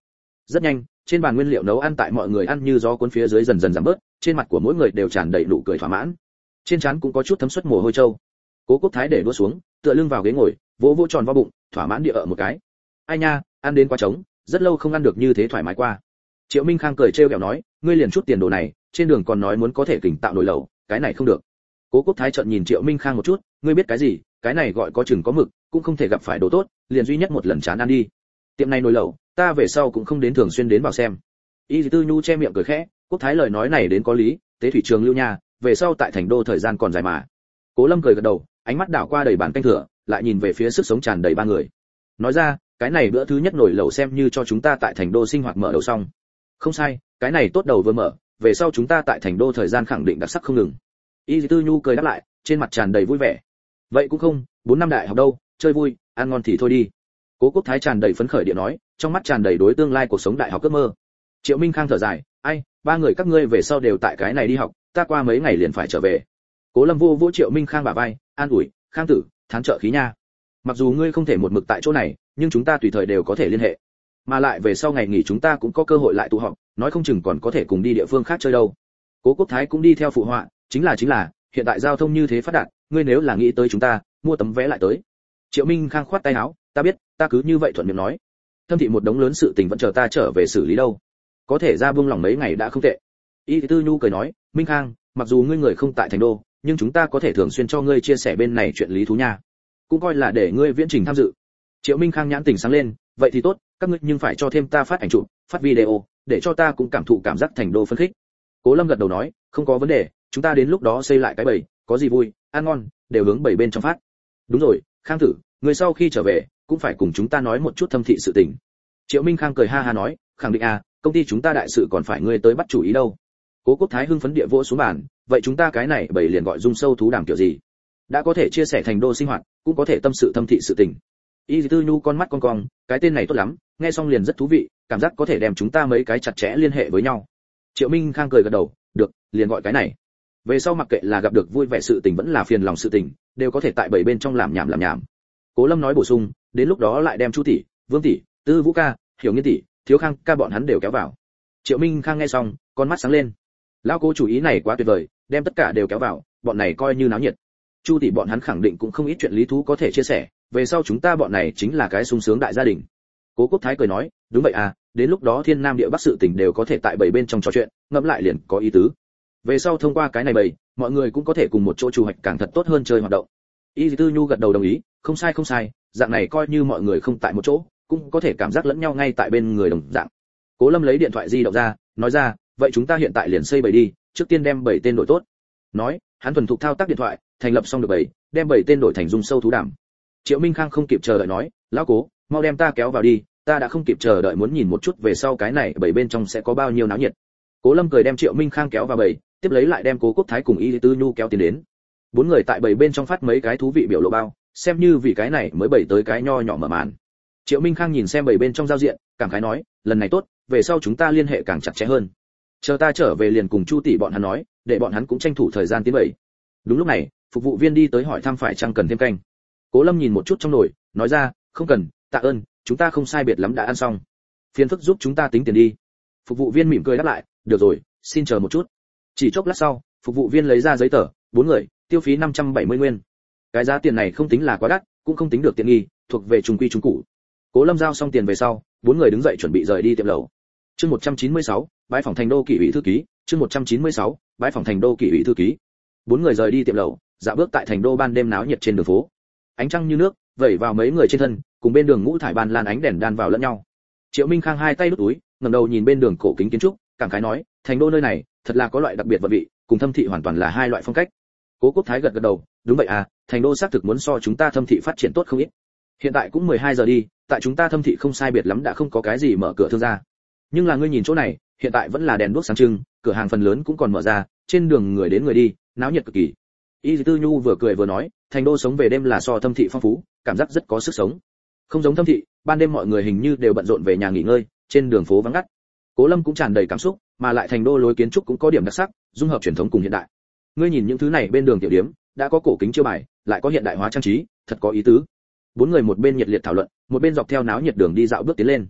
Rất nhanh, trên bàn nguyên liệu nấu ăn tại mọi người ăn như gió cuốn phía dưới dần dần giảm bớt, trên mặt của mỗi người đều tràn đầy nụ cười thỏa mãn, trên trán cũng có chút thấm suất mồ hôi trâu. Cố Quốc Thái để đũa xuống, tựa lưng vào ghế ngồi, vỗ vỗ tròn vo bụng, thỏa mãn địa ở một cái. Ai nha, ăn đến quá trống, rất lâu không ăn được như thế thoải mái qua. Triệu Minh Khang cười trêu ghẹo nói, ngươi liền chút tiền đồ này, trên đường còn nói muốn có thể kình tạo nồi lẩu, cái này không được. Cố Quốc Thái trợn nhìn Triệu Minh Khang một chút, ngươi biết cái gì, cái này gọi có chừng có mực, cũng không thể gặp phải đồ tốt, liền duy nhất một lần chán ăn đi. Tiệm này nồi lẩu, ta về sau cũng không đến thường xuyên đến vào xem. Y Tư Nhu che miệng cười khẽ, Quốc Thái lời nói này đến có lý, tế thủy trường lưu nha, về sau tại thành đô thời gian còn dài mà. Cố Lâm cười gật đầu, ánh mắt đảo qua đầy bàn canh thừa, lại nhìn về phía sức sống tràn đầy ba người. Nói ra, cái này bữa thứ nhất nồi lẩu xem như cho chúng ta tại thành đô sinh hoạt mở đầu xong. Không sai, cái này tốt đầu vừa mở, về sau chúng ta tại thành đô thời gian khẳng định đặc sắc không ngừng. Y Tư Nhu cười đáp lại, trên mặt tràn đầy vui vẻ. Vậy cũng không, 4 năm đại học đâu, chơi vui, ăn ngon thì thôi đi. Cố Quốc Thái tràn đầy phấn khởi điện nói, trong mắt tràn đầy đối tương lai cuộc sống đại học ước mơ. Triệu Minh Khang thở dài, ai, ba người các ngươi về sau đều tại cái này đi học, ta qua mấy ngày liền phải trở về. Cố Lâm vô vô Triệu Minh Khang bả vai, an ủi, Khang tử, thán trợ khí nha. Mặc dù ngươi không thể một mực tại chỗ này, nhưng chúng ta tùy thời đều có thể liên hệ. Mà lại về sau ngày nghỉ chúng ta cũng có cơ hội lại tụ họp, nói không chừng còn có thể cùng đi địa phương khác chơi đâu. Cố Quốc Thái cũng đi theo phụ họa, chính là, hiện tại giao thông như thế phát đạt, ngươi nếu là nghĩ tới chúng ta, mua tấm vé lại tới. Triệu Minh Khang khoát tay áo, ta biết, ta cứ như vậy thuận miệng nói. Thâm thị một đống lớn sự tình vẫn chờ ta trở về xử lý đâu. Có thể ra buông lòng mấy ngày đã không tệ. Y Tư Nhu cười nói, Minh Khang, mặc dù ngươi người không tại thành đô, nhưng chúng ta có thể thường xuyên cho ngươi chia sẻ bên này chuyện lý thú nha. Cũng coi là để ngươi viễn trình tham dự. Triệu Minh Khang nhãn tình sáng lên, vậy thì tốt, các ngươi nhưng phải cho thêm ta phát ảnh chụp, phát video, để cho ta cũng cảm thụ cảm giác thành đô phấn khích. Cố Lâm gật đầu nói, không có vấn đề, chúng ta đến lúc đó xây lại cái bầy, có gì vui, ăn ngon, đều hướng bầy bên trong phát. Đúng rồi, Khang tử, người sau khi trở về, cũng phải cùng chúng ta nói một chút thâm thị sự tình. Triệu Minh Khang cười ha ha nói, khẳng định à, công ty chúng ta đại sự còn phải ngươi tới bắt chủ ý đâu. Cố Quốc Thái hưng phấn địa vỗ xuống bàn, vậy chúng ta cái này bầy liền gọi dung sâu thú đàm kiểu gì? Đã có thể chia sẻ thành đô sinh hoạt, cũng có thể tâm sự thâm thị sự tình. Y Tư Nhu con mắt con cong, cái tên này tốt lắm, nghe xong liền rất thú vị, cảm giác có thể đem chúng ta mấy cái chặt chẽ liên hệ với nhau. Triệu Minh Khang cười gật đầu, được, liền gọi cái này. Về sau mặc kệ là gặp được vui vẻ sự tình vẫn là phiền lòng sự tình, đều có thể tại bảy bên trong làm nhảm. Cố Lâm nói bổ sung, đến lúc đó lại đem Chu tỷ, Vương tỷ, Tư Vũ ca, Hiểu Nghiên tỷ, Thiếu Khang ca bọn hắn đều kéo vào. Triệu Minh Khang nghe xong, con mắt sáng lên. Lão Cố chủ ý này quá tuyệt vời, đem tất cả đều kéo vào, bọn này coi như náo nhiệt. Chu tỷ bọn hắn khẳng định cũng không ít chuyện lý thú có thể chia sẻ, về sau chúng ta bọn này chính là cái sung sướng đại gia đình. Cố Quốc Thái cười nói, đúng vậy à, đến lúc đó thiên nam địa bắc sự tình đều có thể tại bảy bên trong trò chuyện, ngẫm lại liền có ý tứ. Về sau thông qua cái này bảy, mọi người cũng có thể cùng một chỗ chủ hoạch càng thật tốt hơn chơi hoạt động. Y Tư Nhu gật đầu đồng ý, không sai, dạng này coi như mọi người không tại một chỗ, cũng có thể cảm giác lẫn nhau ngay tại bên người đồng dạng. Cố Lâm lấy điện thoại di động ra, nói ra, vậy chúng ta hiện tại liền xây bảy đi, trước tiên đem bảy tên đổi tốt. Nói, hắn thuần thục thao tác điện thoại, thành lập xong được bảy, đem bảy tên đổi thành dung sâu thú đàm. Triệu Minh Khang không kịp chờ đợi nói, lão Cố, mau đem ta kéo vào đi, ta đã không kịp chờ đợi muốn nhìn một chút về sau cái này bảy bên trong sẽ có bao nhiêu náo nhiệt. Cố Lâm cười đem Triệu Minh Khang kéo vào bảy, tiếp lấy lại đem Cố Quốc Thái cùng Y Tư Nhu kéo tiến đến. Bốn người tại bảy bên trong phát mấy cái thú vị biểu lộ bao, xem như vì cái này mới bảy tới cái nho nhỏ mở màn. Triệu Minh Khang nhìn xem bảy bên trong giao diện, cảm khái nói, lần này tốt, về sau chúng ta liên hệ càng chặt chẽ hơn. Chờ ta trở về liền cùng Chu tỷ bọn hắn nói, để bọn hắn cũng tranh thủ thời gian tiến bảy. Đúng lúc này, phục vụ viên đi tới hỏi thăm phải chăng cần thêm canh. Cố Lâm nhìn một chút trong nồi, nói ra, không cần, tạ ơn, chúng ta không sai biệt lắm đã ăn xong. Phiền phức giúp chúng ta tính tiền đi. Phục vụ viên mỉm cười đáp lại, được rồi, xin chờ một chút. Chỉ chốc lát sau, phục vụ viên lấy ra giấy tờ, bốn người, tiêu phí 570 nguyên. Cái giá tiền này không tính là quá đắt, cũng không tính được tiện nghi, thuộc về trung quy trung cụ. Cố Lâm giao xong tiền về sau, bốn người đứng dậy chuẩn bị rời đi tiệm lẩu. Chương 196, bãi phòng thành đô kỷ ủy thư ký, chương 196, bãi phòng thành đô kỷ ủy thư ký. Bốn người rời đi tiệm lẩu, dạo bước tại thành đô ban đêm náo nhiệt trên đường phố. Ánh trăng như nước, vẩy vào mấy người trên thân, cùng bên đường ngũ thải ban lan ánh đèn đan vào lẫn nhau. Triệu Minh Khang hai tay đút túi, ngẩng đầu nhìn bên đường cổ kính kiến trúc, cảm khái nói, thành đô nơi này, thật là có loại đặc biệt vật vị, cùng thâm thị hoàn toàn là hai loại phong cách. Cố Quốc Thái gật gật đầu, đúng vậy à, thành đô xác thực muốn so chúng ta thâm thị phát triển tốt không ít. Hiện tại cũng 12 giờ đi, tại chúng ta thâm thị không sai biệt lắm đã không có cái gì mở cửa thương gia. Nhưng là ngươi nhìn chỗ này, hiện tại vẫn là đèn đuốc sáng trưng, cửa hàng phần lớn cũng còn mở ra, trên đường người đến người đi, náo nhiệt cực kỳ. Y Tư Nhu vừa cười vừa nói, thành đô sống về đêm là so thâm thị phong phú, cảm giác rất có sức sống. Không giống thâm thị, ban đêm mọi người hình như đều bận rộn về nhà nghỉ ngơi, trên đường phố vắng ngắt. Cố Lâm cũng tràn đầy cảm xúc, mà lại thành đô lối kiến trúc cũng có điểm đặc sắc, dung hợp truyền thống cùng hiện đại. Ngươi nhìn những thứ này bên đường tiểu điếm, đã có cổ kính chiêu bài, lại có hiện đại hóa trang trí, thật có ý tứ. Bốn người một bên nhiệt liệt thảo luận, một bên dọc theo náo nhiệt đường đi dạo bước tiến lên.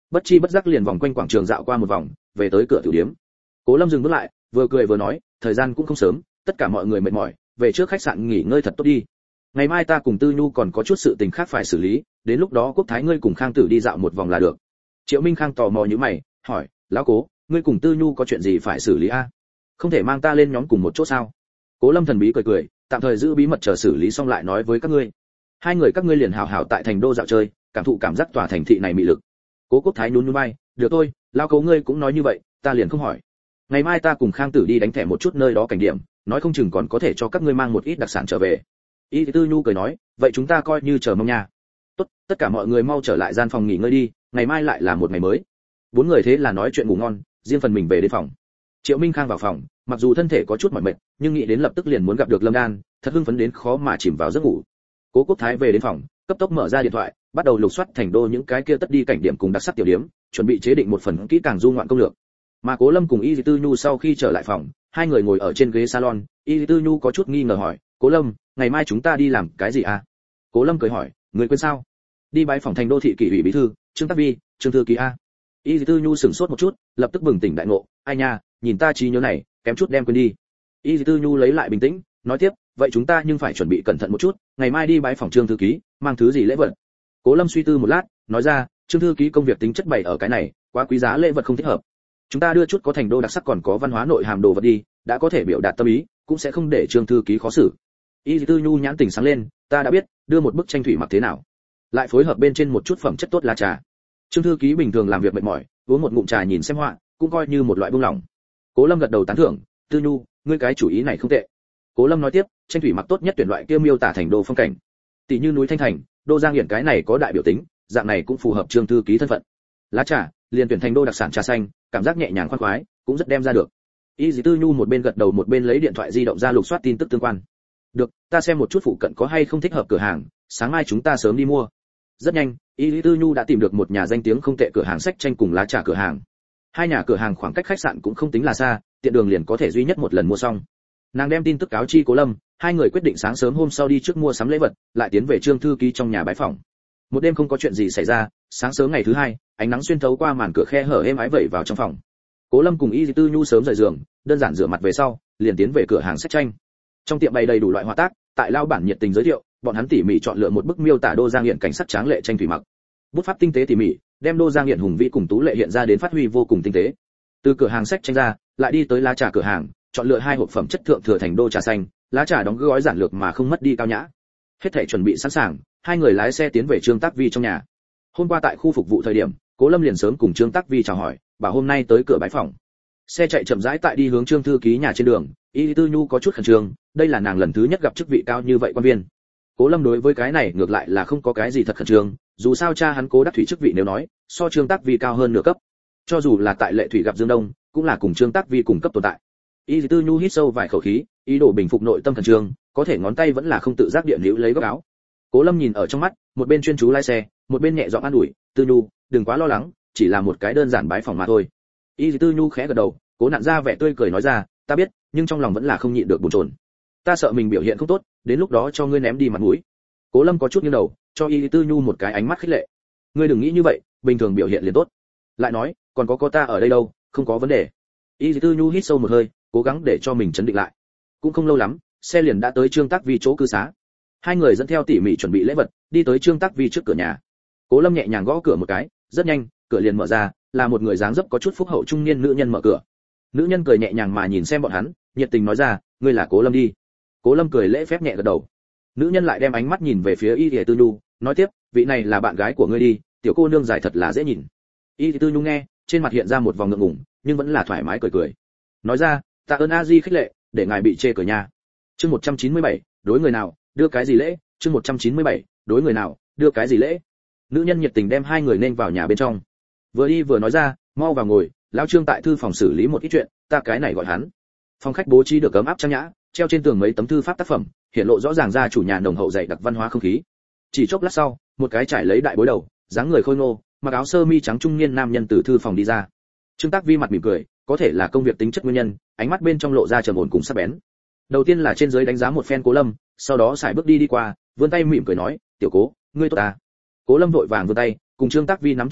bất chi bất giác liền vòng quanh quảng trường dạo qua một vòng, về tới cửa tiểu điếm. Cố Lâm dừng bước lại, vừa cười vừa nói, thời gian cũng không sớm, tất cả mọi người mệt mỏi, về trước khách sạn nghỉ ngơi thật tốt đi. Ngày mai ta cùng Tư Nhu còn có chút sự tình khác phải xử lý, đến lúc đó Quốc Thái ngươi cùng Khang Tử đi dạo một vòng là được. Triệu Minh Khang tò mò như mày, hỏi, lão Cố, ngươi cùng Tư Nhu có chuyện gì phải xử lý a? Không thể mang ta lên nhóm cùng một chỗ sao? Cố Lâm thần bí cười cười, tạm thời giữ bí mật chờ xử lý xong lại nói với các ngươi. Hai người các ngươi liền hảo hảo tại thành đô dạo chơi, cảm thụ cảm giác tòa thành thị này mị lực. Cố Quốc Thái nhún nhún vai, được thôi, lão Cố ngươi cũng nói như vậy, ta liền không hỏi. Ngày mai ta cùng Khang Tử đi đánh thẻ một chút nơi đó cảnh điểm, nói không chừng còn có thể cho các ngươi mang một ít đặc sản trở về. Y Tư Nhu cười nói, vậy chúng ta coi như chờ mong nha. Tốt, tất cả mọi người mau trở lại gian phòng nghỉ ngơi đi, ngày mai lại là một ngày mới. Bốn người thế là nói chuyện ngủ ngon, riêng phần mình về đến phòng. Triệu Minh Khang vào phòng, mặc dù thân thể có chút mỏi mệt, nhưng nghĩ đến lập tức liền muốn gặp được Lâm Đan, thật hưng phấn đến khó mà chìm vào giấc ngủ. Cố Quốc Thái về đến phòng, cấp tốc mở ra điện thoại, bắt đầu lục soát thành đô những cái kia tất đi cảnh điểm cùng đặc sắc tiểu điểm, chuẩn bị chế định một phần kỹ càng du ngoạn công lược. Mà Cố Lâm cùng Y Tư Nhu sau khi trở lại phòng, hai người ngồi ở trên ghế salon, Y Tư Nhu có chút nghi ngờ hỏi, Cố Lâm, ngày mai chúng ta đi làm cái gì à? Cố Lâm cười hỏi, người quên sao? Đi bái phòng thành đô thị kỷ ủy bí thư, Trương Tác Vi, Trương thư ký a. Y Tư Nhu sửng sốt một chút, lập tức bừng tỉnh đại ngộ, ai nha, nhìn ta trí nhớ này, kém chút đem quên đi. Y Tư Nhu lấy lại bình tĩnh, nói tiếp, vậy chúng ta nhưng phải chuẩn bị cẩn thận một chút, ngày mai đi bái phòng Trương thư ký, mang thứ gì lễ vật? Cố Lâm suy tư một lát, nói ra, Trương thư ký công việc tính chất bày ở cái này, quá quý giá lễ vật không thích hợp. Chúng ta đưa chút có thành đô đặc sắc còn có văn hóa nội hàm đồ vật đi, đã có thể biểu đạt tâm ý, cũng sẽ không để Trương thư ký khó xử. Y Tư Nhu nhãn tỉnh sáng lên, ta đã biết, đưa một bức tranh thủy mặc thế nào? Lại phối hợp bên trên một chút phẩm chất tốt lá trà. Trương thư ký bình thường làm việc mệt mỏi, uống một ngụm trà nhìn xem họa, cũng coi như một loại buông lỏng. Cố Lâm gật đầu tán thưởng, Tư Nhu, ngươi cái chủ ý này không tệ. Cố Lâm nói tiếp, tranh thủy mặc tốt nhất tuyển loại kia miêu tả thành đô phong cảnh, tỷ như núi Thanh Thành, đô Giang Hiển cái này có đại biểu tính, dạng này cũng phù hợp Trương thư ký thân phận. Lá trà, liền tuyển thành đô đặc sản trà xanh, cảm giác nhẹ nhàng khoan khoái, cũng rất đem ra được. Y Tư Nhu một bên gật đầu một bên lấy điện thoại di động ra lục soát tin tức tương quan. Được, ta xem một chút phụ cận có hay không thích hợp cửa hàng, sáng mai chúng ta sớm đi mua. Rất nhanh, Y Tư Nhu đã tìm được một nhà danh tiếng không tệ cửa hàng sách tranh cùng lá trà cửa hàng. Hai nhà cửa hàng khoảng cách khách sạn cũng không tính là xa, tiện đường liền có thể duy nhất một lần mua xong. Nàng đem tin tức cáo chi Cố Lâm, hai người quyết định sáng sớm hôm sau đi trước mua sắm lễ vật, lại tiến về Trương thư ký trong nhà bái phỏng. Một đêm không có chuyện gì xảy ra, sáng sớm ngày thứ hai, ánh nắng xuyên thấu qua màn cửa khe hở êm ái vẩy vào trong phòng. Cố Lâm cùng Y Tư Nhu sớm rời giường, đơn giản rửa mặt về sau, liền tiến về cửa hàng sách tranh. Trong tiệm bày đầy đủ loại họa tác, tại lao bản nhiệt tình giới thiệu, bọn hắn tỉ mỉ chọn lựa một bức miêu tả đô Giang Hiển cảnh sắc tráng lệ tranh thủy mặc. Bút pháp tinh tế tỉ mỉ, đem đô Giang Hiển hùng vĩ cùng tú lệ hiện ra đến phát huy vô cùng tinh tế. Từ cửa hàng sách tranh ra, lại đi tới lá trà cửa hàng, chọn lựa hai hộp phẩm chất thượng thừa thành đô trà xanh, lá trà đóng gói giản lược mà không mất đi cao nhã. Hết thảy chuẩn bị sẵn sàng, hai người lái xe tiến về Trương Tác Vi trong nhà. Hôm qua tại khu phục vụ thời điểm, Cố Lâm liền sớm cùng Trương Tác Vi chào hỏi, bảo hôm nay tới cửa bái phòng. Xe chạy chậm rãi tại đi hướng Trương thư ký nhà trên đường, Y Tư Nhu có chút khẩn trương, đây là nàng lần thứ nhất gặp chức vị cao như vậy quan viên. Cố Lâm đối với cái này ngược lại là không có cái gì thật khẩn trương, dù sao cha hắn Cố Đắc Thủy chức vị nếu nói, so Trương Tác Vi cao hơn nửa cấp. Cho dù là tại Lệ Thủy gặp Dương Đông, cũng là cùng Trương Tác Vi cùng cấp tồn tại. Y Tư Nhu hít sâu vài khẩu khí, ý đồ bình phục nội tâm khẩn trương, có thể ngón tay vẫn là không tự giác địa níu lấy góc áo. Cố Lâm nhìn ở trong mắt, một bên chuyên chú lái xe, một bên nhẹ giọng an ủi, "Tư Nhu, đừng quá lo lắng, chỉ là một cái đơn giản bái phỏng mà thôi." Y Tư Nhu khẽ gật đầu, cố nặn ra vẻ tươi cười nói ra, "Ta biết, nhưng trong lòng vẫn là không nhịn được bồn chồn. Ta sợ mình biểu hiện không tốt, đến lúc đó cho ngươi ném đi mặt mũi." Cố Lâm có chút nghiêng đầu, cho Y Tư Nhu một cái ánh mắt khích lệ. "Ngươi đừng nghĩ như vậy, bình thường biểu hiện liền tốt." Lại nói, "Còn có ta ở đây đâu, không có vấn đề." Y Tư Nhu hít sâu một hơi, cố gắng để cho mình trấn định lại. Cũng không lâu lắm, xe liền đã tới Trương Tác Vi chỗ cư xá. Hai người dẫn theo tỉ mỉ chuẩn bị lễ vật, đi tới Trương Tác Vi trước cửa nhà. Cố Lâm nhẹ nhàng gõ cửa một cái, rất nhanh, cửa liền mở ra, là một người dáng dấp có chút phúc hậu trung niên nữ nhân mở cửa. Nữ nhân cười nhẹ nhàng mà nhìn xem bọn hắn, nhiệt tình nói ra, "Ngươi là Cố Lâm đi." Cố Lâm cười lễ phép nhẹ gật đầu. Nữ nhân lại đem ánh mắt nhìn về phía Y Tư Nhu, nói tiếp, "Vị này là bạn gái của ngươi đi, tiểu cô nương dài thật là dễ nhìn." Y Tư Nhu nghe, trên mặt hiện ra một vòng ngượng ngùng, nhưng vẫn là thoải mái cười cười. Nói ra, "Tạ ơn A Di khích lệ, để ngài bị chê cười nhà." Chương 197, đối người nào, đưa cái gì lễ? Chương 197, đối người nào, đưa cái gì lễ? Nữ nhân nhiệt tình đem hai người nên vào nhà bên trong. Vừa đi vừa nói ra, "Mau vào ngồi, lão Trương tại thư phòng xử lý một ít chuyện, ta cái này gọi hắn." Phòng khách bố trí được ấm áp trang nhã, treo trên tường mấy tấm thư pháp tác phẩm, hiện lộ rõ ràng ra chủ nhà nồng hậu dày đặc văn hóa không khí. Chỉ chốc lát sau, một cái trải lấy đại bối đầu, dáng người khôi ngô, mặc áo sơ mi trắng trung niên nam nhân từ thư phòng đi ra. Trương Tác Vi mặt mỉm cười, có thể là công việc tính chất nguyên nhân, ánh mắt bên trong lộ ra trầm ổn cùng sắc bén. Đầu tiên là trên dưới đánh giá một phen Cố Lâm, sau đó sải bước đi qua, vươn tay mỉm cười nói, "Tiểu Cố, ngươi tốt à?" Cố Lâm vội vàng vươn tay, cùng Trương Tác Vi nắm chặt lại,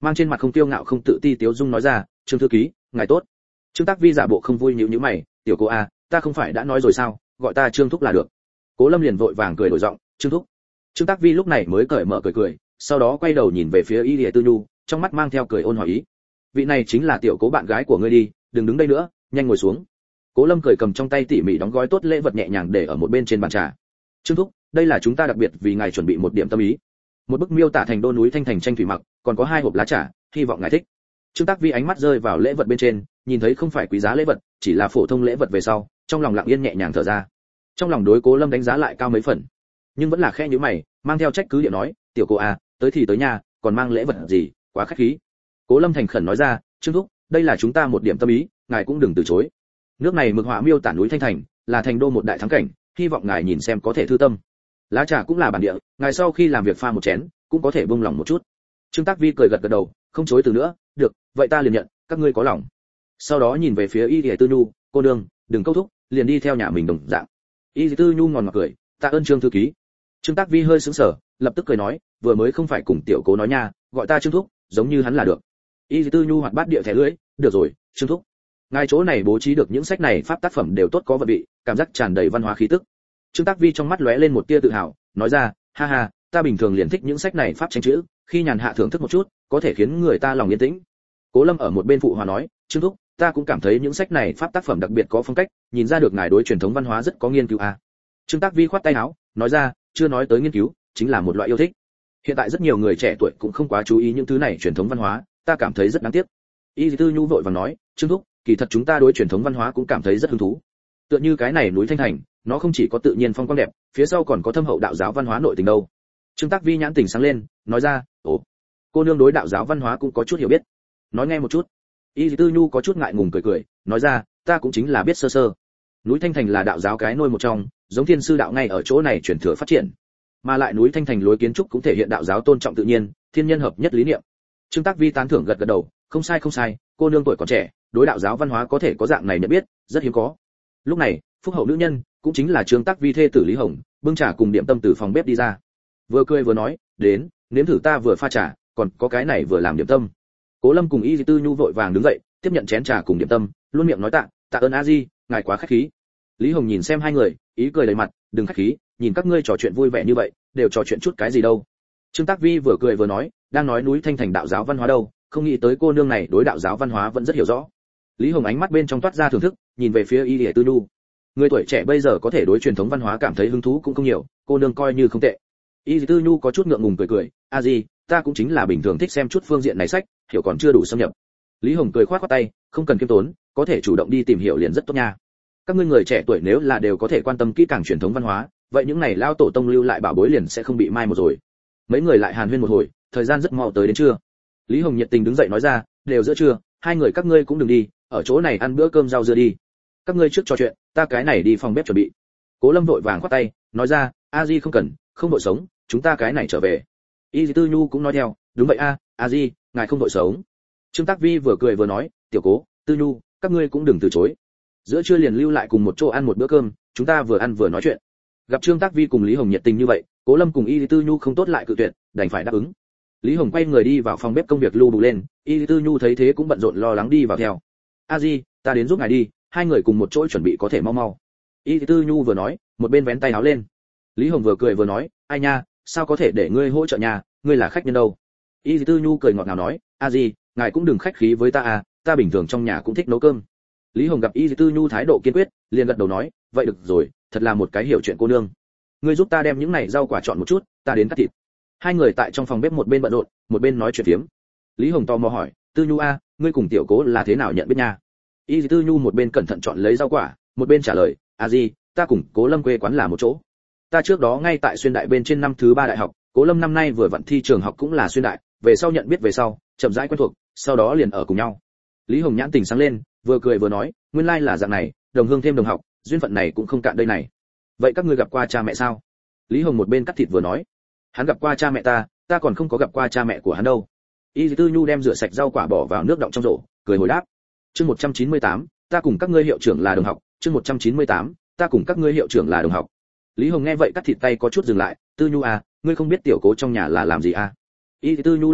mang trên mặt không tiêu ngạo không tự ti tiếu dung nói ra, trương thư ký, ngài tốt. Trương Tác Vi giả bộ không vui nhíu mày, tiểu cô a, ta không phải đã nói rồi sao, gọi ta Trương thúc là được. Cố Lâm liền vội vàng cười đổi giọng, Trương thúc. Trương Tác Vi lúc này mới cởi mở cười, sau đó quay đầu nhìn về phía Y Lìa Tư Nhu, trong mắt mang theo cười ôn hỏi ý. Vị này chính là tiểu cố bạn gái của ngươi đi, đừng đứng đây nữa, nhanh ngồi xuống. Cố Lâm cười cầm trong tay tỉ mỉ đóng gói tốt lễ vật nhẹ nhàng để ở một bên trên bàn trà. Trương thúc, đây là chúng ta đặc biệt vì ngài chuẩn bị một điểm tâm ý. Một bức miêu tả thành đô núi thanh thành tranh thủy mặc, còn có 2 hộp lá trà, hy vọng ngài thích. Trương Tác Vi ánh mắt rơi vào lễ vật bên trên, nhìn thấy không phải quý giá lễ vật, chỉ là phổ thông lễ vật về sau, trong lòng lặng yên nhẹ nhàng thở ra. Trong lòng đối Cố Lâm đánh giá lại cao mấy phần, nhưng vẫn là khẽ nhíu mày, mang theo trách cứ điệu nói, tiểu cô à, tới thì tới nhà, còn mang lễ vật gì, quá khách khí. Cố Lâm thành khẩn nói ra, Trương thúc, đây là chúng ta một điểm tâm ý, ngài cũng đừng từ chối. Nước này mực họa miêu tả núi thanh thành, là thành đô một đại thắng cảnh, hy vọng ngài nhìn xem có thể thư tâm. Lá trà cũng là bản địa, ngài sau khi làm việc pha một chén, cũng có thể buông lòng một chút. Trương Tác Vi cười gật đầu, không chối từ nữa, được, vậy ta liền nhận, các ngươi có lòng. Sau đó nhìn về phía Y Lìa Tư Nhu, cô nương, đừng câu thúc, liền đi theo nhà mình đồng dạng. Y Lìa Tư Nhu ngòn ngọt cười, tạ ơn Trương thư ký. Trương Tác Vi hơi sững sờ, lập tức cười nói, vừa mới không phải cùng tiểu cố nói nha, gọi ta Trương thúc, giống như hắn là được. Y Lìa Tư Nhu hoạt bát địa thẻ lưỡi, được rồi, Trương thúc. Ngài chỗ này bố trí được những sách này pháp tác phẩm đều tốt có vật vị, cảm giác tràn đầy văn hóa khí tức. Trương Tác Vi trong mắt lóe lên một tia tự hào, nói ra, ha ha, ta bình thường liền thích những sách này pháp tranh chữ, khi nhàn hạ thưởng thức một chút, có thể khiến người ta lòng yên tĩnh. Cố Lâm ở một bên phụ hòa nói, Trương thúc, ta cũng cảm thấy những sách này pháp tác phẩm đặc biệt có phong cách, nhìn ra được ngài đối truyền thống văn hóa rất có nghiên cứu à. Trương Tác Vi khoát tay áo, nói ra, chưa nói tới nghiên cứu, chính là một loại yêu thích. Hiện tại rất nhiều người trẻ tuổi cũng không quá chú ý những thứ này truyền thống văn hóa, ta cảm thấy rất đáng tiếc. Y Tư Nhu vội vàng nói, Trương thúc, kỳ thật chúng ta đối truyền thống văn hóa cũng cảm thấy rất hứng thú. Tựa như cái này núi Thanh Thành, nó không chỉ có tự nhiên phong quang đẹp, phía sau còn có thâm hậu đạo giáo văn hóa nội tình đâu. Trương Tác Vi nhãn tỉnh sáng lên, nói ra, ồ, cô nương đối đạo giáo văn hóa cũng có chút hiểu biết. Nói nghe một chút. Y Tư Nhu có chút ngại ngùng cười, nói ra, ta cũng chính là biết sơ sơ. Núi Thanh Thành là đạo giáo cái nôi một trong, giống Thiên sư đạo ngay ở chỗ này truyền thừa phát triển. Mà lại núi Thanh Thành lối kiến trúc cũng thể hiện đạo giáo tôn trọng tự nhiên, thiên nhân hợp nhất lý niệm. Trương Tác Vi tán thưởng gật đầu, không sai, cô nương tuổi còn trẻ, đối đạo giáo văn hóa có thể có dạng này nhận biết, rất hiếm có. Lúc này, phúc hậu nữ nhân, cũng chính là Trương Tác Vi thê tử Lý Hồng, bưng trà cùng điểm tâm từ phòng bếp đi ra. Vừa cười vừa nói, đến, nếm thử ta vừa pha trà, còn có cái này vừa làm điểm tâm. Cố Lâm cùng Y Tư Nhu vội vàng đứng dậy, tiếp nhận chén trà cùng điểm tâm, luôn miệng nói tạ ơn a di, ngài quá khách khí. Lý Hồng nhìn xem hai người, ý cười đầy mặt, đừng khách khí, nhìn các ngươi trò chuyện vui vẻ như vậy, đều trò chuyện chút cái gì đâu. Trương Tác Vi vừa cười vừa nói, đang nói núi Thanh Thành đạo giáo văn hóa đâu, không nghĩ tới cô nương này đối đạo giáo văn hóa vẫn rất hiểu rõ. Lý Hồng ánh mắt bên trong toát ra thưởng thức, nhìn về phía Y Lìa Tư Nhu. Người tuổi trẻ bây giờ có thể đối truyền thống văn hóa cảm thấy hứng thú cũng không nhiều, cô nương coi như không tệ. Y Lìa Tư Nhu có chút ngượng ngùng cười, a di, ta cũng chính là bình thường thích xem chút phương diện này sách, hiểu còn chưa đủ xâm nhập. Lý Hồng cười khoát khoát tay, không cần kiêm tốn, có thể chủ động đi tìm hiểu liền rất tốt nha. Các ngươi người trẻ tuổi nếu là đều có thể quan tâm kỹ càng truyền thống văn hóa, vậy những này lao tổ tông lưu lại bảo bối liền sẽ không bị mai một rồi. Mấy người lại hàn huyên một hồi, thời gian rất mau tới đến trưa. Lý Hồng nhiệt tình đứng dậy nói ra, đều giữa trưa, hai người các ngươi cũng đừng đi, ở chỗ này ăn bữa cơm rau dưa đi. Các ngươi trước trò chuyện, ta cái này đi phòng bếp chuẩn bị. Cố Lâm vội vàng khoát tay, nói ra, a di không cần, không đội sống, chúng ta cái này trở về. Y Tư Nhu cũng nói theo, đúng vậy a di, ngài không đội sống. Trương Tác Vi vừa cười vừa nói, tiểu Cố, Tư Nhu, các ngươi cũng đừng từ chối. Giữa trưa liền lưu lại cùng một chỗ ăn một bữa cơm, chúng ta vừa ăn vừa nói chuyện. Gặp Trương Tác Vi cùng Lý Hồng nhiệt tình như vậy, Cố Lâm cùng Y Tư Nhu không tốt lại cự tuyệt, đành phải đáp ứng. Lý Hồng quay người đi vào phòng bếp công việc lưu đủ lên, Y Tư Nhu thấy thế cũng bận rộn lo lắng đi vào theo. A di, ta đến giúp ngài đi, hai người cùng một chỗ chuẩn bị có thể mau mau. Y Tư Nhu vừa nói, một bên vén tay áo lên. Lý Hồng vừa cười vừa nói, ai nha, sao có thể để ngươi hỗ trợ nhà, ngươi là khách nhân đâu. Y Tư Nhu cười ngọt ngào nói, a di, ngài cũng đừng khách khí với ta à, ta bình thường trong nhà cũng thích nấu cơm. Lý Hồng gặp Y Tư Nhu thái độ kiên quyết, liền gật đầu nói, vậy được rồi, thật là một cái hiểu chuyện cô nương. Ngươi giúp ta đem những này rau quả chọn một chút, ta đến cắt thịt. Hai người tại trong phòng bếp một bên bận rộn, một bên nói chuyện phiếm. Lý Hồng tò mò hỏi, Tư Nhu a, ngươi cùng tiểu Cố là thế nào nhận biết nha? Y Tư Nhu một bên cẩn thận chọn lấy rau quả, một bên trả lời, a di, ta cùng Cố Lâm quê quán là một chỗ. Ta trước đó ngay tại xuyên đại bên trên năm thứ 3 đại học, Cố Lâm năm nay vừa vặn thi trường học cũng là xuyên đại, về sau nhận biết về sau, chậm rãi quen thuộc, sau đó liền ở cùng nhau. Lý Hồng nhãn tình sáng lên, vừa cười vừa nói, nguyên lai là dạng này, đồng hương thêm đồng học, duyên phận này cũng không cạn đây này. Vậy các ngươi gặp qua cha mẹ sao? Lý Hồng một bên cắt thịt vừa nói, hắn gặp qua cha mẹ ta còn không có gặp qua cha mẹ của hắn đâu. Y Tư Nhu đem rửa sạch rau quả bỏ vào nước đọng trong rổ, cười hồi đáp. Chương 198, ta cùng các ngươi hiệu trưởng là đồng học, chương 198, ta cùng các ngươi hiệu trưởng là đồng học. Lý Hồng nghe vậy cắt thịt tay có chút dừng lại, Tư Nhu à, ngươi không biết tiểu Cố trong nhà là làm gì à? Y Tư Nhu lắc đầu,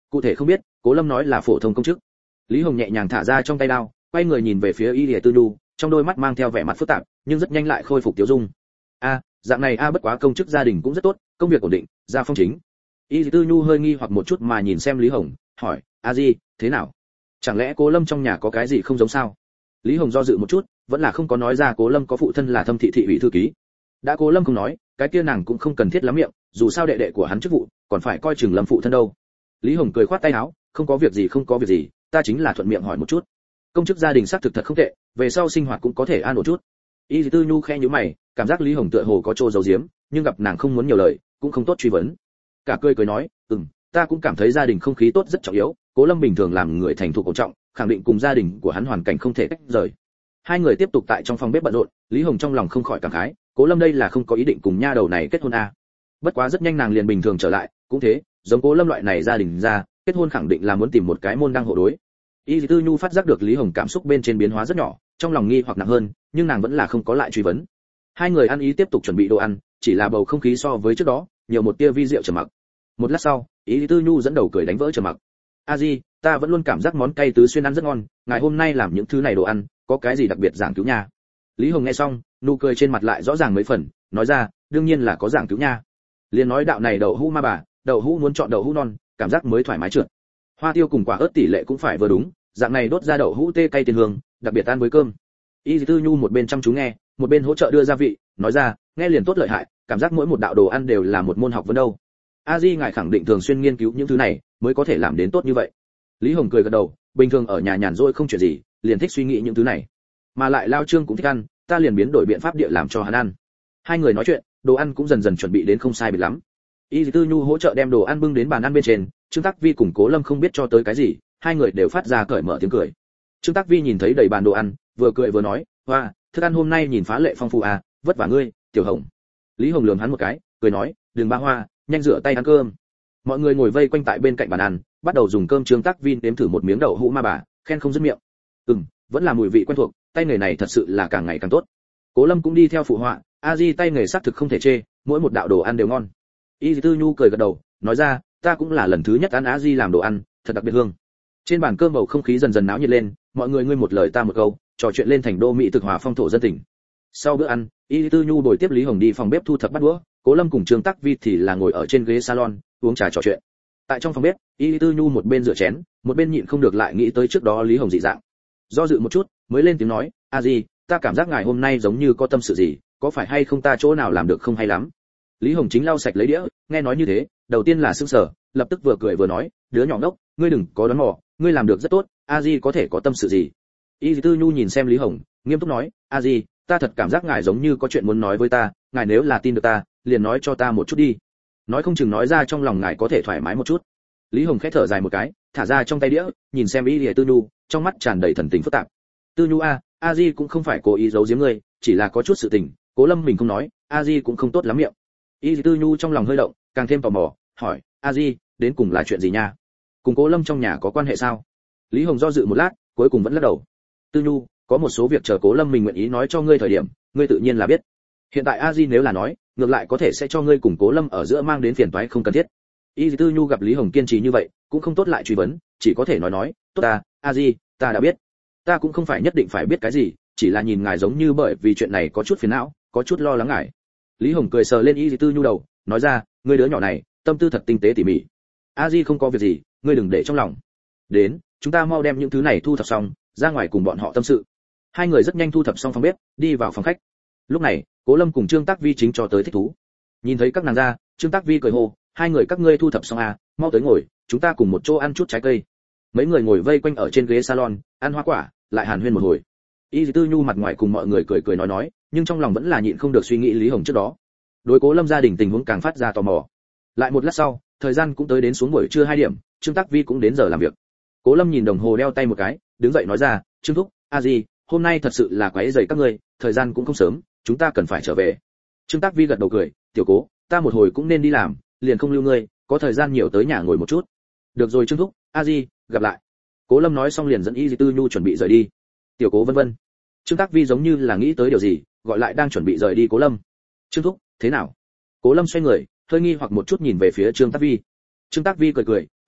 cụ thể không biết, Cố Lâm nói là phổ thông công chức. Lý Hồng nhẹ nhàng thả ra trong tay đao, quay người nhìn về phía Y Lìa Tư Nhu, trong đôi mắt mang theo vẻ mặt phức tạp, nhưng rất nhanh lại khôi phục tiêu dung. Dạng này bất quá công chức gia đình cũng rất tốt, công việc ổn định, gia phong chính. Y Lìa Tư Nhu hơi nghi hoặc một chút mà nhìn xem Lý Hồng, hỏi, "A Di, thế nào? Chẳng lẽ Cố Lâm trong nhà có cái gì không giống sao?" Lý Hồng do dự một chút, vẫn là không có nói ra Cố Lâm có phụ thân là Thâm thị thị ủy thư ký. Đã Cố Lâm không nói, cái kia nàng cũng không cần thiết lắm miệng, dù sao đệ đệ của hắn chức vụ, còn phải coi chừng Lâm phụ thân đâu. Lý Hồng cười khoát tay áo, "Không có việc gì, không có việc gì, ta chính là thuận miệng hỏi một chút. Công chức gia đình xác thực thật không tệ, về sau sinh hoạt cũng có thể an ổn chút." Y Tư Nhu khẽ nhíu mày, cảm giác Lý Hồng tựa hồ có chỗ giấu giếm, nhưng gặp nàng không muốn nhiều lời, cũng không tốt truy vấn. Cả cười nói, ta cũng cảm thấy gia đình không khí tốt rất trọng yếu, Cố Lâm bình thường làm người thành thục cổ trọng, khẳng định cùng gia đình của hắn hoàn cảnh không thể tách rời." Hai người tiếp tục tại trong phòng bếp bận rộn, Lý Hồng trong lòng không khỏi cảm khái, Cố Lâm đây là không có ý định cùng nha đầu này kết hôn a. Bất quá rất nhanh nàng liền bình thường trở lại, cũng thế, giống Cố Lâm loại này gia đình ra, kết hôn khẳng định là muốn tìm một cái môn đăng hộ đối. Y Tư Nhu phát giác được Lý Hồng cảm xúc bên trên biến hóa rất nhỏ, trong lòng nghi hoặc nặng hơn, nhưng nàng vẫn là không có lại truy vấn. Hai người ăn ý tiếp tục chuẩn bị đồ ăn, chỉ là bầu không khí so với trước đó, nhiều một tia vi diệu trầm mặc. Một lát sau, Y Tư Nhu dẫn đầu cười đánh vỡ trầm mặc. "A Di, ta vẫn luôn cảm giác món cay tứ xuyên ăn rất ngon, ngài hôm nay làm những thứ này đồ ăn, có cái gì đặc biệt giảng cứu nha?" Lý Hồng nghe xong, nụ cười trên mặt lại rõ ràng mấy phần, nói ra, "Đương nhiên là có giảng cứu nha. Liền nói đạo này đậu hũ ma bà, đậu hũ muốn chọn đậu hũ non, cảm giác mới thoải mái trượt. Hoa tiêu cùng quả ớt tỷ lệ cũng phải vừa đúng, dạng này đốt ra đậu hũ tê cay tiền hương, đặc biệt ăn với cơm." Y Tư Nhu một bên chăm chú nghe, một bên hỗ trợ đưa gia vị, nói ra, "Nghe liền tốt lợi hại, cảm giác mỗi một đạo đồ ăn đều là một môn học vấn đâu. A Di ngài khẳng định thường xuyên nghiên cứu những thứ này, mới có thể làm đến tốt như vậy." Lý Hồng cười gật đầu, bình thường ở nhà nhàn rỗi không chuyện gì, liền thích suy nghĩ những thứ này. Mà lại Lao Trương cũng thích ăn, ta liền biến đổi biện pháp địa làm cho hắn ăn. Hai người nói chuyện, đồ ăn cũng dần dần chuẩn bị đến không sai biệt lắm. Y Tư Nhu hỗ trợ đem đồ ăn bưng đến bàn ăn bên trên, Trương Tắc Vi cùng Cố Lâm không biết cho tới cái gì, hai người đều phát ra cởi mở tiếng cười. Trương Tắc Vi nhìn thấy đầy bàn đồ ăn, vừa cười vừa nói, "Hoa, thức ăn hôm nay nhìn phá lệ phong phú à, vất vả ngươi, Tiểu Hồng." Lý Hồng lườm hắn một cái, cười nói, "Đừng ba hoa, nhanh rửa tay ăn cơm." Mọi người ngồi vây quanh tại bên cạnh bàn ăn, bắt đầu dùng cơm. Trương Tắc Vi nếm thử một miếng đậu hũ ma bà, khen không dứt miệng. Vẫn là mùi vị quen thuộc, tay nghề này thật sự là càng ngày càng tốt. Cố Lâm cũng đi theo phụ họa, "A Di tay nghề xác thực không thể chê, mỗi một đạo đồ ăn đều ngon." Y Tư Nhu cười gật đầu, nói ra, "Ta cũng là lần thứ nhất ăn A Di làm đồ ăn, thật đặc biệt hương." Trên bàn cơm bầu không khí dần dần náo nhiệt lên, mọi người ngươi một lời ta một câu, trò chuyện lên thành đô mỹ thực hòa phong thổ dân tình. Sau bữa ăn, Y Tư Nhu bồi tiếp Lý Hồng đi phòng bếp thu thập bát đũa, Cố Lâm cùng Trương Tắc Vi thì là ngồi ở trên ghế salon, uống trà trò chuyện. Tại trong phòng bếp, Y Tư Nhu một bên rửa chén, một bên nhịn không được lại nghĩ tới trước đó Lý Hồng dị dạng. Do dự một chút, mới lên tiếng nói, "A Di, ta cảm giác ngài hôm nay giống như có tâm sự gì, có phải hay không ta chỗ nào làm được không hay lắm?" Lý Hồng chính lau sạch lấy đĩa, nghe nói như thế, đầu tiên là sững sờ, lập tức vừa cười vừa nói, "Đứa nhỏ ngốc, ngươi đừng có đoán mò, ngươi làm được rất tốt, A Di có thể có tâm sự gì?" Y Tư Nhu nhìn xem Lý Hồng, nghiêm túc nói, "A Di, ta thật cảm giác ngài giống như có chuyện muốn nói với ta, ngài nếu là tin được ta, liền nói cho ta một chút đi. Nói không chừng nói ra trong lòng ngài có thể thoải mái một chút." Lý Hồng khẽ thở dài một cái, thả ra trong tay đĩa, nhìn xem Y Tư Nhu, trong mắt tràn đầy thần tình phức tạp. "Tư Nhu A Di cũng không phải cố ý giấu giếm ngươi, chỉ là có chút sự tình, Cố Lâm mình không nói, A Di cũng không tốt lắm miệng." Y Tư Nhu trong lòng hơi động, càng thêm tò mò, hỏi, "A Di, đến cùng là chuyện gì nha? Cùng Cố Lâm trong nhà có quan hệ sao?" Lý Hồng do dự một lát, cuối cùng vẫn lắc đầu. "Tư Nhu, có một số việc chờ Cố Lâm mình nguyện ý nói cho ngươi thời điểm, ngươi tự nhiên là biết. Hiện tại A Di nếu là nói, ngược lại có thể sẽ cho ngươi cùng Cố Lâm ở giữa mang đến phiền toái không cần thiết." Y Tư Nhu gặp Lý Hồng kiên trì như vậy, cũng không tốt lại truy vấn, chỉ có thể nói, "Tốt ta, A Di, ta đã biết. Ta cũng không phải nhất định phải biết cái gì, chỉ là nhìn ngài giống như bởi vì chuyện này có chút phiền não, có chút lo lắng ngài." Lý Hồng cười sờ lên Y Tư Nhu đầu, nói ra, "Ngươi đứa nhỏ này, tâm tư thật tinh tế tỉ mỉ. A Di không có việc gì, ngươi đừng để trong lòng. Đến, chúng ta mau đem những thứ này thu thập xong, ra ngoài cùng bọn họ tâm sự." Hai người rất nhanh thu thập xong phòng bếp, đi vào phòng khách. Lúc này, Cố Lâm cùng Trương Tắc Vi chính cho tới thích thú. Nhìn thấy các nàng ra, Trương Tắc Vi cười hô, "Hai người các ngươi thu thập xong mau tới ngồi, chúng ta cùng một chỗ ăn chút trái cây." Mấy người ngồi vây quanh ở trên ghế salon, ăn hoa quả, lại hàn huyên một hồi. Y Tư Nhu mặt ngoài cùng mọi người cười cười nói, nhưng trong lòng vẫn là nhịn không được suy nghĩ Lý Hồng trước đó. Đối Cố Lâm gia đình tình huống càng phát ra tò mò. Lại một lát sau, thời gian cũng tới đến xuống buổi trưa 2 điểm, Trương Tắc Vi cũng đến giờ làm việc. Cố Lâm nhìn đồng hồ đeo tay một cái, đứng dậy nói ra, "Trương thúc, A Di, hôm nay thật sự là quấy rầy các ngươi, thời gian cũng không sớm, chúng ta cần phải trở về." Trương Tắc Vi gật đầu cười, "Tiểu Cố, ta một hồi cũng nên đi làm, liền không lưu ngươi, có thời gian nhiều tới nhà ngồi một chút." "Được rồi Trương thúc, A Di, gặp lại." Cố Lâm nói xong liền dẫn Y Tư Nhu chuẩn bị rời đi. "Tiểu Cố vân vân." Trương Tắc Vi giống như là nghĩ tới điều gì, gọi lại đang chuẩn bị rời đi Cố Lâm. "Trương thúc, thế nào?" Cố Lâm xoay người, hơi nghi hoặc một chút nhìn về phía Trương Tắc Vi. Trương Tắc Vi cười cười, hỏi,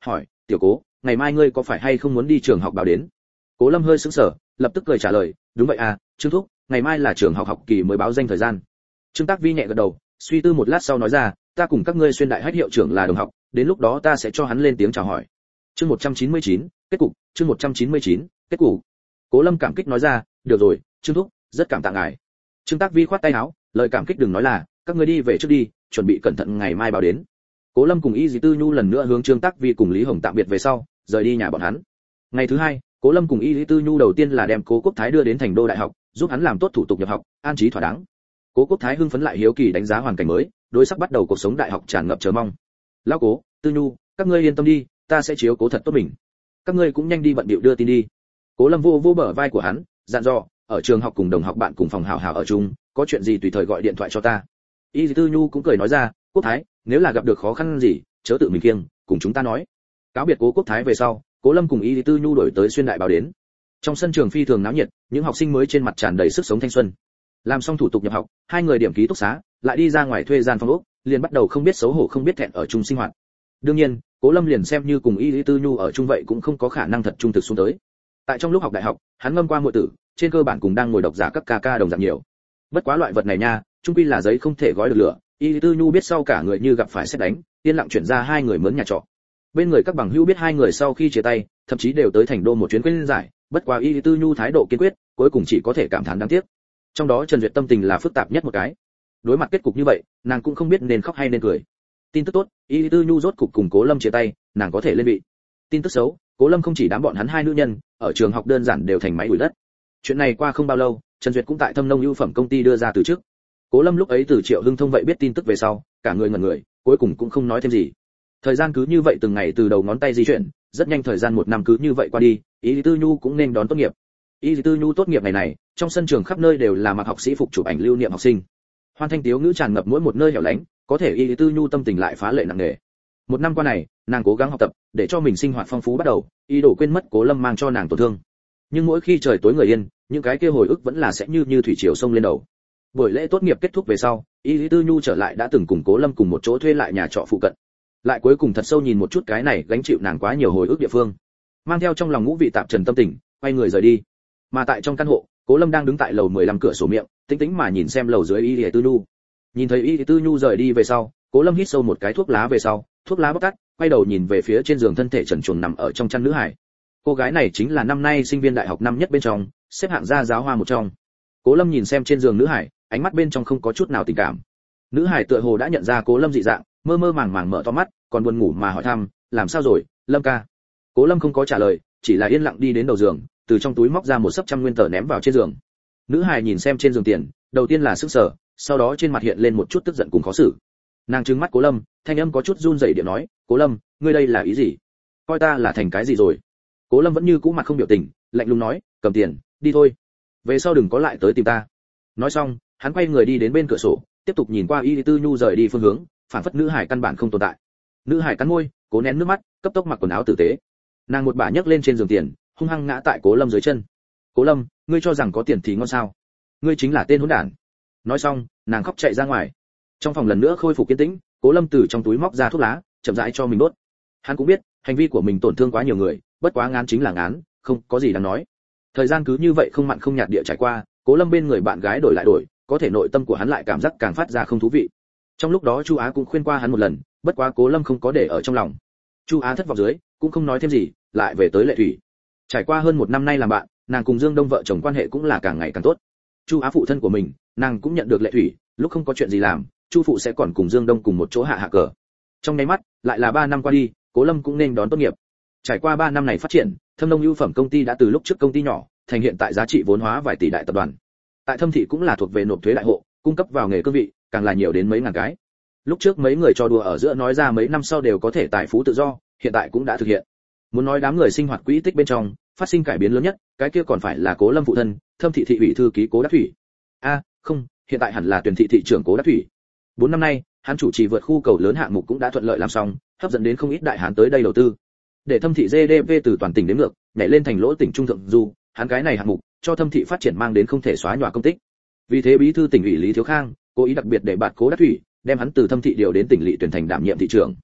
tiểu Cố, ngày mai ngươi có phải hay không muốn đi trường học báo đến? Cố Lâm hơi sững sờ, lập tức cười trả lời, đúng vậy à, Trương thúc, ngày mai là trường học học kỳ mới báo danh thời gian. Trương Tác Vi nhẹ gật đầu, suy tư một lát sau nói ra, ta cùng các ngươi xuyên đại hách hiệu trưởng là đồng học, đến lúc đó ta sẽ cho hắn lên tiếng chào hỏi. Chương 199, kết cục, chương 199, kết cục. Cố Lâm cảm kích nói ra, được rồi, Trương thúc, rất cảm tạ ngài. Trương Tác Vi khoát tay áo, lời cảm kích đừng nói là, các ngươi đi về trước đi, chuẩn bị cẩn thận ngày mai báo đến. Cố Lâm cùng Y Dĩ Tư Nhu lần nữa hướng Trương Tác Vi cùng Lý Hồng tạm biệt về sau, rời đi nhà bọn hắn. Ngày thứ hai, Cố Lâm cùng Y Dĩ Tư Nhu đầu tiên là đem Cố Quốc Thái đưa đến Thành Đô Đại học, giúp hắn làm tốt thủ tục nhập học, an trí thỏa đáng. Cố Quốc Thái hưng phấn lại hiếu kỳ đánh giá hoàn cảnh mới, đối sắc bắt đầu cuộc sống đại học tràn ngập chờ mong. Lão Cố, Tư Nhu, các ngươi yên tâm đi, ta sẽ chiếu cố thật tốt mình. Các ngươi cũng nhanh đi bận bịu đưa tin đi. Cố Lâm vô vô bờ vai của hắn, dặn dò, ở trường học cùng đồng học bạn cùng phòng hảo hảo ở chung, có chuyện gì tùy thời gọi điện thoại cho ta. Y Dì Tư Nhu cũng cười nói ra, Quốc Thái, nếu là gặp được khó khăn gì, chớ tự mình kiêng, cùng chúng ta nói. Cáo biệt Cố Quốc Thái về sau, Cố Lâm cùng Y Dì Tư Nhu đổi tới xuyên đại báo đến. Trong sân trường phi thường náo nhiệt, những học sinh mới trên mặt tràn đầy sức sống thanh xuân. Làm xong thủ tục nhập học, hai người điểm ký túc xá, lại đi ra ngoài thuê gian phòng ốc, liền bắt đầu không biết xấu hổ không biết thẹn ở chung sinh hoạt. Đương nhiên, Cố Lâm liền xem như cùng Y Lý Tư Nhu ở chung vậy cũng không có khả năng thật trung thực xuống tới. Tại trong lúc học đại học, hắn ngâm qua muội tử, trên cơ bản cùng đang ngồi độc giả các ca đồng dạng nhiều. Bất quá loại vật này nha, chung quy là giấy không thể gói được lửa. Y Lý Tư Nhu biết sau cả người như gặp phải sét đánh, yên lặng chuyển ra hai người mướn nhà trọ. Bên người các bằng hữu biết hai người sau khi chia tay, thậm chí đều tới Thành Đô một chuyến quên giải, bất quá Y Lý Tư Nhu thái độ kiên quyết, cuối cùng chỉ có thể cảm thán đáng tiếc. Trong đó Trần Duyệt tâm tình là phức tạp nhất một cái. Đối mặt kết cục như vậy, nàng cũng không biết nên khóc hay nên cười. Tin tức tốt, Y Tư Nhu rốt cục cùng Cố Lâm chia tay, nàng có thể lên vị. Tin tức xấu, Cố Lâm không chỉ đám bọn hắn hai nữ nhân, ở trường học đơn giản đều thành máy đuổi đất. Chuyện này qua không bao lâu, Trần Duyệt cũng tại Thâm Nông ưu phẩm công ty đưa ra từ chức. Cố Lâm lúc ấy từ Triệu Hưng Thông vậy biết tin tức về sau, cả người ngẩn người, cuối cùng cũng không nói thêm gì. Thời gian cứ như vậy từng ngày từ đầu ngón tay di chuyển, rất nhanh thời gian một năm cứ như vậy qua đi, Y Tư Nhu cũng nên đón tốt nghiệp. Y Tư Nhu tốt nghiệp ngày này, trong sân trường khắp nơi đều là mặc học sĩ phục chụp ảnh lưu niệm học sinh. Hoan thanh tiếu ngữ tràn ngập mỗi một nơi hẻo lánh, có thể Y Tư Nhu tâm tình lại phá lệ nặng nề. Một năm qua này, nàng cố gắng học tập, để cho mình sinh hoạt phong phú bắt đầu, ý đồ quên mất Cố Lâm mang cho nàng tổn thương. Nhưng mỗi khi trời tối người yên, những cái kia hồi ức vẫn là sẽ như thủy triều sông lên đầu. Buổi lễ tốt nghiệp kết thúc về sau, Y Tư Nhu trở lại đã từng cùng Cố Lâm cùng một chỗ thuê lại nhà trọ phụ cận. Lại cuối cùng thật sâu nhìn một chút cái này gánh chịu nàng quá nhiều hồi ức địa phương, mang theo trong lòng ngũ vị tạp trần tâm tình, quay người rời đi. Mà tại trong căn hộ, Cố Lâm đang đứng tại lầu 15 cửa sổ miệng, tĩnh tĩnh mà nhìn xem lầu dưới Y Tư Nhu. Nhìn thấy Y Tư Nhu rời đi về sau, Cố Lâm hít sâu một cái thuốc lá về sau, thuốc lá bốc tắt, quay đầu nhìn về phía trên giường thân thể trần truồng nằm ở trong chăn nữ hải. Cô gái này chính là năm nay sinh viên đại học năm nhất bên trong, xếp hạng gia giáo hoa một trong. Cố Lâm nhìn xem trên giường nữ hải, ánh mắt bên trong không có chút nào tình cảm. Nữ hải tựa hồ đã nhận ra Cố Lâm dị dạng, mơ mơ màng màng mở to mắt, còn buồn ngủ mà hỏi thăm, làm sao rồi, Lâm ca? Cố Lâm không có trả lời, chỉ là yên lặng đi đến đầu giường, từ trong túi móc ra một sấp trăm nguyên tờ ném vào trên giường. Nữ hài nhìn xem trên giường tiền, đầu tiên là sững sờ, sau đó trên mặt hiện lên một chút tức giận cùng khó xử. Nàng trừng mắt Cố Lâm, thanh âm có chút run rẩy điệu nói, Cố Lâm, ngươi đây là ý gì? Coi ta là thành cái gì rồi? Cố Lâm vẫn như cũ mặt không biểu tình, lạnh lùng nói, cầm tiền, đi thôi. Về sau đừng có lại tới tìm ta. Nói xong, hắn quay người đi đến bên cửa sổ, tiếp tục nhìn qua Y Tư Nhu rời đi phương hướng, phản phất nữ hải căn bản không tồn tại. Nữ hải cắn môi, cố nén nước mắt, cấp tốc mặc quần áo tử tế. Nàng một bả nhấc lên trên giường tiền, hung hăng ngã tại Cố Lâm dưới chân. Cố Lâm, ngươi cho rằng có tiền thì ngon sao? Ngươi chính là tên hỗn đản. Nói xong, nàng khóc chạy ra ngoài. Trong phòng lần nữa khôi phục kiên tĩnh, Cố Lâm từ trong túi móc ra thuốc lá, chậm rãi cho mình đốt. Hắn cũng biết, hành vi của mình tổn thương quá nhiều người, bất quá ngán chính là ngán, không có gì đáng nói. Thời gian cứ như vậy không mặn không nhạt địa trải qua, Cố Lâm bên người bạn gái đổi lại đổi, có thể nội tâm của hắn lại cảm giác càng phát ra không thú vị. Trong lúc đó Chu Á cũng khuyên qua hắn một lần, bất quá Cố Lâm không có để ở trong lòng. Chu Á thất vọng dưới, cũng không nói thêm gì, lại về tới Lệ Thủy. Trải qua hơn một năm nay làm bạn, nàng cùng Dương Đông vợ chồng quan hệ cũng là càng ngày càng tốt. Chu Á phụ thân của mình, nàng cũng nhận được Lệ Thủy, lúc không có chuyện gì làm, Chu phụ sẽ còn cùng Dương Đông cùng một chỗ hạ cờ. Trong nháy mắt, lại là 3 năm qua đi, Cố Lâm cũng nên đón tốt nghiệp. Trải qua 3 năm này phát triển, Thâm Nông ưu phẩm công ty đã từ lúc trước công ty nhỏ, thành hiện tại giá trị vốn hóa vài tỷ đại tập đoàn. Tại Thâm thị cũng là thuộc về nộp thuế đại hộ, cung cấp vào nghề cương vị, càng là nhiều đến mấy ngàn cái. Lúc trước mấy người trò đùa ở giữa nói ra mấy năm sau đều có thể tài phú tự do, hiện tại cũng đã thực hiện. Muốn nói đám người sinh hoạt quỹ tích bên trong, phát sinh cải biến lớn nhất, cái kia còn phải là Cố Lâm phụ thân, Thâm thị thị ủy thư ký Cố Đắc Thủy. Không, hiện tại hẳn là Tuyển thị thị trưởng Cố Đắc Thủy. 4 năm nay, hắn chủ trì vượt khu cầu lớn hạng mục cũng đã thuận lợi làm xong, hấp dẫn đến không ít đại hán tới đây đầu tư. Để Thâm thị GDP từ toàn tỉnh đến ngược, nhảy lên thành lỗ tỉnh trung thượng du, hắn cái này hạng mục cho Thâm thị phát triển mang đến không thể xóa nhòa công tích. Vì thế bí thư tỉnh ủy Lý Thiếu Khang cố ý đặc biệt để bạt Cố Đắc Thủy, đem hắn từ Thâm thị điều đến tỉnh lỵ tuyển thành đảm nhiệm thị trưởng.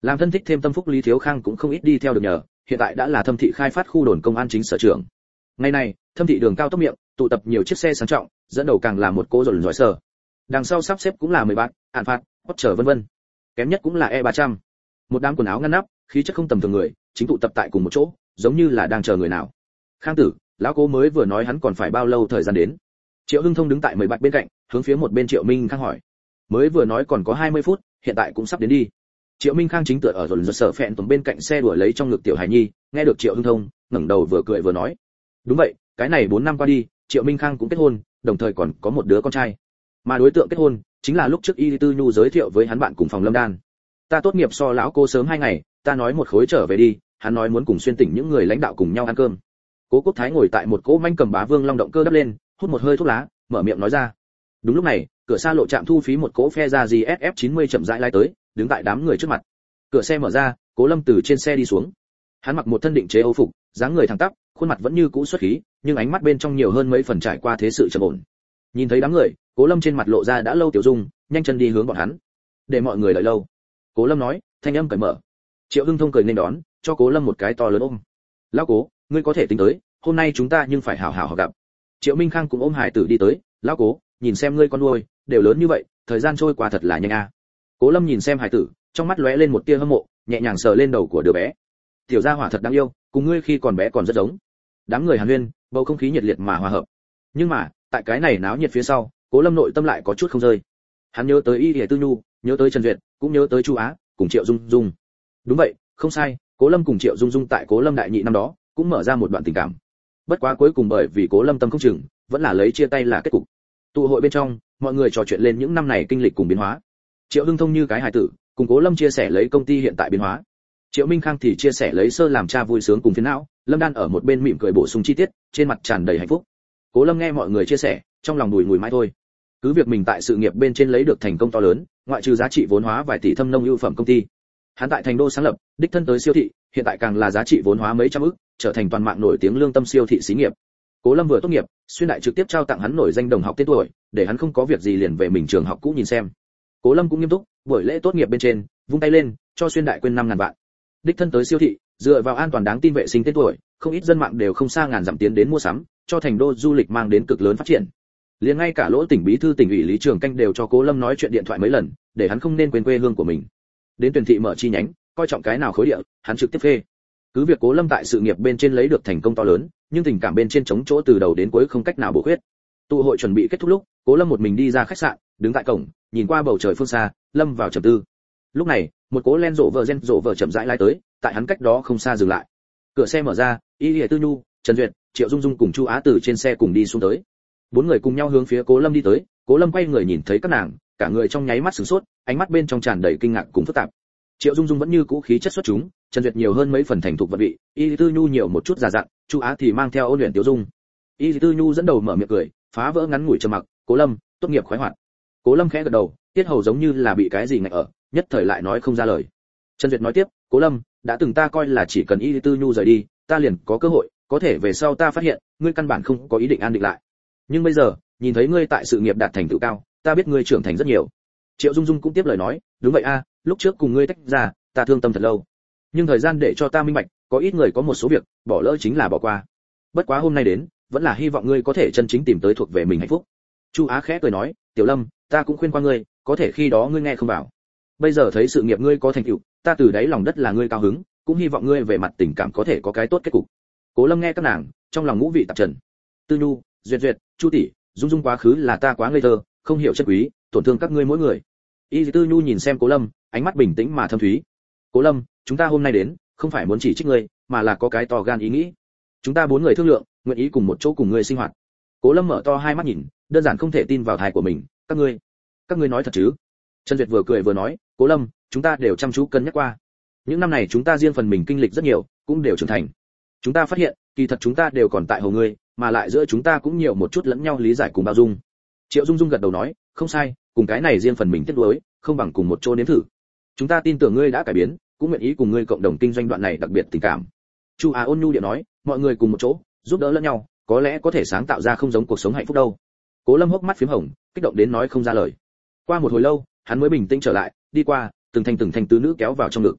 Làm thân thích thêm tâm phúc Lý Thiếu Khang cũng không ít đi theo được nhờ, hiện tại đã là Thâm thị khai phát khu đồn công an chính sở trưởng. Ngày này, Thâm thị đường cao tốc miệng, tụ tập nhiều chiếc xe sang trọng, dẫn đầu càng là một cỗ rồn rỏi sở. Đằng sau sắp xếp cũng là 10 bác, án phạt, hót trở vân vân. Kém nhất cũng là E300. Một đám quần áo ngăn nắp, khí chất không tầm thường người, chính tụ tập tại cùng một chỗ, giống như là đang chờ người nào. Khang tử, lão Cố mới vừa nói hắn còn phải bao lâu thời gian đến. Triệu Hưng Thông đứng tại 10 bạch bên cạnh, hướng phía một bên Triệu Minh Khang hỏi. Mới vừa nói còn có 20 phút, hiện tại cũng sắp đến đi. Triệu Minh Khang chính tựa ở rồn sở phẹn tuần bên cạnh xe đuổi lấy trong ngực tiểu Hải Nhi, nghe được Triệu Hưng Thông, ngẩng đầu vừa cười vừa nói. Đúng vậy, cái này 4 năm qua đi, Triệu Minh Khang cũng kết hôn, đồng thời còn có một đứa con trai. Mà đối tượng kết hôn chính là lúc trước Y Tư Nhu giới thiệu với hắn bạn cùng phòng Lâm Đan. Ta tốt nghiệp so lão Cố sớm 2 ngày, ta nói một khối trở về đi, hắn nói muốn cùng xuyên tỉnh những người lãnh đạo cùng nhau ăn cơm. Cố Quốc Thái ngồi tại một cỗ manh cầm bá vương long động cơ đắp lên, hút một hơi thuốc lá, mở miệng nói ra. Đúng lúc này, cửa xa lộ trạm thu phí một cỗ phe ra gì SF90 chậm rãi lái tới, đứng tại đám người trước mặt. Cửa xe mở ra, Cố Lâm từ trên xe đi xuống. Hắn mặc một thân định chế Âu phục, dáng người thẳng tắp, khuôn mặt vẫn như cũ xuất khí, nhưng ánh mắt bên trong nhiều hơn mấy phần trải qua thế sự trầm ổn. Nhìn thấy đám người, Cố Lâm trên mặt lộ ra đã lâu tiểu dung, nhanh chân đi hướng bọn hắn. Để mọi người đợi lâu. Cố Lâm nói, thanh âm cởi mở. Triệu Hưng Thông cười nên đón, cho Cố Lâm một cái to lớn ôm. Lão Cố, ngươi có thể tính tới, hôm nay chúng ta nhưng phải hảo hảo gặp. Triệu Minh Khang cũng ôm Hải Tử đi tới, lão Cố, nhìn xem ngươi con nuôi, đều lớn như vậy, thời gian trôi qua thật là nhanh a. Cố Lâm nhìn xem Hải Tử, trong mắt lóe lên một tia hâm mộ, nhẹ nhàng sờ lên đầu của đứa bé. Tiểu gia hỏa thật đáng yêu, cùng ngươi khi còn bé còn rất giống. Đám người hàn huyên, bầu không khí nhiệt liệt mà hòa hợp. Nhưng mà, tại cái này náo nhiệt phía sau, Cố Lâm nội tâm lại có chút không rơi. Hắn nhớ tới Y Tư Nhu, nhớ tới Trần Duyệt, cũng nhớ tới Chu Á, cùng Triệu Dung Dung. Đúng vậy, không sai, Cố Lâm cùng Triệu Dung Dung tại Cố Lâm đại nhị năm đó, cũng mở ra một đoạn tình cảm. Bất quá cuối cùng bởi vì Cố Lâm tâm không chừng, vẫn là lấy chia tay là kết cục. Tụ hội bên trong, mọi người trò chuyện lên những năm này kinh lịch cùng biến hóa. Triệu Hưng Thông như cái hài tử, cùng Cố Lâm chia sẻ lấy công ty hiện tại biến hóa. Triệu Minh Khang thì chia sẻ lấy sơ làm cha vui sướng cùng phiền não, Lâm Đan ở một bên mỉm cười bổ sung chi tiết, trên mặt tràn đầy hạnh phúc. Cố Lâm nghe mọi người chia sẻ, trong lòng đùi ngùi mãi thôi. Cứ việc mình tại sự nghiệp bên trên lấy được thành công to lớn, ngoại trừ giá trị vốn hóa vài tỷ thâm nông ưu phẩm công ty, hắn tại thành đô sáng lập, đích thân tới siêu thị, hiện tại càng là giá trị vốn hóa mấy trăm ức, trở thành toàn mạng nổi tiếng lương tâm siêu thị xí nghiệp. Cố Lâm vừa tốt nghiệp, xuyên đại trực tiếp trao tặng hắn nổi danh đồng học tên tuổi, để hắn không có việc gì liền về mình trường học cũ nhìn xem. Cố Lâm cũng nghiêm túc, buổi lễ tốt nghiệp bên trên, vung tay lên, cho xuyên đại quên 5.000 vạn. Đích thân tới siêu thị, dựa vào an toàn đáng tin vệ sinh tên tuổi, không ít dân mạng đều không xa ngàn dặm tiến đến mua sắm, cho thành đô du lịch mang đến cực lớn phát triển. Liền ngay cả Lỗ tỉnh bí thư tỉnh ủy Lý Trường Canh đều cho Cố Lâm nói chuyện điện thoại mấy lần, để hắn không nên quên quê hương của mình. Đến tuyển thị mở chi nhánh, coi trọng cái nào khối địa, hắn trực tiếp phê. Cứ việc Cố Lâm tại sự nghiệp bên trên lấy được thành công to lớn, nhưng tình cảm bên trên chống chỗ từ đầu đến cuối không cách nào bổ khuyết. Tụ hội chuẩn bị kết thúc lúc, Cố Lâm một mình đi ra khách sạn, đứng tại cổng, nhìn qua bầu trời phương xa, lâm vào trầm tư. Lúc này, một cố len rộ vợ chậm rãi lái tới, tại hắn cách đó không xa dừng lại. Cửa xe mở ra, Y Tư Nhu, Trần Duyệt, Triệu Dung Dung cùng Chu Á từ trên xe cùng đi xuống tới. 4 người cùng nhau hướng phía Cố Lâm đi tới, Cố Lâm quay người nhìn thấy các nàng, cả người trong nháy mắt sửng sốt, ánh mắt bên trong tràn đầy kinh ngạc cùng phức tạp. Triệu Dung Dung vẫn như cũ khí chất xuất chúng, Trần Duyệt nhiều hơn mấy phần thành thục vận vị, Y Tư Nhu nhiều một chút già dặn, Chu Á thì mang theo ôn luyện tiểu dung. Y Tư Nhu dẫn đầu mở miệng cười, phá vỡ ngắn ngủi trầm mặc, "Cố Lâm, tốt nghiệp khoái hoạt." Cố Lâm khẽ gật đầu, tiết hầu giống như là bị cái gì ngạnh ở, nhất thời lại nói không ra lời. Trần Duyệt nói tiếp, "Cố Lâm, đã từng ta coi là chỉ cần Y Tư Nhu rời đi, ta liền có cơ hội, có thể về sau ta phát hiện, ngươi căn bản không có ý định an định lại. Nhưng bây giờ, nhìn thấy ngươi tại sự nghiệp đạt thành tựu cao, ta biết ngươi trưởng thành rất nhiều." Triệu Dung Dung cũng tiếp lời nói, "Đúng vậy a, lúc trước cùng ngươi tách ra, ta thương tâm thật lâu. Nhưng thời gian để cho ta minh bạch, có ít người có một số việc, bỏ lỡ chính là bỏ qua. Bất quá hôm nay đến, vẫn là hy vọng ngươi có thể chân chính tìm tới thuộc về mình hạnh phúc." Chu Á khẽ cười nói, "Tiểu Lâm, ta cũng khuyên qua ngươi, có thể khi đó ngươi nghe không vào. Bây giờ thấy sự nghiệp ngươi có thành tựu, ta từ đáy lòng đất là ngươi cao hứng, cũng hy vọng ngươi về mặt tình cảm có thể có cái tốt kết cục." Cố Lâm nghe các nàng, trong lòng ngũ vị tạp trần. Tư Nhu, Duyệt Duyệt, Chu tỷ, Dung Dung quá khứ là ta quá ngây thơ, không hiểu chất quý, tổn thương các ngươi mỗi người. Y Tư Nhu nhìn xem Cố Lâm, ánh mắt bình tĩnh mà thâm thúy. "Cố Lâm, chúng ta hôm nay đến, không phải muốn chỉ trích ngươi, mà là có cái to gan ý nghĩ. Chúng ta 4 người thương lượng, nguyện ý cùng một chỗ cùng ngươi sinh hoạt." Cố Lâm mở to hai mắt nhìn, đơn giản không thể tin vào tai của mình, các ngươi nói thật chứ?" Trần Duyệt vừa cười vừa nói, "Cố Lâm, chúng ta đều chăm chú cân nhắc qua. Những năm này chúng ta riêng phần mình kinh lịch rất nhiều, cũng đều trưởng thành. Chúng ta phát hiện, kỳ thật chúng ta đều còn tại hầu ngươi, mà lại giữa chúng ta cũng nhiều một chút lẫn nhau lý giải cùng bao dung." Triệu Dung Dung gật đầu nói, "Không sai, cùng cái này riêng phần mình tiếp nối, không bằng cùng một chỗ nếm thử. Chúng ta tin tưởng ngươi đã cải biến, cũng nguyện ý cùng ngươi cộng đồng kinh doanh đoạn này đặc biệt tình cảm." Chu Á ôn nhu điện nói, "Mọi người cùng một chỗ, giúp đỡ lẫn nhau, có lẽ có thể sáng tạo ra không giống cuộc sống hạnh phúc đâu." Cố Lâm hốc mắt phím hồng, kích động đến nói không ra lời. Qua một hồi lâu, hắn mới bình tĩnh trở lại, đi qua, từng thành tứ nữ kéo vào trong ngực.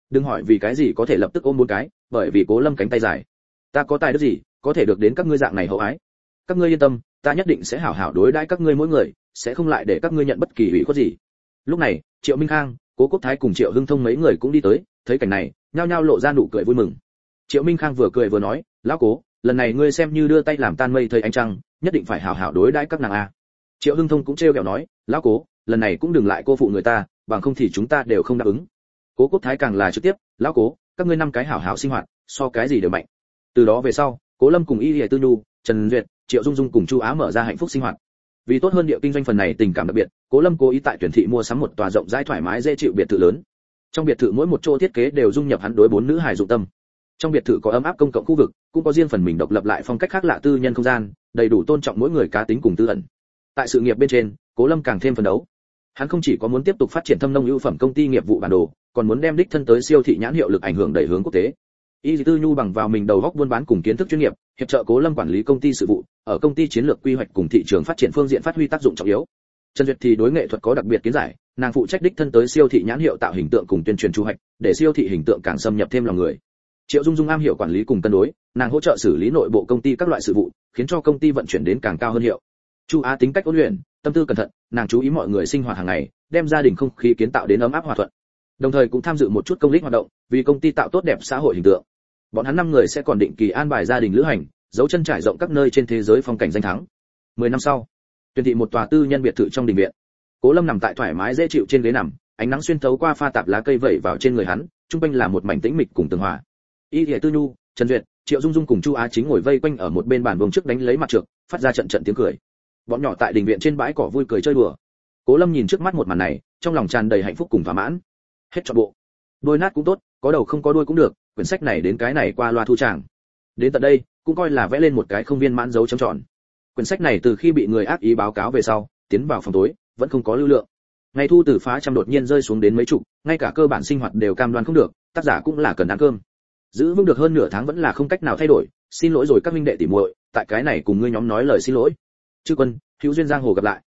Đừng hỏi vì cái gì có thể lập tức ôm 4 cái, bởi vì Cố Lâm cánh tay dài. Ta có tài đức gì, có thể được đến các ngươi dạng này hậu ái. Các ngươi yên tâm, ta nhất định sẽ hảo hảo đối đãi các ngươi mỗi người, sẽ không lại để các ngươi nhận bất kỳ ủy khuất gì. Lúc này, Triệu Minh Khang, Cố Quốc Thái cùng Triệu Hưng Thông mấy người cũng đi tới, thấy cảnh này, nhao nhao lộ ra nụ cười vui mừng. Triệu Minh Khang vừa cười vừa nói, lão Cố, lần này ngươi xem như đưa tay làm tan mây thấy ánh trăng, nhất định phải hảo hảo đối đãi các nàng a. Triệu Hưng Thông cũng trêu ghẹo nói, lão Cố, lần này cũng đừng lại cô phụ người ta, bằng không thì chúng ta đều không đáp ứng. Cố Quốc Thái càng là trực tiếp, lão Cố, các ngươi 5 cái hảo hảo sinh hoạt, so cái gì đều mạnh. Từ đó về sau, Cố Lâm cùng Y Lệ Tư Nhu, Trần Duyệt, Triệu Dung Dung cùng Chu Á mở ra hạnh phúc sinh hoạt. Vì tốt hơn địa kinh doanh phần này tình cảm đặc biệt, Cố Lâm cố ý tại tuyển thị mua sắm một tòa rộng rãi thoải mái dễ chịu biệt thự lớn. Trong biệt thự mỗi một chỗ thiết kế đều dung nhập hắn đối 4 nữ hài dụng tâm. Trong biệt thự có ấm áp công cộng khu vực, cũng có riêng phần mình độc lập lại phong cách khác lạ tư nhân không gian, đầy đủ tôn trọng mỗi người cá tính cùng tư ẩn. Tại sự nghiệp bên trên, Cố Lâm càng thêm phấn đấu. Hắn không chỉ có muốn tiếp tục phát triển thâm nông ưu phẩm công ty nghiệp vụ bản đồ, còn muốn đem đích thân tới siêu thị nhãn hiệu lực ảnh hưởng đẩy hướng quốc tế. Y Tư Nhu bằng vào mình đầu góc buôn bán cùng kiến thức chuyên nghiệp, hiệp trợ Cố Lâm quản lý công ty sự vụ, ở công ty chiến lược quy hoạch cùng thị trường phát triển phương diện phát huy tác dụng trọng yếu. Trần Duyệt thì đối nghệ thuật có đặc biệt kiến giải, nàng phụ trách đích thân tới siêu thị nhãn hiệu tạo hình tượng cùng tuyên truyền chu hoạch, để siêu thị hình tượng càng xâm nhập thêm lòng người. Triệu Dung Dung am hiểu quản lý cùng cân đối, nàng hỗ trợ xử lý nội bộ công ty các loại sự vụ, khiến cho công ty vận chuyển đến càng cao hơn hiệu. Chu Á tính cách ôn luyện, tâm tư cẩn thận, nàng chú ý mọi người sinh hoạt hàng ngày, đem gia đình không khí kiến tạo đến ấm áp hòa thuận. Đồng thời cũng tham dự một chút công lý hoạt động, vì công ty tạo tốt đẹp xã hội hình tượng. Bọn hắn 5 người sẽ còn định kỳ an bài gia đình lữ hành, dấu chân trải rộng các nơi trên thế giới phong cảnh danh thắng. 10 năm sau, tuyển thị một tòa tư nhân biệt thự trong đình viện. Cố Lâm nằm tại thoải mái dễ chịu trên ghế nằm, ánh nắng xuyên thấu qua pha tạp lá cây vẩy vào trên người hắn, trung quanh là một mảnh tĩnh mịch cùng tường hòa. Y Lệ Tư Nhu, Trần Duyệt, Triệu Dung Dung cùng Chu Á chính ngồi vây quanh ở một bên bàn vuông trước đánh lấy mặt trược, phát ra trận trận tiếng cười. Bọn nhỏ tại đình viện trên bãi cỏ vui cười chơi đùa. Cố Lâm nhìn trước mắt một màn này, trong lòng tràn đầy hạnh phúc cùng thỏa mãn. Hết trọn bộ. Đôi nát cũng tốt, có đầu không có đuôi cũng được, quyển sách này đến cái này qua loa thu tràng. Đến tận đây, cũng coi là vẽ lên một cái không viên mãn dấu chấm tròn. Quyển sách này từ khi bị người ác ý báo cáo về sau, tiến vào phòng tối, vẫn không có lưu lượng. Ngày thu từ phá trăm đột nhiên rơi xuống đến mấy chục, ngay cả cơ bản sinh hoạt đều cam đoan không được, tác giả cũng là cần ăn cơm. Giữ vững được hơn nửa tháng vẫn là không cách nào thay đổi, xin lỗi rồi các minh đệ tỉ muội, tại cái này cùng ngươi nhóm nói lời xin lỗi. Chư Quân, hữu duyên giang hồ gặp lại.